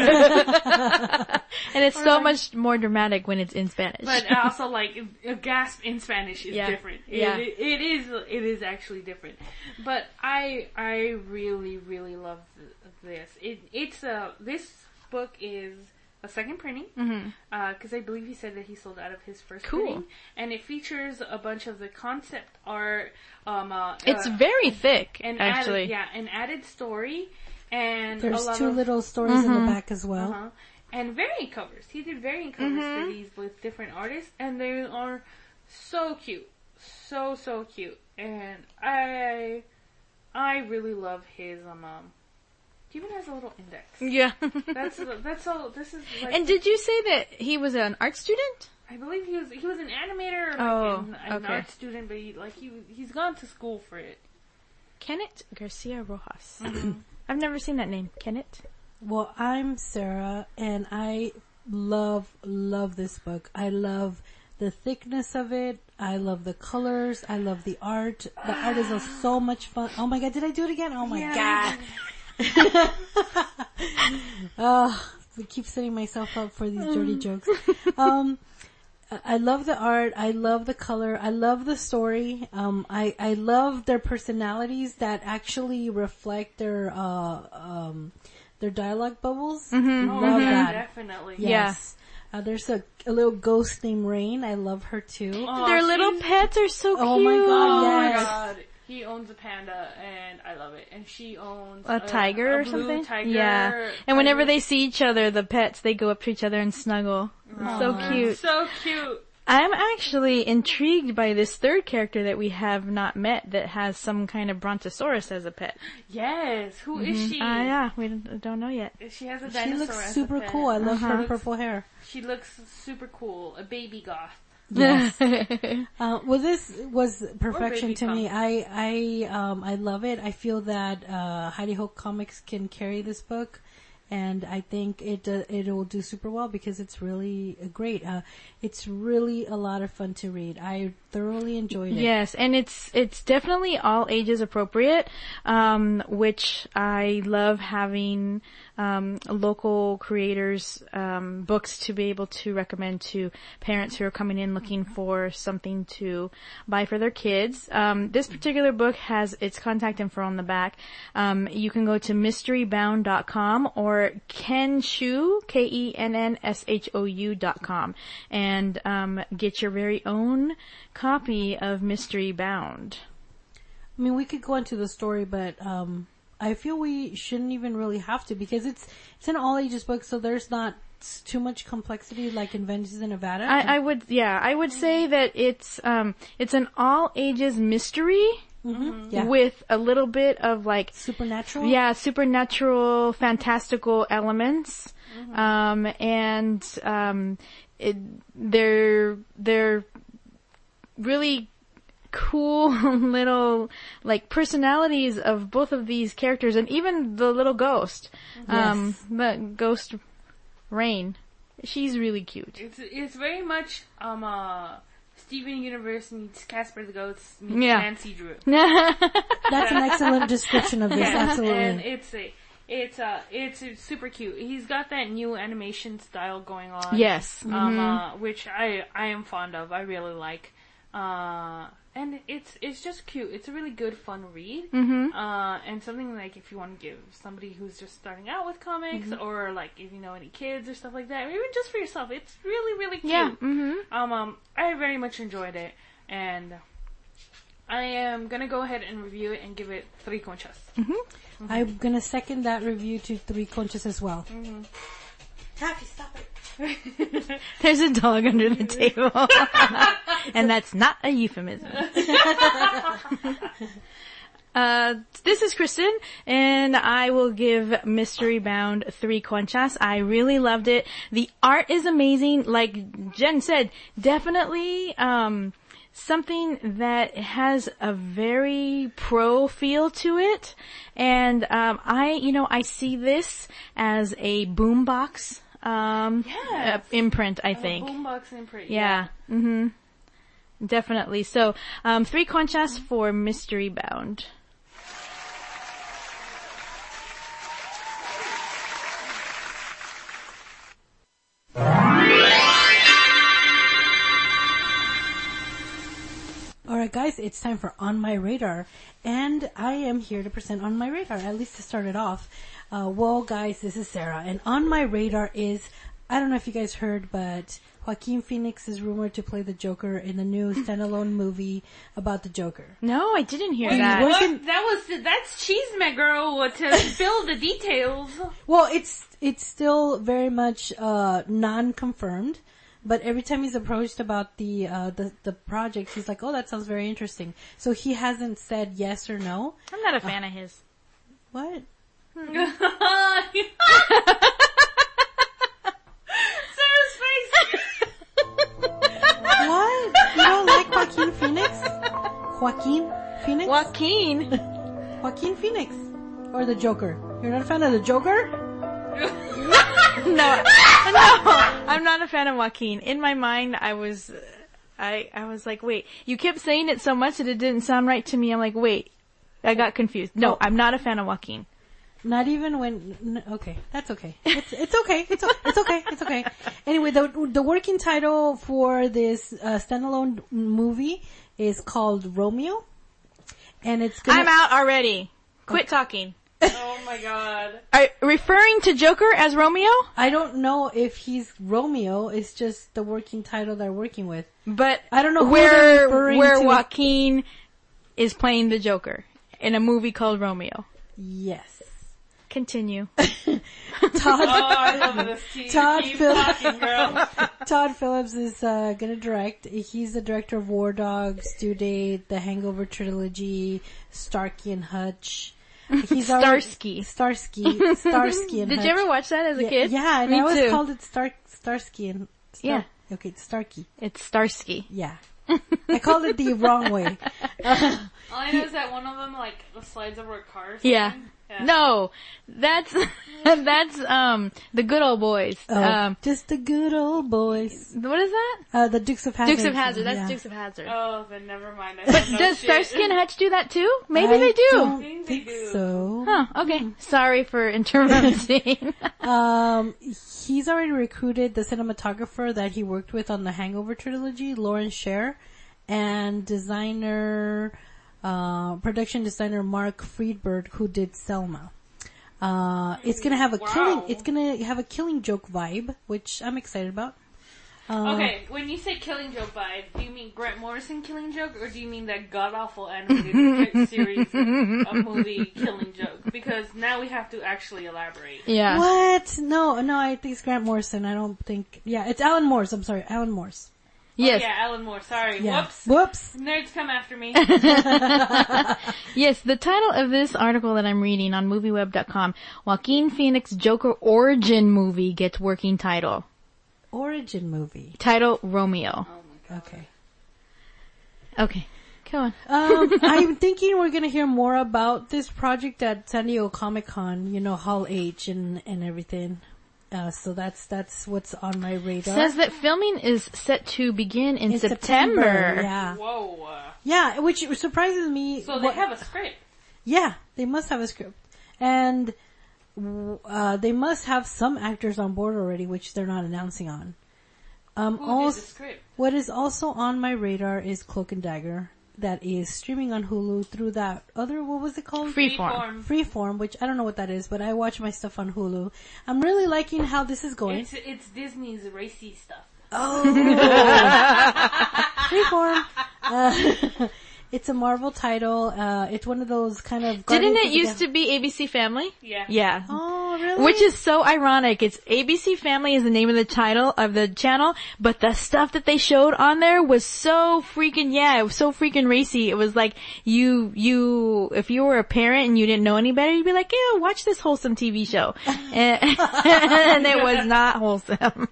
And it's so much more dramatic when it's in Spanish. But also, like, a gasp in Spanish is Yeah. different. It, Yeah. it, it is, it is actually different. But I, I really, really love th- this. It, it's a, this book is a second printing, because mm-hmm. uh, I believe he said that he sold out of his first Cool. printing, and it features a bunch of the concept art. Um, uh, It's uh, very thick, and actually. added, yeah, an added story, and There's a lot two of, little stories Mm-hmm. in the back as well. uh-huh. And variant covers. He did variant covers Mm-hmm. for these with different artists, and they are so cute, so so cute. And I, I really love his um. um he even has a little index. Yeah. That's that's all. This is like. And did you say that he was an art student? I believe he was he was an animator, like Oh, an, an okay. art student, but he, like he he's gone to school for it. Kenneth Garcia Rojas. Mm-hmm. I've never seen that name. Kenneth? Well, I'm Sarah, and I love, love this book. I love the thickness of it. I love the colors. I love the art. The art is so much fun. Oh my god, did I do it again? Oh my Yeah. god. Oh, I keep setting myself up for these dirty jokes. Um, I love the art. I love the color. I love the story. Um, I, I love their personalities that actually reflect their, uh, um, their dialogue bubbles. Mm-hmm. Oh, Love yeah, that. definitely. Yes. Uh, there's a, a little ghost named Rain. I love her too. Oh, Their little she's- pets are so Oh cute. my God, Oh my yes. god. He owns a panda, and I love it. And she owns A tiger a or blue something? Tiger, Yeah. And whenever tiger. they see each other, the pets, they go up to each other and snuggle. So Aw, cute. so cute. I'm actually intrigued by this third character that we have not met that has some kind of brontosaurus as a pet. Yes. Who is she? Ah, uh, yeah, we don't, don't know yet. She has a She dinosaur. looks as a super pet. cool. I love Uh-huh. her purple hair. She looks super cool. A baby goth. Yes. uh, well, this was perfection baby to me. pump. I, I, um, I love it. I feel that, uh, Heidi Ho Comics can carry this book. And I think it, uh, it will do super well because it's really great. Uh, it's really a lot of fun to read. I thoroughly enjoyed it. Yes, and it's it's definitely all ages appropriate, um, which I love having um, local creators um, books to be able to recommend to parents who are coming in looking for something to buy for their kids. Um, this particular book has its contact info on the back. Um, you can go to mystery bound dot com or Kenshou, K E N N S H O U dot com, and um, get your very own copy of Mystery Bound. I mean, we could go into the story, but um, I feel we shouldn't even really have to because it's it's an all ages book, so there's not too much complexity like in Vengeance in Nevada. I, I would, yeah, I would say that it's um, it's an all ages mystery mm-hmm. yeah. with a little bit of like supernatural. Yeah, supernatural, fantastical elements, mm-hmm. um, and um, it, they're they're really cool little like personalities of both of these characters, and even the little ghost, yes. um, the ghost Rain. She's really cute. It's it's very much um uh Steven Universe meets Casper the Ghost meets Yeah. Nancy Drew. That's an excellent description of this. Yeah, Absolutely. and it's a it's uh it's uh, super cute. He's got that new animation style going on. Yes. Um, Mm-hmm. uh, which I I am fond of. I really like. Uh, and it's it's just cute. It's a really good, fun read. Mm-hmm. Uh, and something like if you want to give somebody who's just starting out with comics, Mm-hmm. or like if you know any kids or stuff like that, or even just for yourself, it's really really cute. Yeah. Mm-hmm. Um, um, I very much enjoyed it, and I am gonna go ahead and review it and give it three conchas. Mm-hmm. I'm gonna second that review to three conchas as well. Mm-hmm. Happy, stop it. There's a dog under the table. And that's not a euphemism. uh, this is Kristen, and I will give Mystery Bound three conchas. I really loved it. The art is amazing. Like Jen said, definitely, um, something that has a very pro feel to it. And, um, I, you know, I see this as a boombox Um, Yes. uh, imprint, I A think. boombox imprint. Yeah. Mm-hmm. Definitely. So, um, three conchas for Mystery Bound. Alright guys, it's time for On My Radar, and I am here to present On My Radar, at least to start it off. Uh, well guys, this is Sarah, and On My Radar is, I don't know if you guys heard, but Joaquin Phoenix is rumored to play the Joker in the new standalone movie about the Joker. No, I didn't hear Wait, that. what? What? That was that's Cheeseman girl to spill the details. Well, it's, it's still very much, uh, non-confirmed. But every time he's approached about the, uh, the, the project, he's like, oh, that sounds very interesting. So he hasn't said yes or no. I'm not a fan of his. What? Sarah's face. What? You don't like Joaquin Phoenix? Joaquin Phoenix? Joaquin. Joaquin Phoenix. Or the Joker. You're not a fan of the Joker? No, no, I'm not a fan of Joaquin. In my mind, I was, I, I was like, wait, you kept saying it so much that it didn't sound right to me. I'm like, wait, I got confused. No, Oh. I'm not a fan of Joaquin. Not even when, n- okay, that's okay. It's, it's okay. It's, o- it's okay. It's okay. Anyway, the, the working title for this, uh, standalone movie is called Romeo. And it's gonna, I'm out already. Quit talking. Oh my god. Are referring to Joker as Romeo? I don't know if he's Romeo, it's just the working title they're working with. But I don't know who where they're referring where to. Joaquin is playing the Joker in a movie called Romeo. Yes. Continue. Todd, Oh, I love this. Keep, Todd keep Phillips. talking, girl. Todd Phillips is uh, gonna direct. He's the director of War Dogs, Due Date, The Hangover Trilogy, Starkey and Hutch. He's already- Starsky. Starsky. Starsky and Did Hutch. you ever watch that as a yeah, kid? Yeah, and Me I always too. called it Star Starsky and Star- Yeah. Okay, it's Starkey. It's Starsky. Yeah. I called it the wrong way. Uh, All I know is that one of them like slides over a car or something. Yeah. No, that's that's um the Good Old Boys. Oh, Um, just the good old boys. what is that? Uh, the Dukes of Hazzard. Dukes of Hazzard. That's yeah. Dukes of Hazzard. Oh, then never mind. I But don't know does shit. Starsky and Hutch do that too? Maybe I they do. don't think think they do. so. Huh. Okay. Sorry for interrupting. Um, he's already recruited the cinematographer that he worked with on the Hangover trilogy, Lauren Scher, and designer, uh, production designer Mark Friedberg, who did Selma. Uh, it's gonna have a Wow. killing, it's gonna have a Killing Joke vibe, which I'm excited about. Uh, Okay, when you say Killing Joke vibe, do you mean Grant Morrison Killing Joke, or do you mean that god-awful animated series of movie Killing Joke? Because now we have to actually elaborate. yeah. What? No, no, I think it's Grant Morrison. I don't think, yeah, it's Alan Morse. I'm sorry, Alan Morse. Yes. Oh, yeah, Alan Moore, sorry. Yeah. Whoops. Whoops. Nerds come after me. Yes, the title of this article that I'm reading on movieweb dot com, Joaquin Phoenix Joker origin movie gets working title. Origin movie. Title Romeo. Okay. Okay, go on. Um, I'm thinking we're gonna hear more about this project at San Diego Comic Con, you know, Hall H and, and everything. Uh, so that's, that's what's on my radar. Says that filming is set to begin in, In September. Yeah. Whoa. Uh, Yeah, which surprises me. so they what- have a script. Yeah, they must have a script. And, uh, they must have some actors on board already, which they're not announcing on. Um, Who also, did the script? what is also on my radar is Cloak and Dagger, that is streaming on Hulu through that other, what was it called? Freeform. Freeform, which I don't know what that is, but I watch my stuff on Hulu. I'm really liking how this is going. It's, it's Disney's racy stuff. Oh, Freeform. Uh, it's a Marvel title. Uh, it's one of those kind of. Didn't it used to be A B C Family? Yeah. Yeah. Oh, really? Which is so ironic. It's A B C Family is the name of the title of the channel, but the stuff that they showed on there was so freaking, yeah, it was so freaking racy. It was like you, you, if you were a parent and you didn't know any better, you'd be like, yeah, watch this wholesome T V show. and, and it was not wholesome.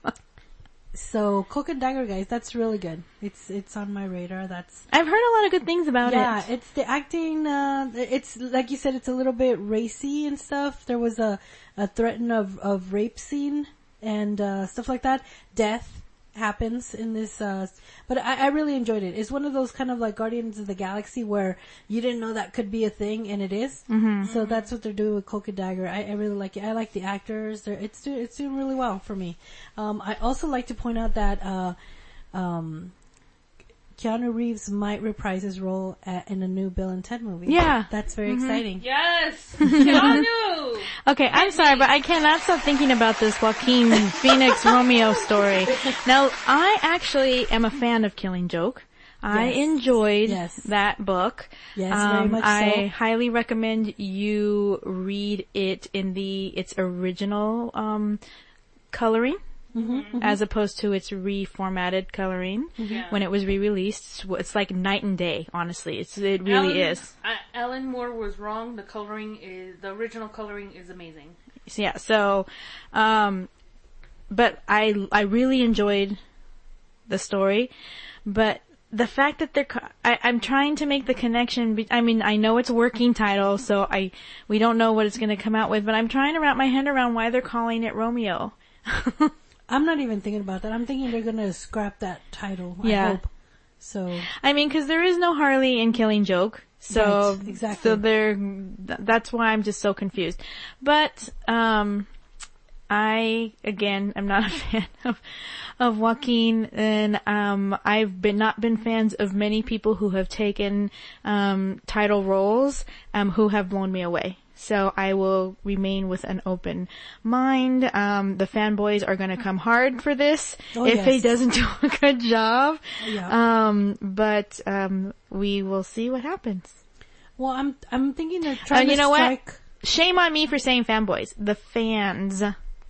So, Cloak and Dagger, guys, that's really good. It's it's on my radar. That's I've heard a lot of good things about yeah. it. It's the acting. Uh, it's like you said. It's a little bit racy and stuff. There was a a threat of of rape scene and uh stuff like that. Death happens in this. Uh, but I, I really enjoyed it. It's one of those kind of like Guardians of the Galaxy where you didn't know that could be a thing, and it is. Mm-hmm. So that's what they're doing with Cloak and Dagger. I, I really like it. I like the actors. They're, it's do, it's doing really well for me. Um, I also like to point out that uh, um, Keanu Reeves might reprise his role at, in a new Bill and Ted movie. Yeah. That's very exciting. Yes! Keanu! Okay, I'm sorry, but I cannot stop thinking about this Joaquin Phoenix Romeo story. Now, I actually am a fan of Killing Joke. I Yes. enjoyed Yes. that book. Yes, very much I so. highly recommend you read it in the its original um, coloring. Mm-hmm, As opposed to its reformatted coloring Yeah. when it was re-released. It's like night and day, honestly. It's, it really Alan, is. I, Alan Moore was wrong. The coloring is, the original coloring is amazing. So, yeah, so, um, but I, I really enjoyed the story, but the fact that they're, co- I, I'm trying to make the connection, be, I mean, I know it's a working title, so I, we don't know what it's gonna come out with, but I'm trying to wrap my head around why they're calling it Romeo. I'm not even thinking about that. I'm thinking they're gonna scrap that title. Yeah. I hope. So I mean, cause there is no Harley in Killing Joke. So, Right, exactly. so they're, th- that's why I'm just so confused. But, um, I, again, am not a fan of, of Joaquin, and, um, I've been, not been fans of many people who have taken, um, title roles, um, who have blown me away. So I will remain with an open mind. Um, the fanboys are gonna come hard for this Oh, if yes. he doesn't do a good job. Yeah. Um, but, um, we will see what happens. well, I'm I'm thinking they're trying Uh, you to know what? strike. Shame on me for saying fanboys. The fans.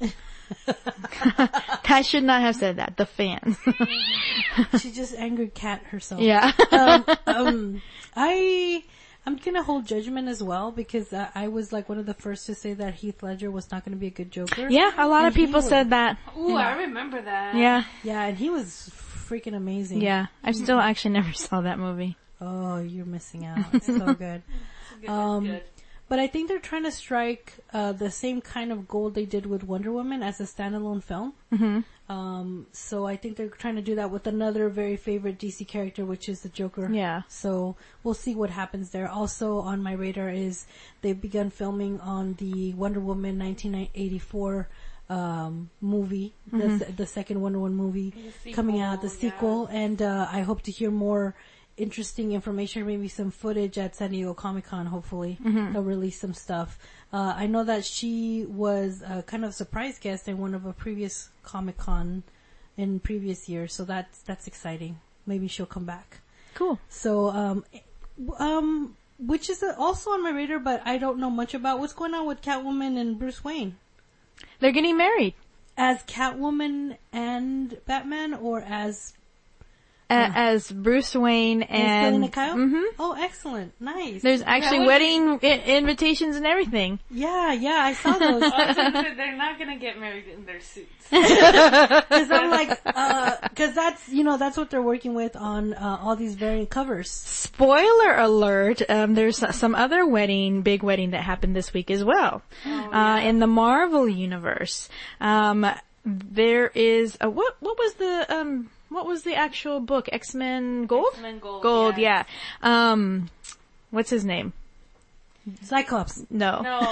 I should not have said that. The fans. She just angered Kat herself. Yeah. um, um, I I'm gonna hold judgment as well because uh, I was like one of the first to say that Heath Ledger was not gonna be a good Joker. Yeah, a lot And of he people was- said that. Ooh, I remember that. Yeah. Yeah, and he was freaking amazing. Yeah. I still actually never saw that movie. Oh, you're missing out. It's so good. Good, Um, good. But I think they're trying to strike uh, the same kind of gold they did with Wonder Woman as a standalone film. Mm-hmm. Um, so I think they're trying to do that with another very favorite D C character, which is the Joker. Yeah. So we'll see what happens there. Also on my radar is they've begun filming on the Wonder Woman nineteen eighty-four um, movie, Mm-hmm. the, the second Wonder Woman movie The coming out, the sequel, sequel, and uh, I hope to hear more interesting information, maybe some footage at San Diego Comic Con. Hopefully, Mm-hmm. they'll release some stuff. Uh, I know that she was a kind of surprise guest in one of a previous Comic Con in previous years, so that's that's exciting. Maybe she'll come back. Cool. So, um, um, which is also on my radar, but I don't know much about what's going on with Catwoman and Bruce Wayne. They're getting married. As Catwoman and Batman, or as A- as Bruce Wayne and Selena Kyle? Mhm. Oh, excellent, nice. There's actually would wedding I- invitations and everything. Yeah, yeah, I saw those. They're not gonna get married in their suits. Because I'm like, uh, cause that's, you know, that's what they're working with on, uh, all these variant covers. Spoiler alert, um, there's some other wedding, big wedding that happened this week as well. uh, in the Marvel universe. Um, there is a, what, what was the, um, what was the actual book? X-Men Gold? X-Men Gold, Gold, yes. yeah. Um, what's his name? Cyclops. No. No,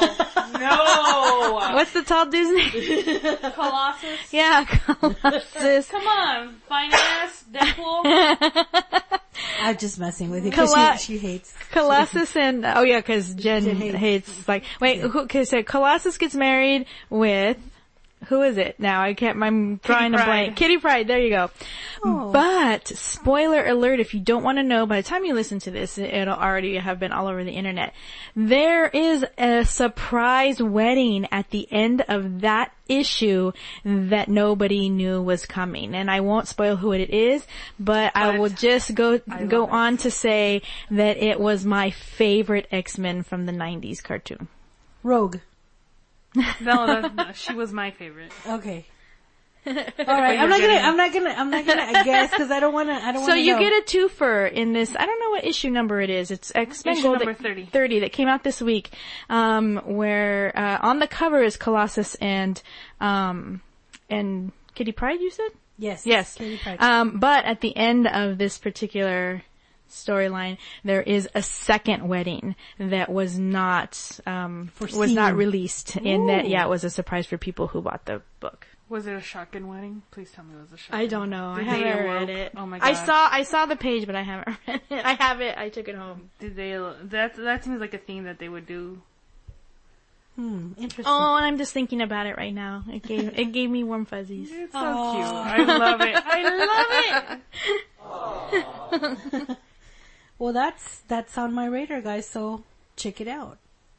no. What's the tall dude's name? Colossus. Yeah, Colossus. Come on, fine ass Deadpool. I'm just messing with you because Colla- she, she hates. Colossus and, oh yeah, cause Jen, Jen hates- hates, like, wait, who, cause so Colossus gets married with, who is it now? I can't, I'm drawing a Pride. blank. Kitty Pryde, there you go. Oh. But, spoiler alert, if you don't want to know, by the time you listen to this, it'll already have been all over the internet. There is a surprise wedding at the end of that issue that nobody knew was coming. And I won't spoil who it is, but, I But will just go, I go love it. on to say that it was my favorite X-Men from the nineties cartoon. Rogue. No, that, no, she was my favorite. Okay. All right. I'm not gonna. I'm not gonna. I'm not gonna guess because I don't want to. I don't want So to. you get a twofer in this. I don't know what issue number it is. It's X-Men Issue Gold number that, thirty. thirty that came out this week. Um, where uh, on the cover is Colossus and um, and Kitty Pryde. You said Yes. yes. Kitty Pryde. Um, but at the end of this particular storyline, there is a second wedding that was not um was Foreseen. not released. In that, Ooh. yeah, it was a surprise for people who bought the book. Was it a shotgun wedding? Please tell me it was a shotgun. I don't know. I Did they haven't elope? read it. Oh my I God. saw I saw the page, but I haven't read it. I have it. I took it home. Did they? That that seems like a thing that they would do. Hmm. Interesting. Oh, and I'm just thinking about it right now. It gave it gave me warm fuzzies. It's so cute. I love it. I love it. Well, that's that's on my radar, guys. So check it out.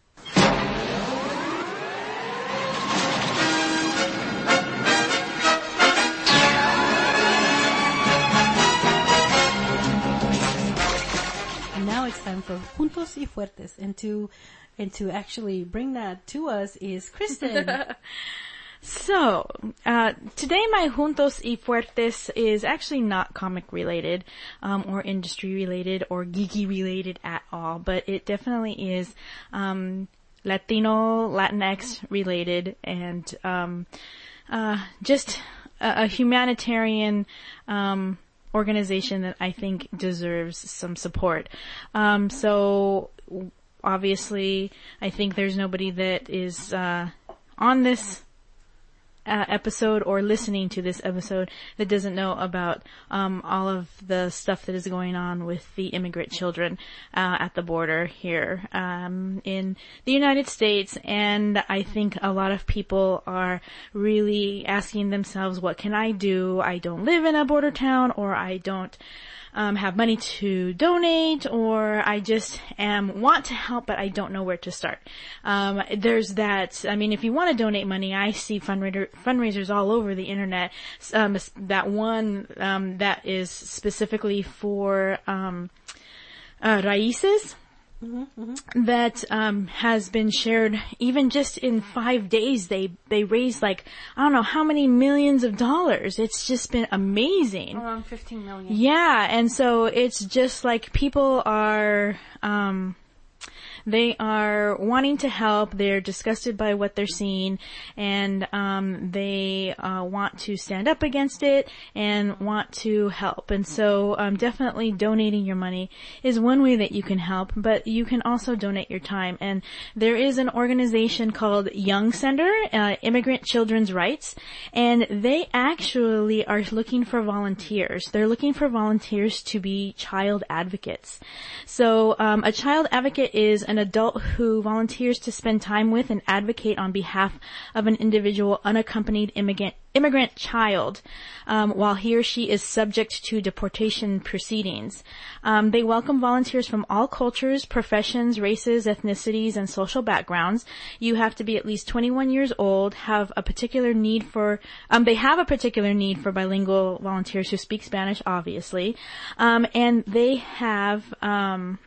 And now it's time for Juntos y Fuertes, and to and to actually bring that to us is Kristen. So, uh, today my Juntos y Fuertes is actually not comic related, um, or industry related, or geeky related at all, but it definitely is, um, Latino, Latinx related, and, um, uh, just a, a humanitarian, um, organization that I think deserves some support. Um, so, obviously, I think there's nobody that is, uh, on this Uh, episode or listening to this episode that doesn't know about um, all of the stuff that is going on with the immigrant children uh, at the border here um, in the United States. And I think a lot of people are really asking themselves, what can I do? I don't live in a border town, or I don't Um, have money to donate, or I just am want to help, but I don't know where to start. Um, there's that. I mean, if you want to donate money, I see fundraiser, fundraisers all over the internet. Um, that one um, that is specifically for um, uh, Raíces. Mm-hmm, mm-hmm. That um has been shared. Even just in five days, they they raised like I don't know how many millions of dollars. It's just been amazing. Around fifteen million. Yeah, and so it's just like people are um they are wanting to help. They're disgusted by what they're seeing, and um, they uh, want to stand up against it and want to help. And so um, definitely donating your money is one way that you can help, but you can also donate your time. And there is an organization called Young Center, uh, Immigrant Children's Rights, and they actually are looking for volunteers. They're looking for volunteers to be child advocates. So um, a child advocate is an adult who volunteers to spend time with and advocate on behalf of an individual unaccompanied immigrant immigrant child um, while he or she is subject to deportation proceedings. Um, they welcome volunteers from all cultures, professions, races, ethnicities, and social backgrounds. You have to be at least twenty-one years old, have a particular need for, um, they have a particular need for bilingual volunteers who speak Spanish, obviously, um, and they have, um,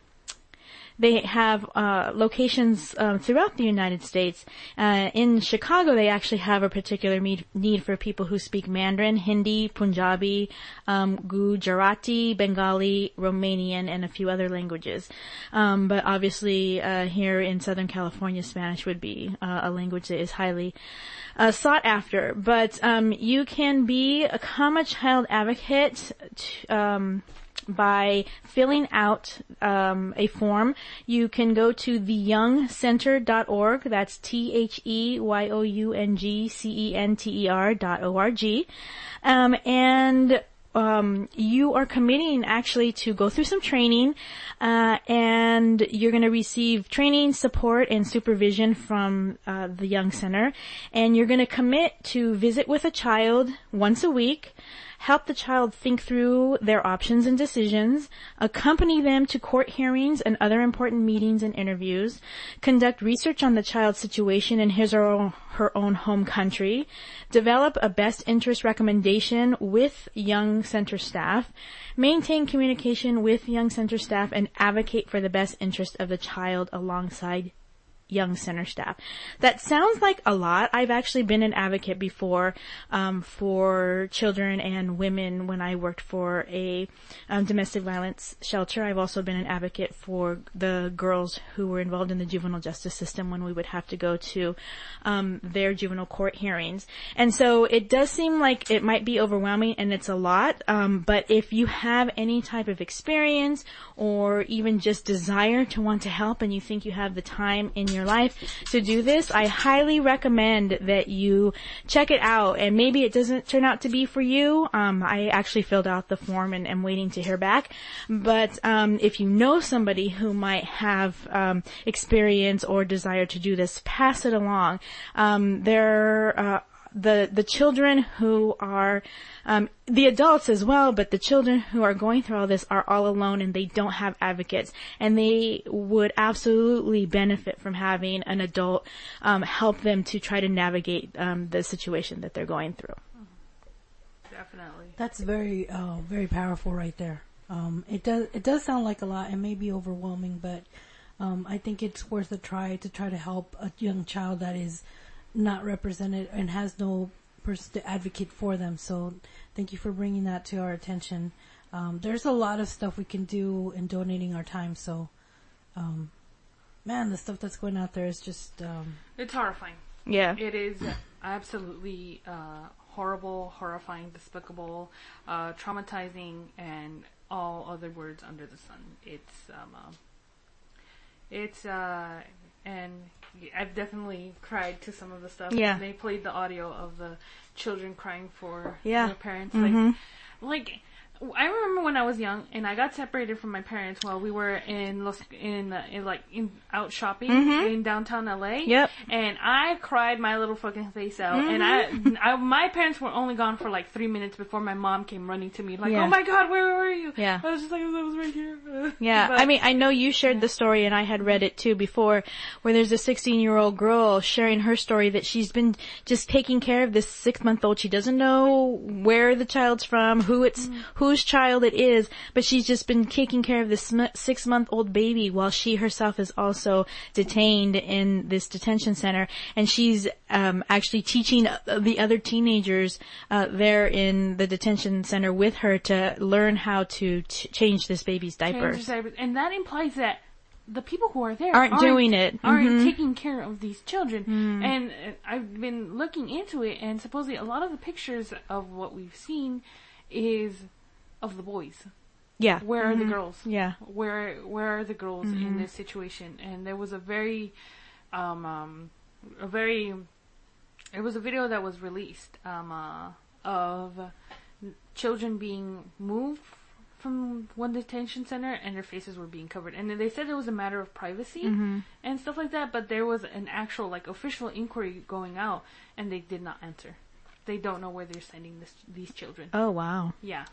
They have uh, locations um, throughout the United States. Uh, in Chicago, they actually have a particular need, need for people who speak Mandarin, Hindi, Punjabi, um, Gujarati, Bengali, Romanian, and a few other languages. Um, but obviously, uh, here in Southern California, Spanish would be uh, a language that is highly uh, sought after. But um, you can become a child advocate t- um by filling out um, a form. You can go to the young center dot org. That's T H E Y O U N G C E N T E R dot O R G. Um, and um, you are committing actually to go through some training, uh, and you're going to receive training, support, and supervision from uh, the Young Center. And you're going to commit to visit with a child once a week, help the child think through their options and decisions, accompany them to court hearings and other important meetings and interviews, conduct research on the child's situation in his or her own home country, develop a best interest recommendation with Young Center staff, maintain communication with Young Center staff, and advocate for the best interest of the child alongside Young Center staff. That sounds like a lot. I've actually been an advocate before um, for children and women when I worked for a um, domestic violence shelter. I've also been an advocate for the girls who were involved in the juvenile justice system when we would have to go to um, their juvenile court hearings. And so it does seem like it might be overwhelming, and it's a lot, um, but if you have any type of experience or even just desire to want to help and you think you have the time in your life to do this, I highly recommend that you check it out. And maybe it doesn't turn out to be for you. Um, I actually filled out the form and am waiting to hear back. But um, if you know somebody who might have um, experience or desire to do this, pass it along. Um, there uh, the the children who are um the adults as well, but the children who are going through all this are all alone and they don't have advocates, and they would absolutely benefit from having an adult um help them to try to navigate um the situation that they're going through. Definitely. That's very uh very powerful right there. Um it does it does sound like a lot and maybe overwhelming, but um I think it's worth a try to try to help a young child that is not represented and has no person to advocate for them. So thank you for bringing that to our attention. Um, there's a lot of stuff we can do in donating our time. So, um, man, the stuff that's going out there is just, um, it's horrifying. Yeah. It is absolutely, uh, horrible, horrifying, despicable, uh, traumatizing, and all other words under the sun. It's, um, uh, it's, uh, and I've definitely cried to some of the stuff. Yeah. They played the audio of the children crying for yeah. their parents. Mm-hmm. Like, like, I remember when I was young and I got separated from my parents while we were in Los, in, uh, in like, in, out shopping mm-hmm. in downtown L A. Yep. And I cried my little fucking face out. Mm-hmm. And I, I, my parents were only gone for like three minutes before my mom came running to me like, yeah. oh my god, where were you? Yeah. I was just like, I was right here. Yeah. But, I mean, I know you shared the story and I had read it too before, where there's a sixteen year old girl sharing her story that she's been just taking care of this six month old. She doesn't know where the child's from, who it's, mm-hmm. whose child it is, but she's just been taking care of this sm- six month old baby while she herself is also detained in this detention center. And she's, um, actually teaching the other teenagers, uh, there in the detention center with her to learn how to t- change this baby's diaper. Change diapers. And that implies that the people who are there Aren't doing it. aren't Mhm. taking care of these children. Mm. And uh, I've been looking into it, and supposedly a lot of the pictures of what we've seen is of the boys. Yeah. Where are the Mhm. girls? Yeah. Where where are the girls Mhm. in this situation? And there was a very, um, um, a very, it was a video that was released um, uh, of children being moved from one detention center, and their faces were being covered. And they said it was a matter of privacy Mm-hmm. and stuff like that, but there was an actual like official inquiry going out, and they did not answer. They don't know where they're sending this, these children. Oh, wow. Yeah.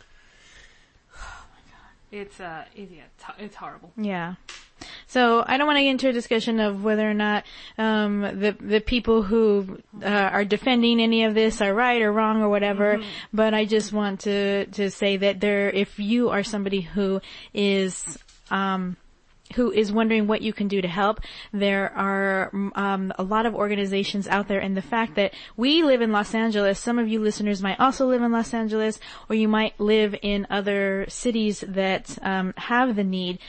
Oh my god. It's uh, it, yeah, it's, it's horrible. Yeah. So I don't want to get into a discussion of whether or not um, the the people who uh, are defending any of this are right or wrong or whatever. Mm-hmm. But I just want to to say that there, if you are somebody who is um, who is wondering what you can do to help, there are um, a lot of organizations out there, and the fact that we live in Los Angeles, some of you listeners might also live in Los Angeles, or you might live in other cities that um, have the need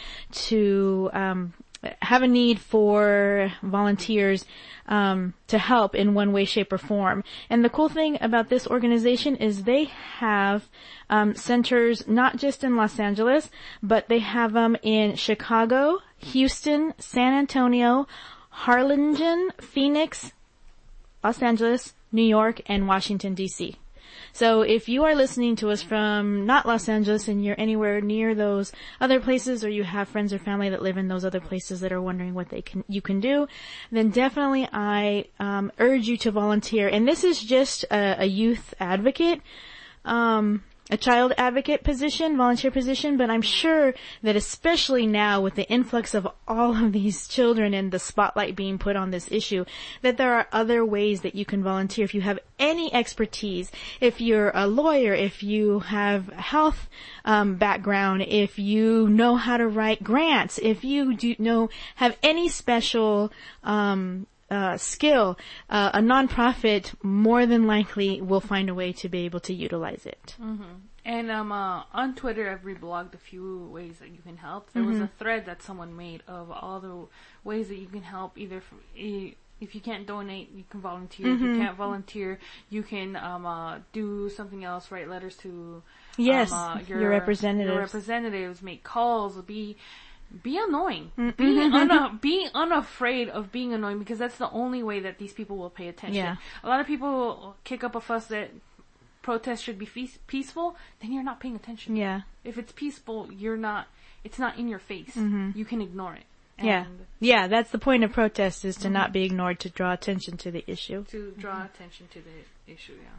to um, have a need for volunteers um, to help in one way, shape, or form. And the cool thing about this organization is they have um, centers not just in Los Angeles, but they have them in Chicago, Houston, San Antonio, Harlingen, Phoenix, Los Angeles, New York, and Washington, D C So if you are listening to us from not Los Angeles and you're anywhere near those other places, or you have friends or family that live in those other places that are wondering what they can, you can do, then definitely I um, urge you to volunteer. And this is just a, a youth advocate, um, a child advocate position, volunteer position, but I'm sure that especially now with the influx of all of these children and the spotlight being put on this issue, that there are other ways that you can volunteer. If you have any expertise, if you're a lawyer, if you have a health um, background, if you know how to write grants, if you do know, have any special um Uh, skill, uh, a nonprofit more than likely will find a way to be able to utilize it. Mm-hmm. And um, uh, on Twitter, I've reblogged a few ways that you can help. There mm-hmm. was a thread that someone made of all the ways that you can help. Either for, if you can't donate, you can volunteer. Mm-hmm. If you can't volunteer, you can um, uh, do something else. Write letters to yes, um, uh, your, your representatives. Your representatives. Make calls. Be Be annoying. Be una- be unafraid of being annoying, because that's the only way that these people will pay attention. Yeah. A lot of people kick up a fuss that protests should be fe- peaceful. Then you're not paying attention. Yeah. If it's peaceful, you're not. It's not in your face. Mm-hmm. You can ignore it. And yeah. Yeah. That's the point of protest, is to mm-hmm. not be ignored, to draw attention to the issue. To draw mm-hmm. attention to the issue. Yeah.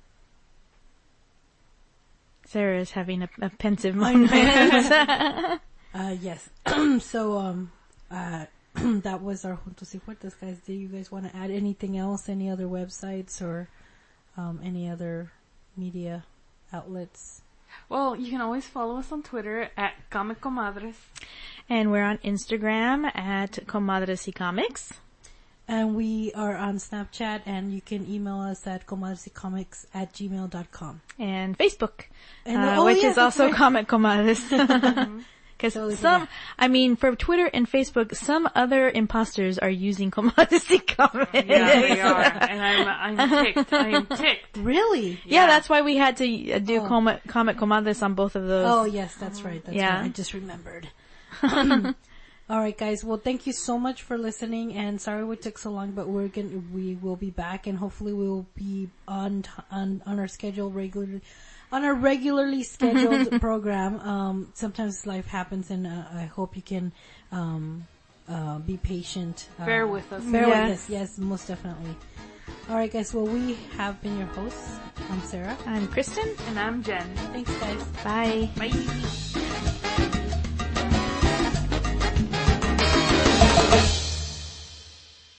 Sarah is having a, a pensive moment. Uh, yes. so, um, uh, that was our Juntos y Fuertes, guys. Do you guys want to add anything else? Any other websites or, um, any other media outlets? Well, you can always follow us on Twitter at Comic Comadres. And we're on Instagram at Comadres y Comics. And we are on Snapchat, and you can email us at comadresycomics at gmail dot com. And Facebook, and, uh, oh, which yeah, is also right. Comic Comadres. Because totally some, forgot. I mean, for Twitter and Facebook, some other imposters are using Comadres y Comics. Yeah, they are. And I'm, I'm ticked. I'm ticked. Really? Yeah, yeah, that's why we had to uh, do oh. Comic, Comic Comadres on both of those. Oh, yes, that's right. That's yeah. right. I just remembered. All right, guys. Well, thank you so much for listening, and sorry we took so long, but we're gonna, we will be back, and hopefully we will be on, on, on our schedule regularly. On a regularly scheduled program. Um, sometimes life happens, and uh, I hope you can um, uh, be patient. Uh, bear with us. Bear yes. with us, yes, most definitely. All right, guys. Well, we have been your hosts. I'm Sarah. I'm Kristen. And I'm Jen. Thanks, guys. Bye. Bye.